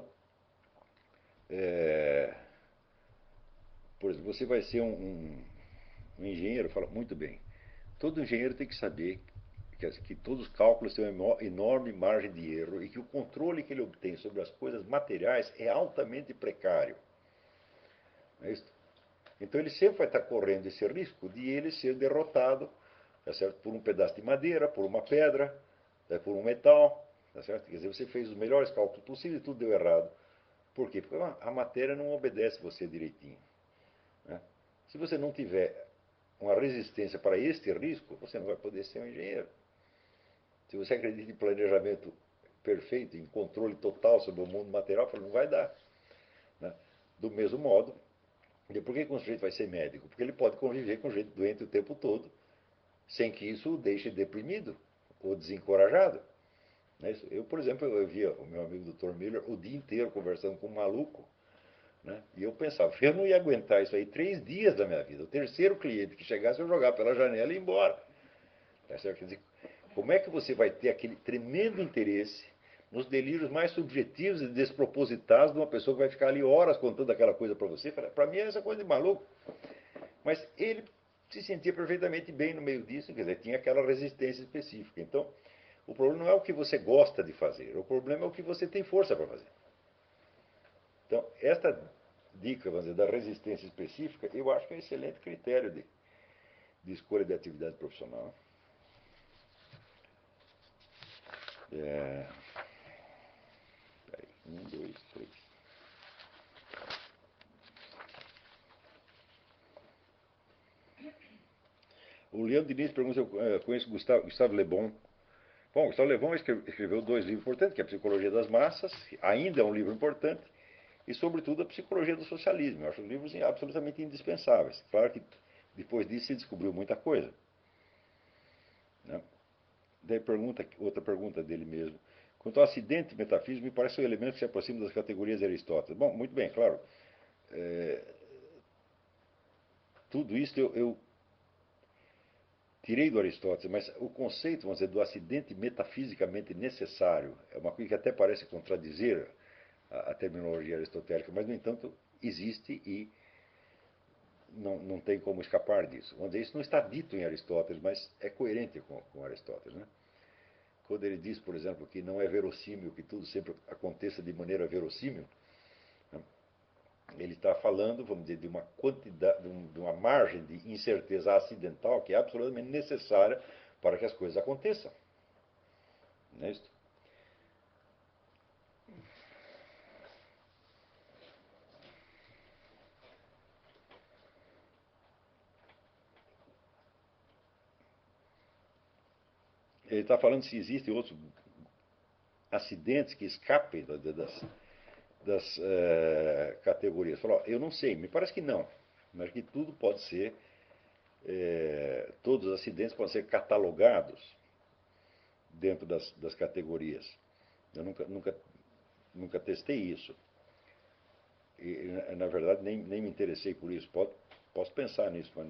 é, por exemplo, você vai ser um engenheiro, fala muito bem. Todo engenheiro tem que saber que todos os cálculos têm uma enorme margem de erro e que o controle que ele obtém sobre as coisas materiais é altamente precário. Não é isso? Então ele sempre vai estar correndo esse risco de ele ser derrotado, tá certo? Por um pedaço de madeira, por uma pedra, por um metal. Tá certo? Quer dizer, você fez os melhores cálculos possíveis e tudo deu errado. Por quê? Porque a matéria não obedece você direitinho. Né? Se você não tiver uma resistência para este risco, você não vai poder ser um engenheiro. Se você acredita em planejamento perfeito, em controle total sobre o mundo material, não vai dar. Né? Do mesmo modo, por que um sujeito vai ser médico? Porque ele pode conviver com gente doente o tempo todo, sem que isso o deixe deprimido ou desencorajado. Eu, por exemplo, eu via o meu amigo Dr. Miller o dia inteiro conversando com um maluco, né? E eu pensava, eu não ia aguentar isso aí 3 dias da minha vida. O terceiro cliente que chegasse, eu jogar pela janela e ir embora. Tá certo? Quer dizer, como é que você vai ter aquele tremendo interesse nos delírios mais subjetivos e despropositados de uma pessoa que vai ficar ali horas contando aquela coisa para você? Para mim é essa coisa de maluco. Mas ele se sentia perfeitamente bem no meio disso, quer dizer, tinha aquela resistência específica. Então, o problema não é o que você gosta de fazer, o problema é o que você tem força para fazer. Então, esta dica, vamos dizer, da resistência específica, eu acho que é um excelente critério de escolha de atividade profissional. É... Peraí, 1, 2, 3. O Leandro Diniz pergunta se eu conheço Gustavo Le Bon. Bom, Gustavo Le Bon escreveu 2 livros importantes, que é a Psicologia das Massas, que ainda é um livro importante, e, sobretudo, a Psicologia do Socialismo. Eu acho os livros absolutamente indispensáveis. Claro que depois disso se descobriu muita coisa. Né? Daí outra pergunta dele mesmo. Quanto ao acidente metafísico, me parece um elemento que se aproxima das categorias de Aristóteles. Bom, muito bem, claro. É, tudo isso eu tirei do Aristóteles, mas o conceito, vamos dizer, do acidente metafisicamente necessário é uma coisa que até parece contradizer a terminologia aristotélica, mas, no entanto, existe e não tem como escapar disso. Vamos dizer, isso não está dito em Aristóteles, mas é coerente com Aristóteles. Né? Quando ele diz, por exemplo, que não é verossímil que tudo sempre aconteça de maneira verossímil, né? Ele está falando, vamos dizer, de uma quantidade, de uma margem de incerteza acidental que é absolutamente necessária para que as coisas aconteçam. Não é isso? Ele está falando se existem outros acidentes que escapem das categorias. Falou, eu não sei, me parece que não. Mas que tudo pode ser, todos os acidentes podem ser catalogados dentro das categorias. Eu nunca testei isso. E, na verdade, nem me interessei por isso. Posso pensar nisso, mas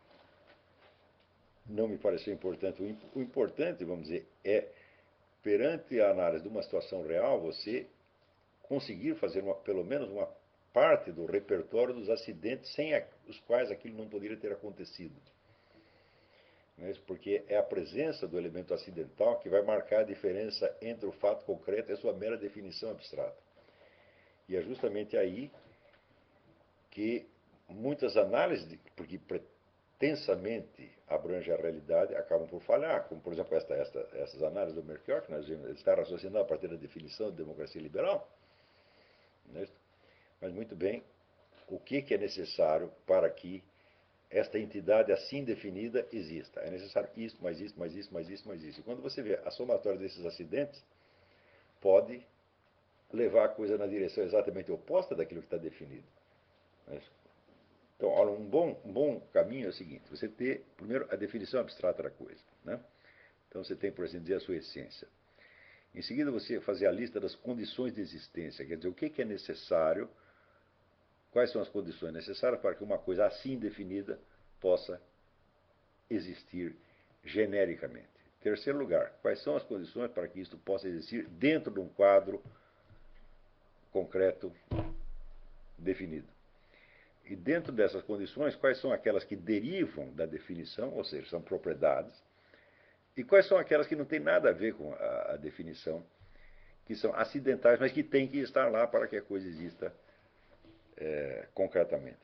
não me pareceu importante. O importante, vamos dizer, é, perante a análise de uma situação real, você conseguir fazer pelo menos uma parte do repertório dos acidentes sem os quais aquilo não poderia ter acontecido. Porque é a presença do elemento acidental que vai marcar a diferença entre o fato concreto e a sua mera definição abstrata. E é justamente aí que muitas análises, porque pretensamente abrange a realidade, acabam por falhar, como por exemplo essas análises do Melchior, que nós vimos, está raciocinando a partir da definição de democracia liberal. Mas muito bem, o que é necessário para que esta entidade assim definida exista? É necessário isso, mais isso, mais isso, mais isso, mais isso. E quando você vê a somatória desses acidentes, pode levar a coisa na direção exatamente oposta daquilo que está definido. Então, olha, um bom caminho é o seguinte: você ter, primeiro, a definição abstrata da coisa. Então, você tem, por assim dizer, a sua essência. Em seguida, você fazer a lista das condições de existência, quer dizer, o que é necessário, quais são as condições necessárias para que uma coisa assim definida possa existir genericamente. Em terceiro lugar, quais são as condições para que isto possa existir dentro de um quadro concreto definido. E dentro dessas condições, quais são aquelas que derivam da definição, ou seja, são propriedades, e quais são aquelas que não têm nada a ver com a definição, que são acidentais, mas que têm que estar lá para que a coisa exista concretamente.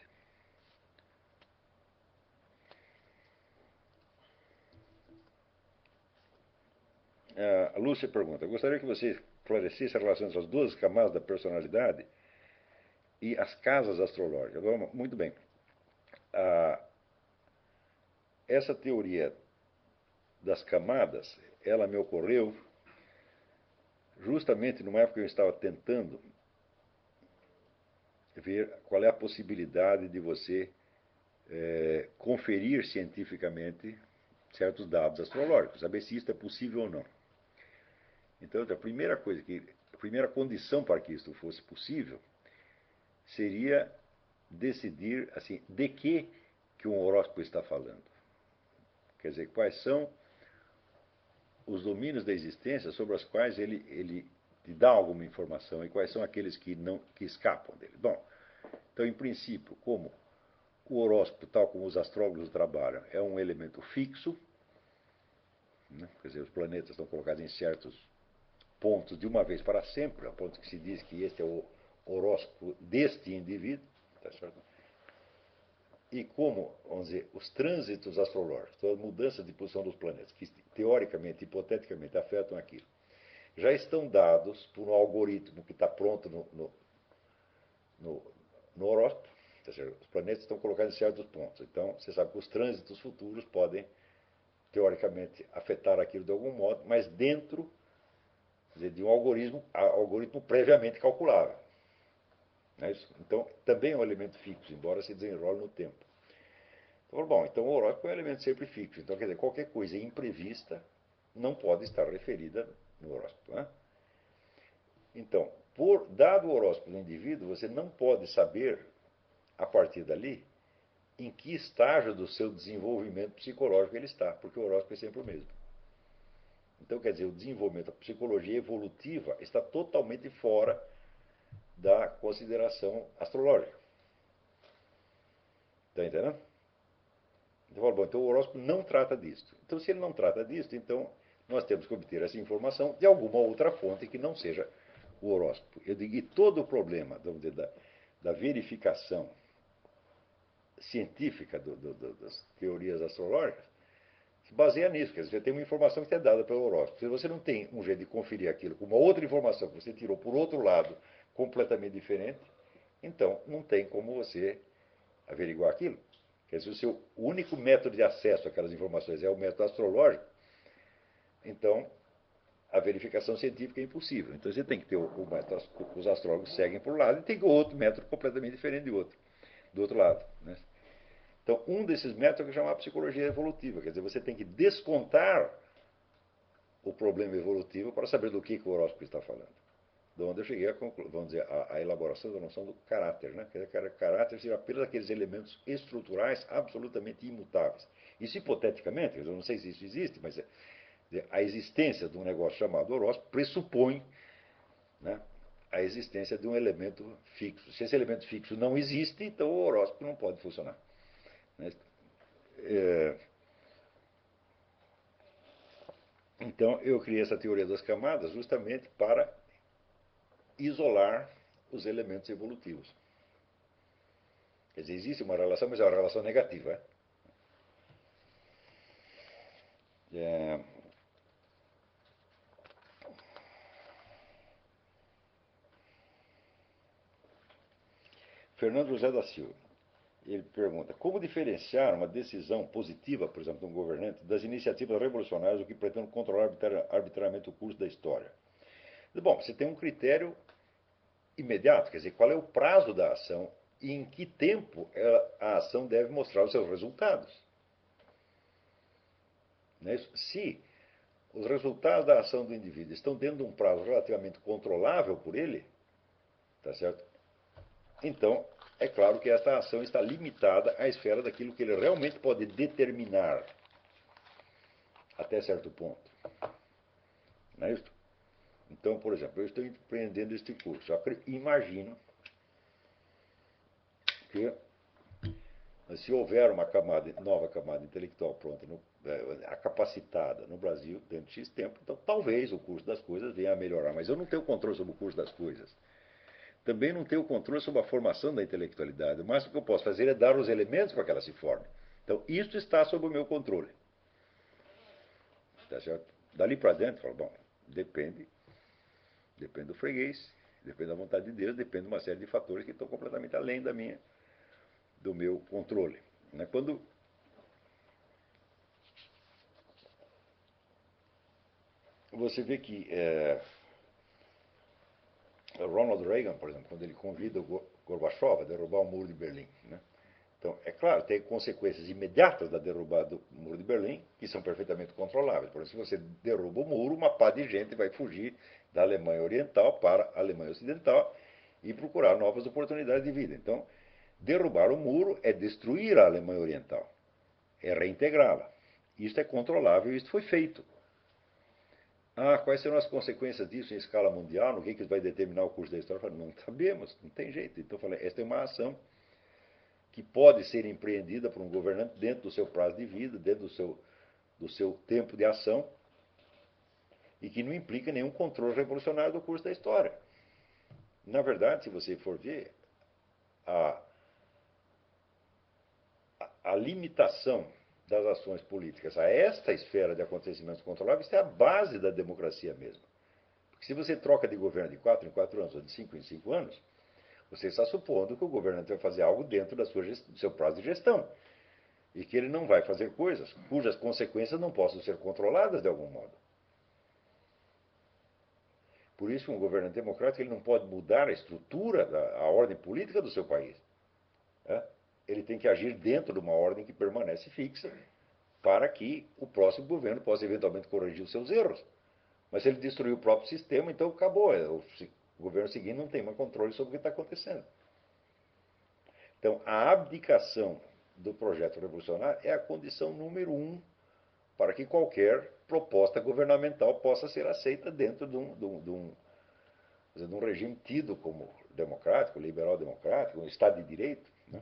A Lúcia pergunta: gostaria que você esclarecesse a relação entre as duas camadas da personalidade e as casas astrológicas. Muito bem. Essa teoria das camadas, ela me ocorreu justamente numa época que eu estava tentando ver qual é a possibilidade de você conferir cientificamente certos dados astrológicos, saber se isso é possível ou não. Então, a primeira condição para que isso fosse possível seria decidir assim, de que um horóscopo está falando. Quer dizer, quais são os domínios da existência sobre os quais ele te dá alguma informação e quais são aqueles que escapam dele. Bom, então, em princípio, como o horóscopo, tal como os astrólogos trabalham, é um elemento fixo, quer dizer, os planetas estão colocados em certos pontos de uma vez para sempre, a ponto que se diz que este é o horóscopo deste indivíduo, tá certo? E como, vamos dizer, os trânsitos astrológicos, as mudanças de posição dos planetas, que teoricamente, hipoteticamente afetam aquilo, já estão dados por um algoritmo que está pronto no horóscopo. Os planetas estão colocados em certos pontos. Então, você sabe que os trânsitos futuros podem, teoricamente, afetar aquilo de algum modo, mas dentro de um algoritmo previamente calculável. Então, também é um elemento fixo, embora se desenrole no tempo. Então, bom, então o horóscopo é um elemento sempre fixo. Então, quer dizer, qualquer coisa imprevista não pode estar referida no horóscopo. Então, dado o horóscopo do indivíduo, você não pode saber, a partir dali, em que estágio do seu desenvolvimento psicológico ele está, porque o horóscopo é sempre o mesmo. Então, quer dizer, o desenvolvimento, a psicologia evolutiva está totalmente fora da consideração astrológica. Está entendendo? Então, bom, então o horóscopo não trata disso. Então, se ele não trata disso, então nós temos que obter essa informação de alguma outra fonte que não seja o horóscopo. Eu digo que todo o problema, vamos dizer, da verificação científica das teorias astrológicas se baseia nisso. Quer dizer, você tem uma informação que é dada pelo horóscopo. Se você não tem um jeito de conferir aquilo com uma outra informação que você tirou por outro lado, completamente diferente, então não tem como você averiguar aquilo. Quer dizer, o único método de acesso àquelas informações é o método astrológico, então a verificação científica é impossível. Então você tem que ter o método, os astrólogos seguem por um lado, e tem outro método completamente diferente do outro lado. Né? Então, um desses métodos é chamar psicologia evolutiva, quer dizer, você tem que descontar o problema evolutivo para saber do que o horóscopo está falando. De onde eu cheguei vamos dizer, a elaboração da noção do caráter. Né? Quer dizer, caráter seria apenas aqueles elementos estruturais absolutamente imutáveis. Isso hipoteticamente, eu não sei se isso existe, mas a existência de um negócio chamado horóscopo pressupõe, né, a existência de um elemento fixo. Se esse elemento fixo não existe, então o horóscopo não pode funcionar. Né? Então eu criei essa teoria das camadas justamente para isolar os elementos evolutivos. Quer dizer, existe uma relação, mas é uma relação negativa. É, Fernando José da Silva, ele pergunta, como diferenciar uma decisão positiva, por exemplo, de um governante, das iniciativas revolucionárias que pretendem controlar arbitrariamente o curso da história? Bom, você tem um critério imediato, quer dizer, qual é o prazo da ação e em que tempo a ação deve mostrar os seus resultados. Não é isso? Se os resultados da ação do indivíduo estão dentro de um prazo relativamente controlável por ele, tá certo? Então, é claro que esta ação está limitada à esfera daquilo que ele realmente pode determinar até certo ponto. Não é isso? Então, por exemplo, eu estou empreendendo este curso. Eu imagino que se houver uma nova camada intelectual pronta, capacitada no Brasil dentro de X tempo, então talvez o curso das coisas venha a melhorar. Mas eu não tenho controle sobre o curso das coisas. Também não tenho controle sobre a formação da intelectualidade. O máximo que eu posso fazer é dar os elementos para que ela se forme. Então, isso está sob o meu controle. Tá certo? Dali para dentro, falo, bom, depende do freguês, depende da vontade de Deus, depende de uma série de fatores que estão completamente além do meu controle. Né? Quando você vê que Ronald Reagan, por exemplo, quando ele convida o Gorbachev a derrubar o muro de Berlim. Né? Então, é claro, tem consequências imediatas da derrubada do muro de Berlim, que são perfeitamente controláveis. Por exemplo, se você derruba o muro, uma pá de gente vai fugir da Alemanha Oriental para a Alemanha Ocidental e procurar novas oportunidades de vida. Então, derrubar o muro é destruir a Alemanha Oriental, é reintegrá-la. Isso é controlável e isso foi feito. Ah, quais serão as consequências disso em escala mundial? No que vai determinar o curso da história? Eu falei, não sabemos, não tem jeito. Então eu falei, esta é uma ação que pode ser empreendida por um governante dentro do seu prazo de vida, dentro do seu tempo de ação, e que não implica nenhum controle revolucionário do curso da história. Na verdade, se você for ver, a, a limitação das ações políticas a esta esfera de acontecimentos controláveis é a base da democracia mesmo. Porque se você troca de governo de 4 em 4 anos ou de 5 em 5 anos, você está supondo que o governante vai fazer algo dentro do seu prazo de gestão. E que ele não vai fazer coisas cujas consequências não possam ser controladas de algum modo. Por isso, um governante democrático ele não pode mudar a estrutura, a ordem política do seu país. Né? Ele tem que agir dentro de uma ordem que permanece fixa para que o próximo governo possa eventualmente corrigir os seus erros. Mas se ele destruir o próprio sistema, então acabou. O governo seguinte não tem mais controle sobre o que está acontecendo. Então, a abdicação do projeto revolucionário é a condição número 1 para que qualquer proposta governamental possa ser aceita dentro de um regime tido como democrático, liberal-democrático, um Estado de Direito. Né?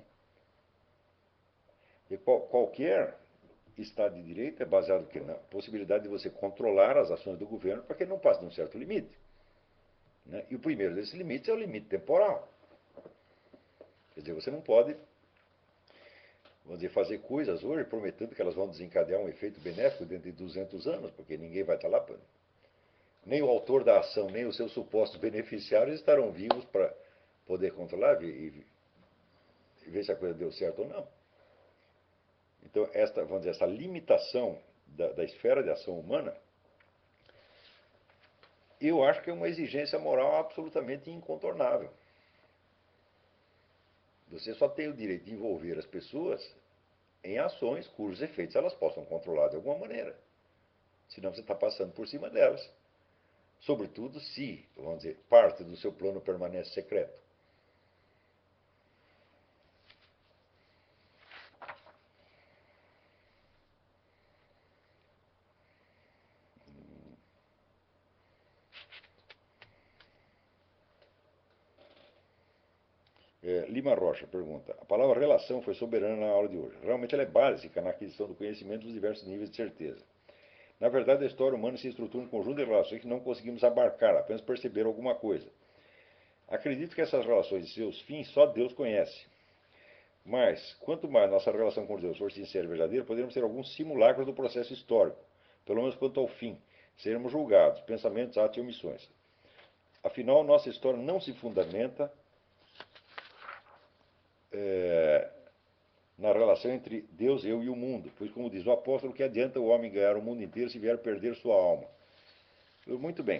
E qualquer Estado de Direito é baseado na possibilidade de você controlar as ações do governo para que ele não passe de um certo limite. Né? E o primeiro desses limites é o limite temporal. Quer dizer, você não pode, vamos dizer, fazer coisas hoje prometendo que elas vão desencadear um efeito benéfico dentro de 200 anos, porque ninguém vai estar lá. Nem o autor da ação, nem os seus supostos beneficiários estarão vivos para poder controlar e ver se a coisa deu certo ou não. Então, vamos dizer, essa limitação da esfera de ação humana eu acho que é uma exigência moral absolutamente incontornável. Você só tem o direito de envolver as pessoas em ações cujos efeitos elas possam controlar de alguma maneira. Senão você está passando por cima delas. Sobretudo se, vamos dizer, parte do seu plano permanece secreto. Lima Rocha pergunta: a palavra relação foi soberana na aula de hoje. Realmente ela é básica na aquisição do conhecimento dos diversos níveis de certeza. Na verdade, a história humana se estrutura em um conjunto de relações que não conseguimos abarcar, apenas perceber alguma coisa. Acredito que essas relações e seus fins só Deus conhece. Mas, quanto mais nossa relação com Deus for sincera e verdadeira, poderemos ter alguns simulacros do processo histórico, pelo menos quanto ao fim, seremos julgados, pensamentos, atos e omissões. Afinal, nossa história não se fundamenta na relação entre Deus, eu e o mundo, pois, como diz o apóstolo, que adianta o homem ganhar o mundo inteiro se vier perder sua alma? Muito bem.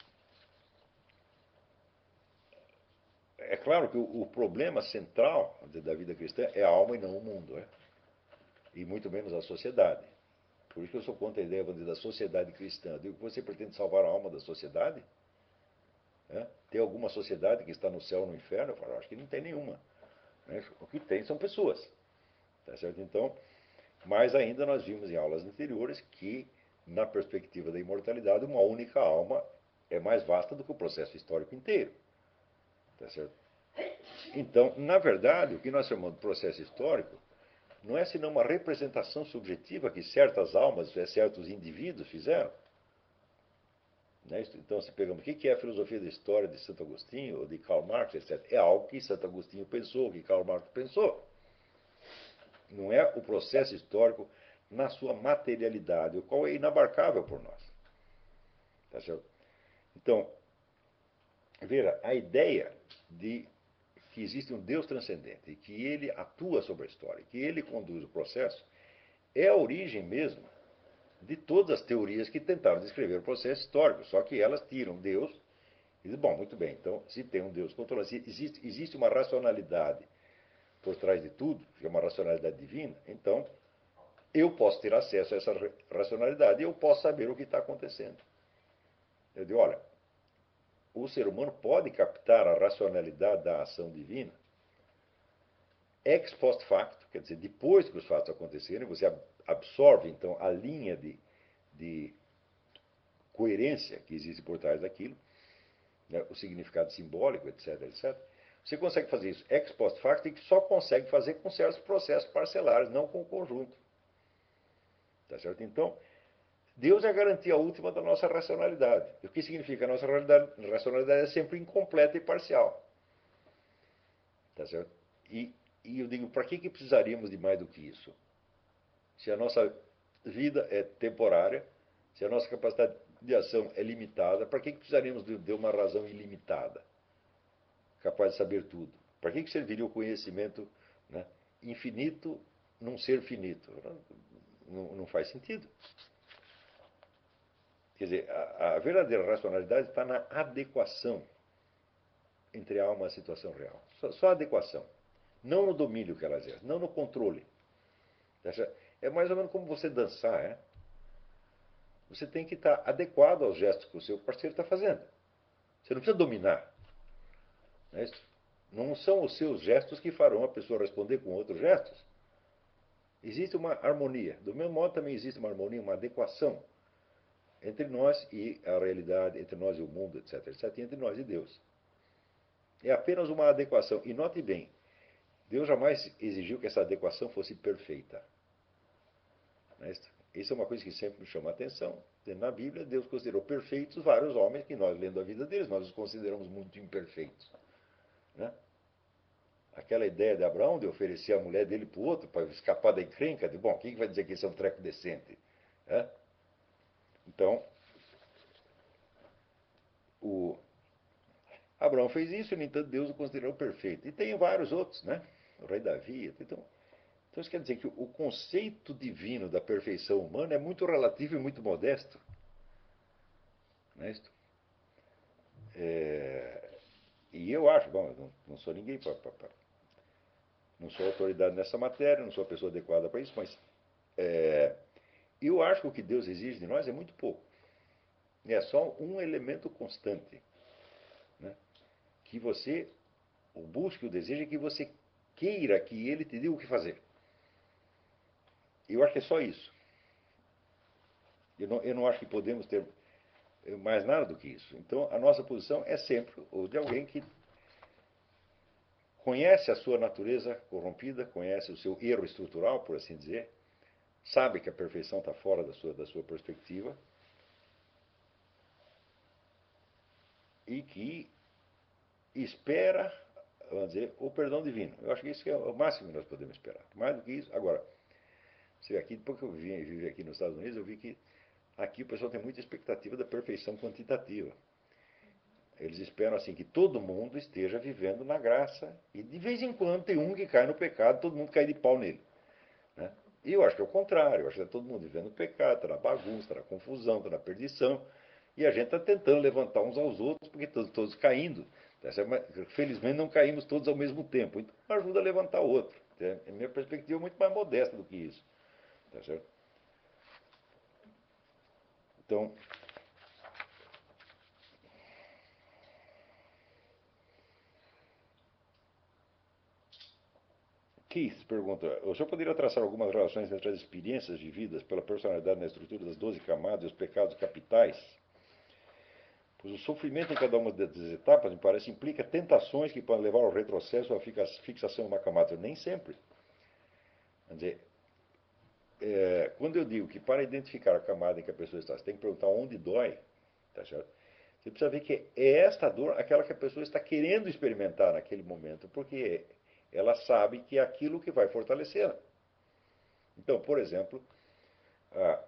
É claro que o problema central da vida cristã é a alma e não o mundo, e muito menos a sociedade. Por isso que eu sou contra a ideia da sociedade cristã. Eu digo que você pretende salvar a alma da sociedade? Tem alguma sociedade que está no céu ou no inferno? Eu falo, acho que não tem nenhuma. O que tem são pessoas. Tá certo? Então, mais ainda nós vimos em aulas anteriores que, na perspectiva da imortalidade, uma única alma é mais vasta do que o processo histórico inteiro. Tá certo? Então, na verdade, o que nós chamamos de processo histórico não é senão uma representação subjetiva que certas almas, certos indivíduos fizeram. Então, se pegamos o que é a filosofia da história de Santo Agostinho, ou de Karl Marx, etc., é algo que Santo Agostinho pensou, que Karl Marx pensou. Não é o processo histórico na sua materialidade, o qual é inabarcável por nós. Tá certo? Então, veja, a ideia de que existe um Deus transcendente e que ele atua sobre a história, que ele conduz o processo, é a origem mesmo de todas as teorias que tentaram descrever o processo histórico, só que elas tiram Deus e dizem, bom, muito bem, então se tem um Deus controlando, se existe uma racionalidade por trás de tudo, que é uma racionalidade divina, então eu posso ter acesso a essa racionalidade e eu posso saber o que está acontecendo. Eu digo, olha, o ser humano pode captar a racionalidade da ação divina ex post facto, quer dizer, depois que os fatos aconteceram, você absorve então a linha de coerência que existe por trás daquilo, né, o significado simbólico, etc, etc. Você consegue fazer isso ex post facto e que só consegue fazer com certos processos parcelares, não com o conjunto. Tá certo? Então, Deus é a garantia última da nossa racionalidade. O que significa? A nossa racionalidade é sempre incompleta e parcial. Tá certo? E eu digo, para que precisaríamos de mais do que isso? Se a nossa vida é temporária, se a nossa capacidade de ação é limitada, para que precisaríamos de uma razão ilimitada, capaz de saber tudo? Para que serviria o conhecimento, né, infinito num ser finito? Não faz sentido. Quer dizer, a verdadeira racionalidade está na adequação entre a alma e a situação real. Só a adequação. Não no domínio que ela exerce, não no controle. É mais ou menos como você dançar, Você tem que estar adequado aos gestos que o seu parceiro está fazendo. Você não precisa dominar. Não são os seus gestos que farão a pessoa responder com outros gestos. Existe uma harmonia. Do mesmo modo, também existe uma harmonia, uma adequação entre nós e a realidade, entre nós e o mundo, etc, etc, e entre nós e Deus. É apenas uma adequação. E note bem, Deus jamais exigiu que essa adequação fosse perfeita. Isso é uma coisa que sempre me chama a atenção. Na Bíblia, Deus considerou perfeitos vários homens que nós, lendo a vida deles, nós os consideramos muito imperfeitos. Né? Aquela ideia de Abraão de oferecer a mulher dele para o outro, para escapar da encrenca, de, bom, quem vai dizer que isso é um treco decente? Então, o Abraão fez isso, e, no entanto, Deus o considerou perfeito. E tem vários outros, né? O rei Davi. Então isso quer dizer que o conceito divino da perfeição humana é muito relativo e muito modesto. Não é isso? E eu acho, bom, eu não sou ninguém não sou autoridade nessa matéria, não sou a pessoa adequada para isso, mas eu acho que o que Deus exige de nós é muito pouco. É só um elemento constante, né? Que você o busque, o desejo, é que você queira que Ele te diga o que fazer. Eu acho que é só isso. Eu não acho que podemos ter mais nada do que isso. Então, a nossa posição é sempre o de alguém que conhece a sua natureza corrompida, conhece o seu erro estrutural, por assim dizer, sabe que a perfeição está fora da sua perspectiva e que espera, vamos dizer, o perdão divino. Eu acho que isso é o máximo que nós podemos esperar. Mais do que isso, agora, você vê aqui, depois que eu vivi aqui nos Estados Unidos, eu vi que aqui o pessoal tem muita expectativa da perfeição quantitativa. Eles esperam assim que todo mundo esteja vivendo na graça e de vez em quando tem um que cai no pecado, todo mundo cai de pau nele, né? E eu acho que é o contrário, eu acho que está todo mundo vivendo no pecado, está na bagunça, está na confusão, está na perdição, e a gente está tentando levantar uns aos outros, porque todos caindo. Felizmente não caímos todos ao mesmo tempo, então ajuda a levantar o outro. A minha perspectiva é muito mais modesta do que isso. Tá certo? Então, Keith pergunta: o senhor poderia traçar algumas relações entre as experiências vividas pela personalidade na estrutura das 12 camadas e os pecados capitais? Pois o sofrimento em cada uma dessas etapas, me parece, implica tentações que podem levar ao retrocesso ou à fixação em uma camada. Nem sempre. Quer dizer, quando eu digo que para identificar a camada em que a pessoa está, você tem que perguntar onde dói, tá certo? Você precisa ver que é esta dor aquela que a pessoa está querendo experimentar naquele momento, porque ela sabe que é aquilo que vai fortalecê-la. Então, por exemplo, a,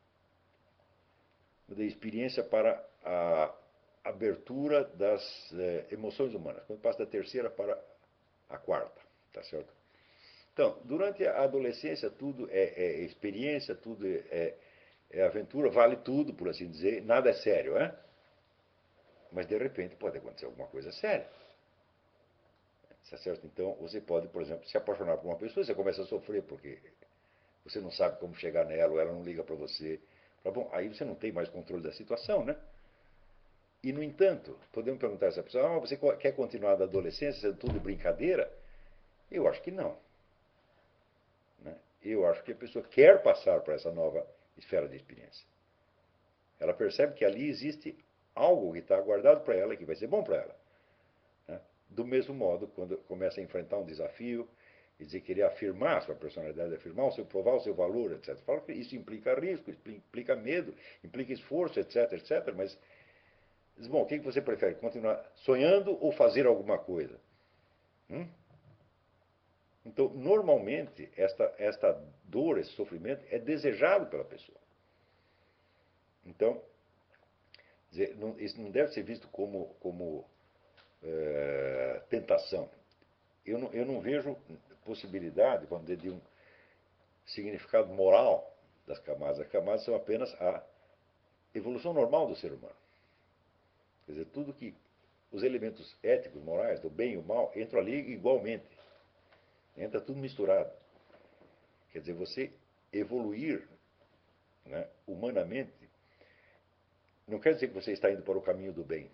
da experiência para a abertura das emoções humanas, quando passa da terceira para a quarta, tá certo? Então, durante a adolescência, tudo é experiência, tudo é aventura, vale tudo, por assim dizer, nada é sério, é? Mas, de repente, pode acontecer alguma coisa séria. Tá certo? Então, você pode, por exemplo, se apaixonar por uma pessoa, você começa a sofrer porque você não sabe como chegar nela, ou ela não liga para você. Bom, aí você não tem mais controle da situação, né? E, no entanto, podemos perguntar a essa pessoa: você quer continuar da adolescência sendo tudo brincadeira? Eu acho que não. Né? Eu acho que a pessoa quer passar para essa nova esfera de experiência. Ela percebe que ali existe algo que está guardado para ela e que vai ser bom para ela. Né? Do mesmo modo, quando começa a enfrentar um desafio e dizer querer afirmar a sua personalidade, provar o seu valor, etc. Fala que isso implica risco, implica medo, implica esforço, etc, etc. Mas, bom, o que você prefere? Continuar sonhando ou fazer alguma coisa? Hum? Então, normalmente, esta dor, esse sofrimento é desejado pela pessoa. Então, isso não deve ser visto como tentação. Eu não vejo possibilidade, vamos dizer, de um significado moral das camadas. As camadas são apenas a evolução normal do ser humano. Quer dizer, tudo que os elementos éticos, morais, do bem e o mal, entram ali igualmente. Entra tudo misturado. Quer dizer, você evoluir, né, humanamente não quer dizer que você está indo para o caminho do bem.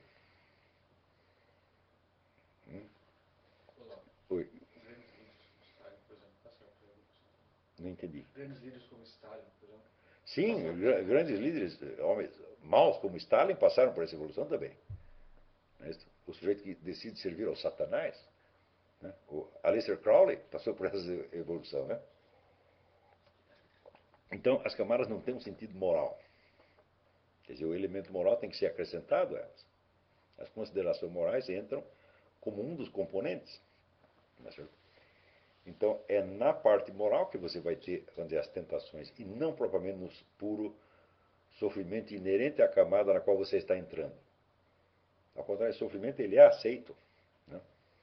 Oi, Grandes líderes como Stalin, por exemplo, passaram por evolução. não entendi. Grandes líderes como Stalin, por exemplo. Sim, grandes líderes, homens maus como Stalin, passaram por essa evolução também. O sujeito que decide servir ao Satanás, né? O Aleister Crowley passou por essa evolução. Né? Então, as camadas não têm um sentido moral. Quer dizer, o elemento moral tem que ser acrescentado a elas. As considerações morais entram como um dos componentes. Então, é na parte moral que você vai ter, vamos dizer, as tentações, e não propriamente no puro sofrimento inerente à camada na qual você está entrando. Ao contrário, o sofrimento ele é aceito. Né?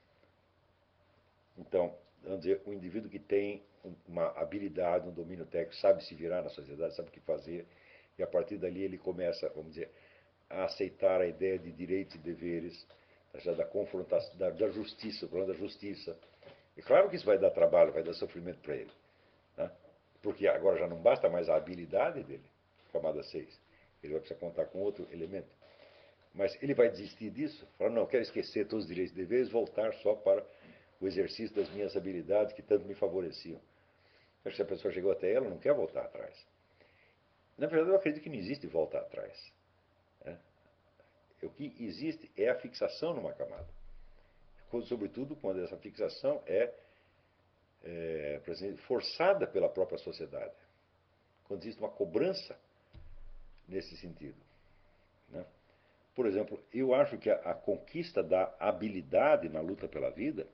Então, vamos dizer, o indivíduo que tem uma habilidade, um domínio técnico, sabe se virar na sociedade, sabe o que fazer, e a partir dali ele começa, vamos dizer, a aceitar a ideia de direitos e deveres, da confrontação, da justiça, o problema da justiça. E claro que isso vai dar trabalho, vai dar sofrimento para ele. Né? Porque agora já não basta mais a habilidade dele, camada 6. Ele vai precisar contar com outro elemento. Mas ele vai desistir disso? Falar, não, eu quero esquecer todos os direitos e deveres, voltar só para o exercício das minhas habilidades que tanto me favoreciam. Acho que se a pessoa chegou até ela, não quer voltar atrás. Na verdade, eu acredito que não existe volta atrás. Né? O que existe é a fixação numa camada. Sobretudo quando essa fixação por exemplo, forçada pela própria sociedade. Quando existe uma cobrança nesse sentido. Né? Por exemplo, eu acho que a conquista da habilidade na luta pela vida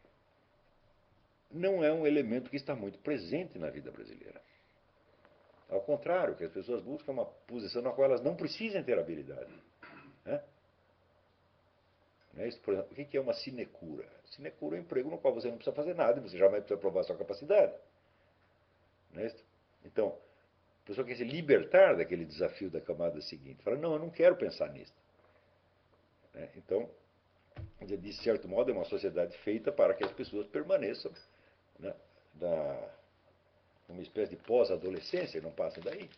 não é um elemento que está muito presente na vida brasileira. Ao contrário, que as pessoas buscam uma posição na qual elas não precisam ter habilidade. Né? Por exemplo, o que é uma sinecura? Sinecura é um emprego no qual você não precisa fazer nada e você jamais precisa provar sua capacidade. Então, a pessoa quer se libertar daquele desafio da camada seguinte. Fala, não, eu não quero pensar nisso. Então, de certo modo, é uma sociedade feita para que as pessoas permaneçam, né, numa espécie de pós-adolescência e não passem daí.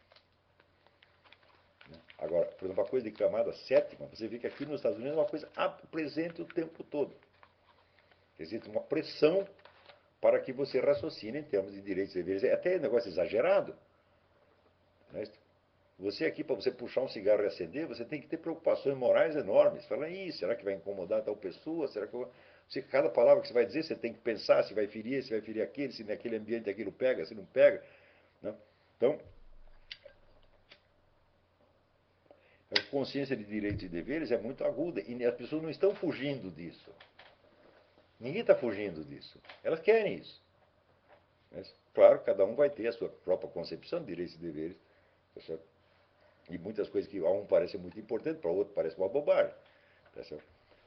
Agora, por exemplo, a coisa de camada sétima, você vê que aqui nos Estados Unidos é uma coisa presente o tempo todo. Existe uma pressão para que você raciocine em termos de direitos e deveres. É até um negócio exagerado. Né? Você aqui, para você puxar um cigarro e acender, você tem que ter preocupações morais enormes. Fala, será que vai incomodar tal pessoa? Será que cada palavra que você vai dizer, você tem que pensar se vai ferir aquele, se naquele ambiente aquilo pega, se não pega. Né? Então, a consciência de direitos e deveres é muito aguda e as pessoas não estão fugindo disso. Ninguém está fugindo disso. Elas querem isso. Mas, claro, cada um vai ter a sua própria concepção de direitos e deveres. Tá certo? E muitas coisas que a um parecem muito importantes, para o outro parece uma bobagem. Tá certo?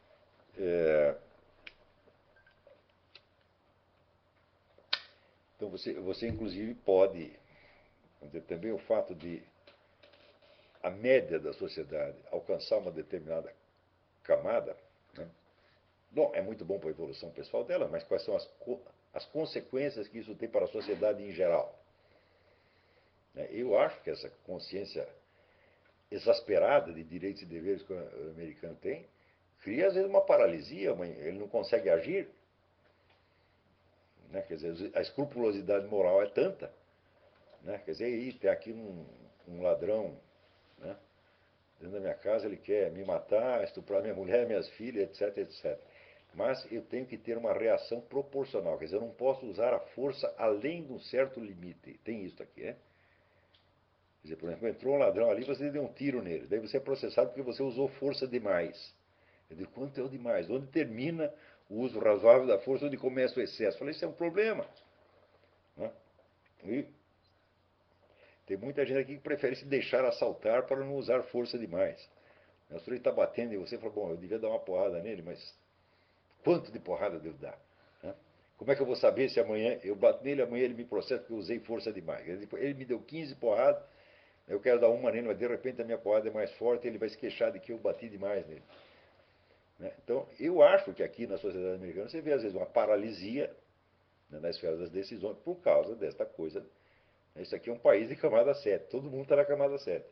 Então, você inclusive pode, dizer, também o fato de a média da sociedade alcançar uma determinada camada, né? Bom, é muito bom para a evolução pessoal dela, mas quais são as consequências que isso tem para a sociedade em geral? Eu acho que essa consciência exasperada de direitos e deveres que o americano tem cria, às vezes, uma paralisia, ele não consegue agir. Né? Quer dizer, a escrupulosidade moral é tanta. Né? Quer dizer, tem aqui um ladrão, né, dentro da minha casa, ele quer me matar, estuprar minha mulher, minhas filhas, etc, etc. Mas eu tenho que ter uma reação proporcional. Quer dizer, eu não posso usar a força além de um certo limite. Tem isso aqui, né? Quer dizer, por exemplo, entrou um ladrão ali, você deu um tiro nele. Daí você é processado porque você usou força demais. Eu digo, quanto é o demais? Onde termina o uso razoável da força, onde começa o excesso? Eu falei, isso é um problema. Né? E tem muita gente aqui que prefere se deixar assaltar para não usar força demais. O sujeito está batendo e você fala, bom, eu devia dar uma porrada nele, mas quanto de porrada eu devo dar? Né? Como é que eu vou saber se amanhã eu bato nele, amanhã ele me processa porque eu usei força demais? Ele me deu 15 porradas, eu quero dar uma nele, mas de repente a minha porrada é mais forte, ele vai se queixar de que eu bati demais nele. Né? Então, eu acho que aqui na sociedade americana você vê às vezes uma paralisia, né, na esfera das decisões por causa desta coisa. Isso aqui é um país de camada 7, todo mundo está na camada 7.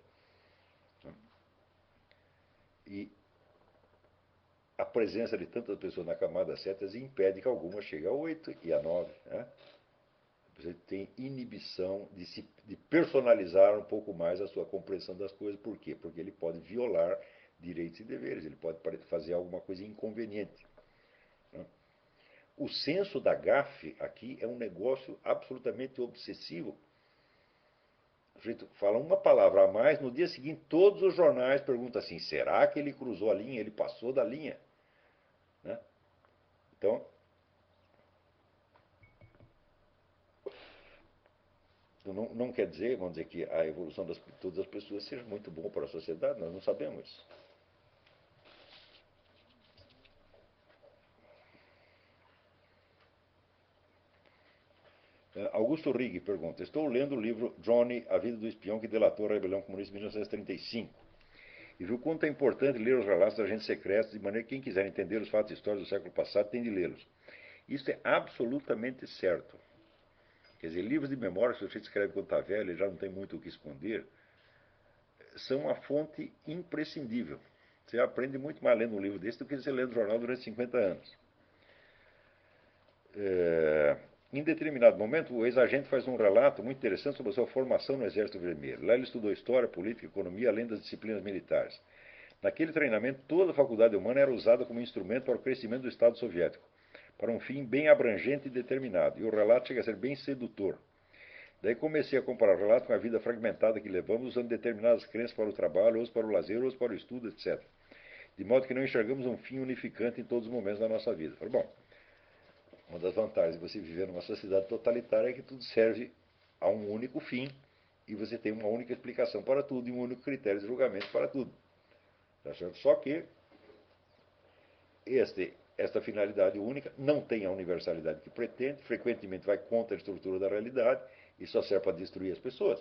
E a presença de tantas pessoas na camada 7 impede que algumas cheguem a 8 e a 9. Né? Você tem inibição de personalizar um pouco mais a sua compreensão das coisas. Por quê? Porque ele pode violar direitos e deveres, ele pode fazer alguma coisa inconveniente. Né? O senso da gafe aqui é um negócio absolutamente obsessivo. O sujeito fala uma palavra a mais, no dia seguinte todos os jornais perguntam assim, será que ele cruzou a linha, ele passou da linha? Né? Então, não quer dizer, vamos dizer, que a evolução de todas as pessoas seja muito boa para a sociedade, nós não sabemos isso. Augusto Rigg pergunta, estou lendo o livro Johnny, A Vida do Espião que Delatou a Rebelião Comunista de 1935. e viu quanto é importante ler os relatos dos agentes secretos, de maneira que quem quiser entender os fatos históricos do século passado tem de lê-los. Isso é absolutamente certo. Quer dizer, livros de memória, se você escreve quando está velho e já não tem muito o que esconder, são uma fonte imprescindível. Você aprende muito mais lendo um livro desse do que você lendo jornal durante 50 anos. Em determinado momento, o ex-agente faz um relato muito interessante sobre a sua formação no Exército Vermelho. Lá ele estudou história, política, economia, além das disciplinas militares. Naquele treinamento, toda a faculdade humana era usada como instrumento para o crescimento do Estado soviético, para um fim bem abrangente e determinado. E o relato chega a ser bem sedutor. Daí comecei a comparar o relato com a vida fragmentada que levamos, usando determinadas crenças para o trabalho, outros para o lazer, outros para o estudo, etc. De modo que não enxergamos um fim unificante em todos os momentos da nossa vida. Falei, bom, uma das vantagens de você viver numa sociedade totalitária é que tudo serve a um único fim e você tem uma única explicação para tudo e um único critério de julgamento para tudo. Tá certo? Só que esta finalidade única não tem a universalidade que pretende, frequentemente vai contra a estrutura da realidade e só serve para destruir as pessoas.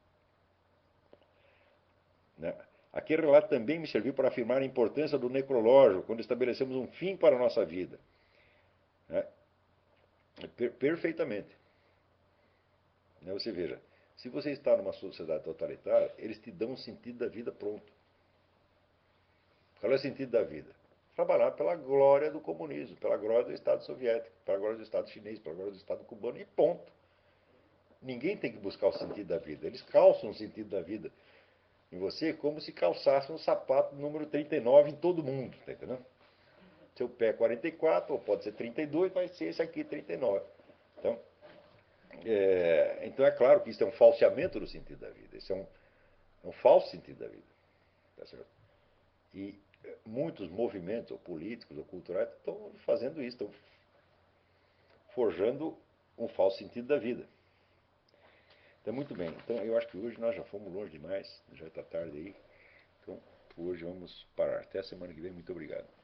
Né? Aquele relato também me serviu para afirmar a importância do necrológico, quando estabelecemos um fim para a nossa vida. Né? Perfeitamente. Né? Você veja, se você está numa sociedade totalitária, eles te dão um sentido da vida pronto. Qual é o sentido da vida? Trabalhar pela glória do comunismo, pela glória do Estado soviético, pela glória do Estado chinês, pela glória do Estado cubano e ponto. Ninguém tem que buscar o sentido da vida. Eles calçam o sentido da vida em você como se calçasse um sapato número 39 em todo mundo, tá entendendo? Seu pé é 44, ou pode ser 32, vai ser esse aqui 39. Então é claro que isso é um falseamento do sentido da vida. Isso é um falso sentido da vida. Tá certo? E muitos movimentos, ou políticos, ou culturais, estão fazendo isso, estão forjando um falso sentido da vida. Então, muito bem. Então, eu acho que hoje nós já fomos longe demais, já está tarde aí. Então, por hoje vamos parar. Até a semana que vem. Muito obrigado.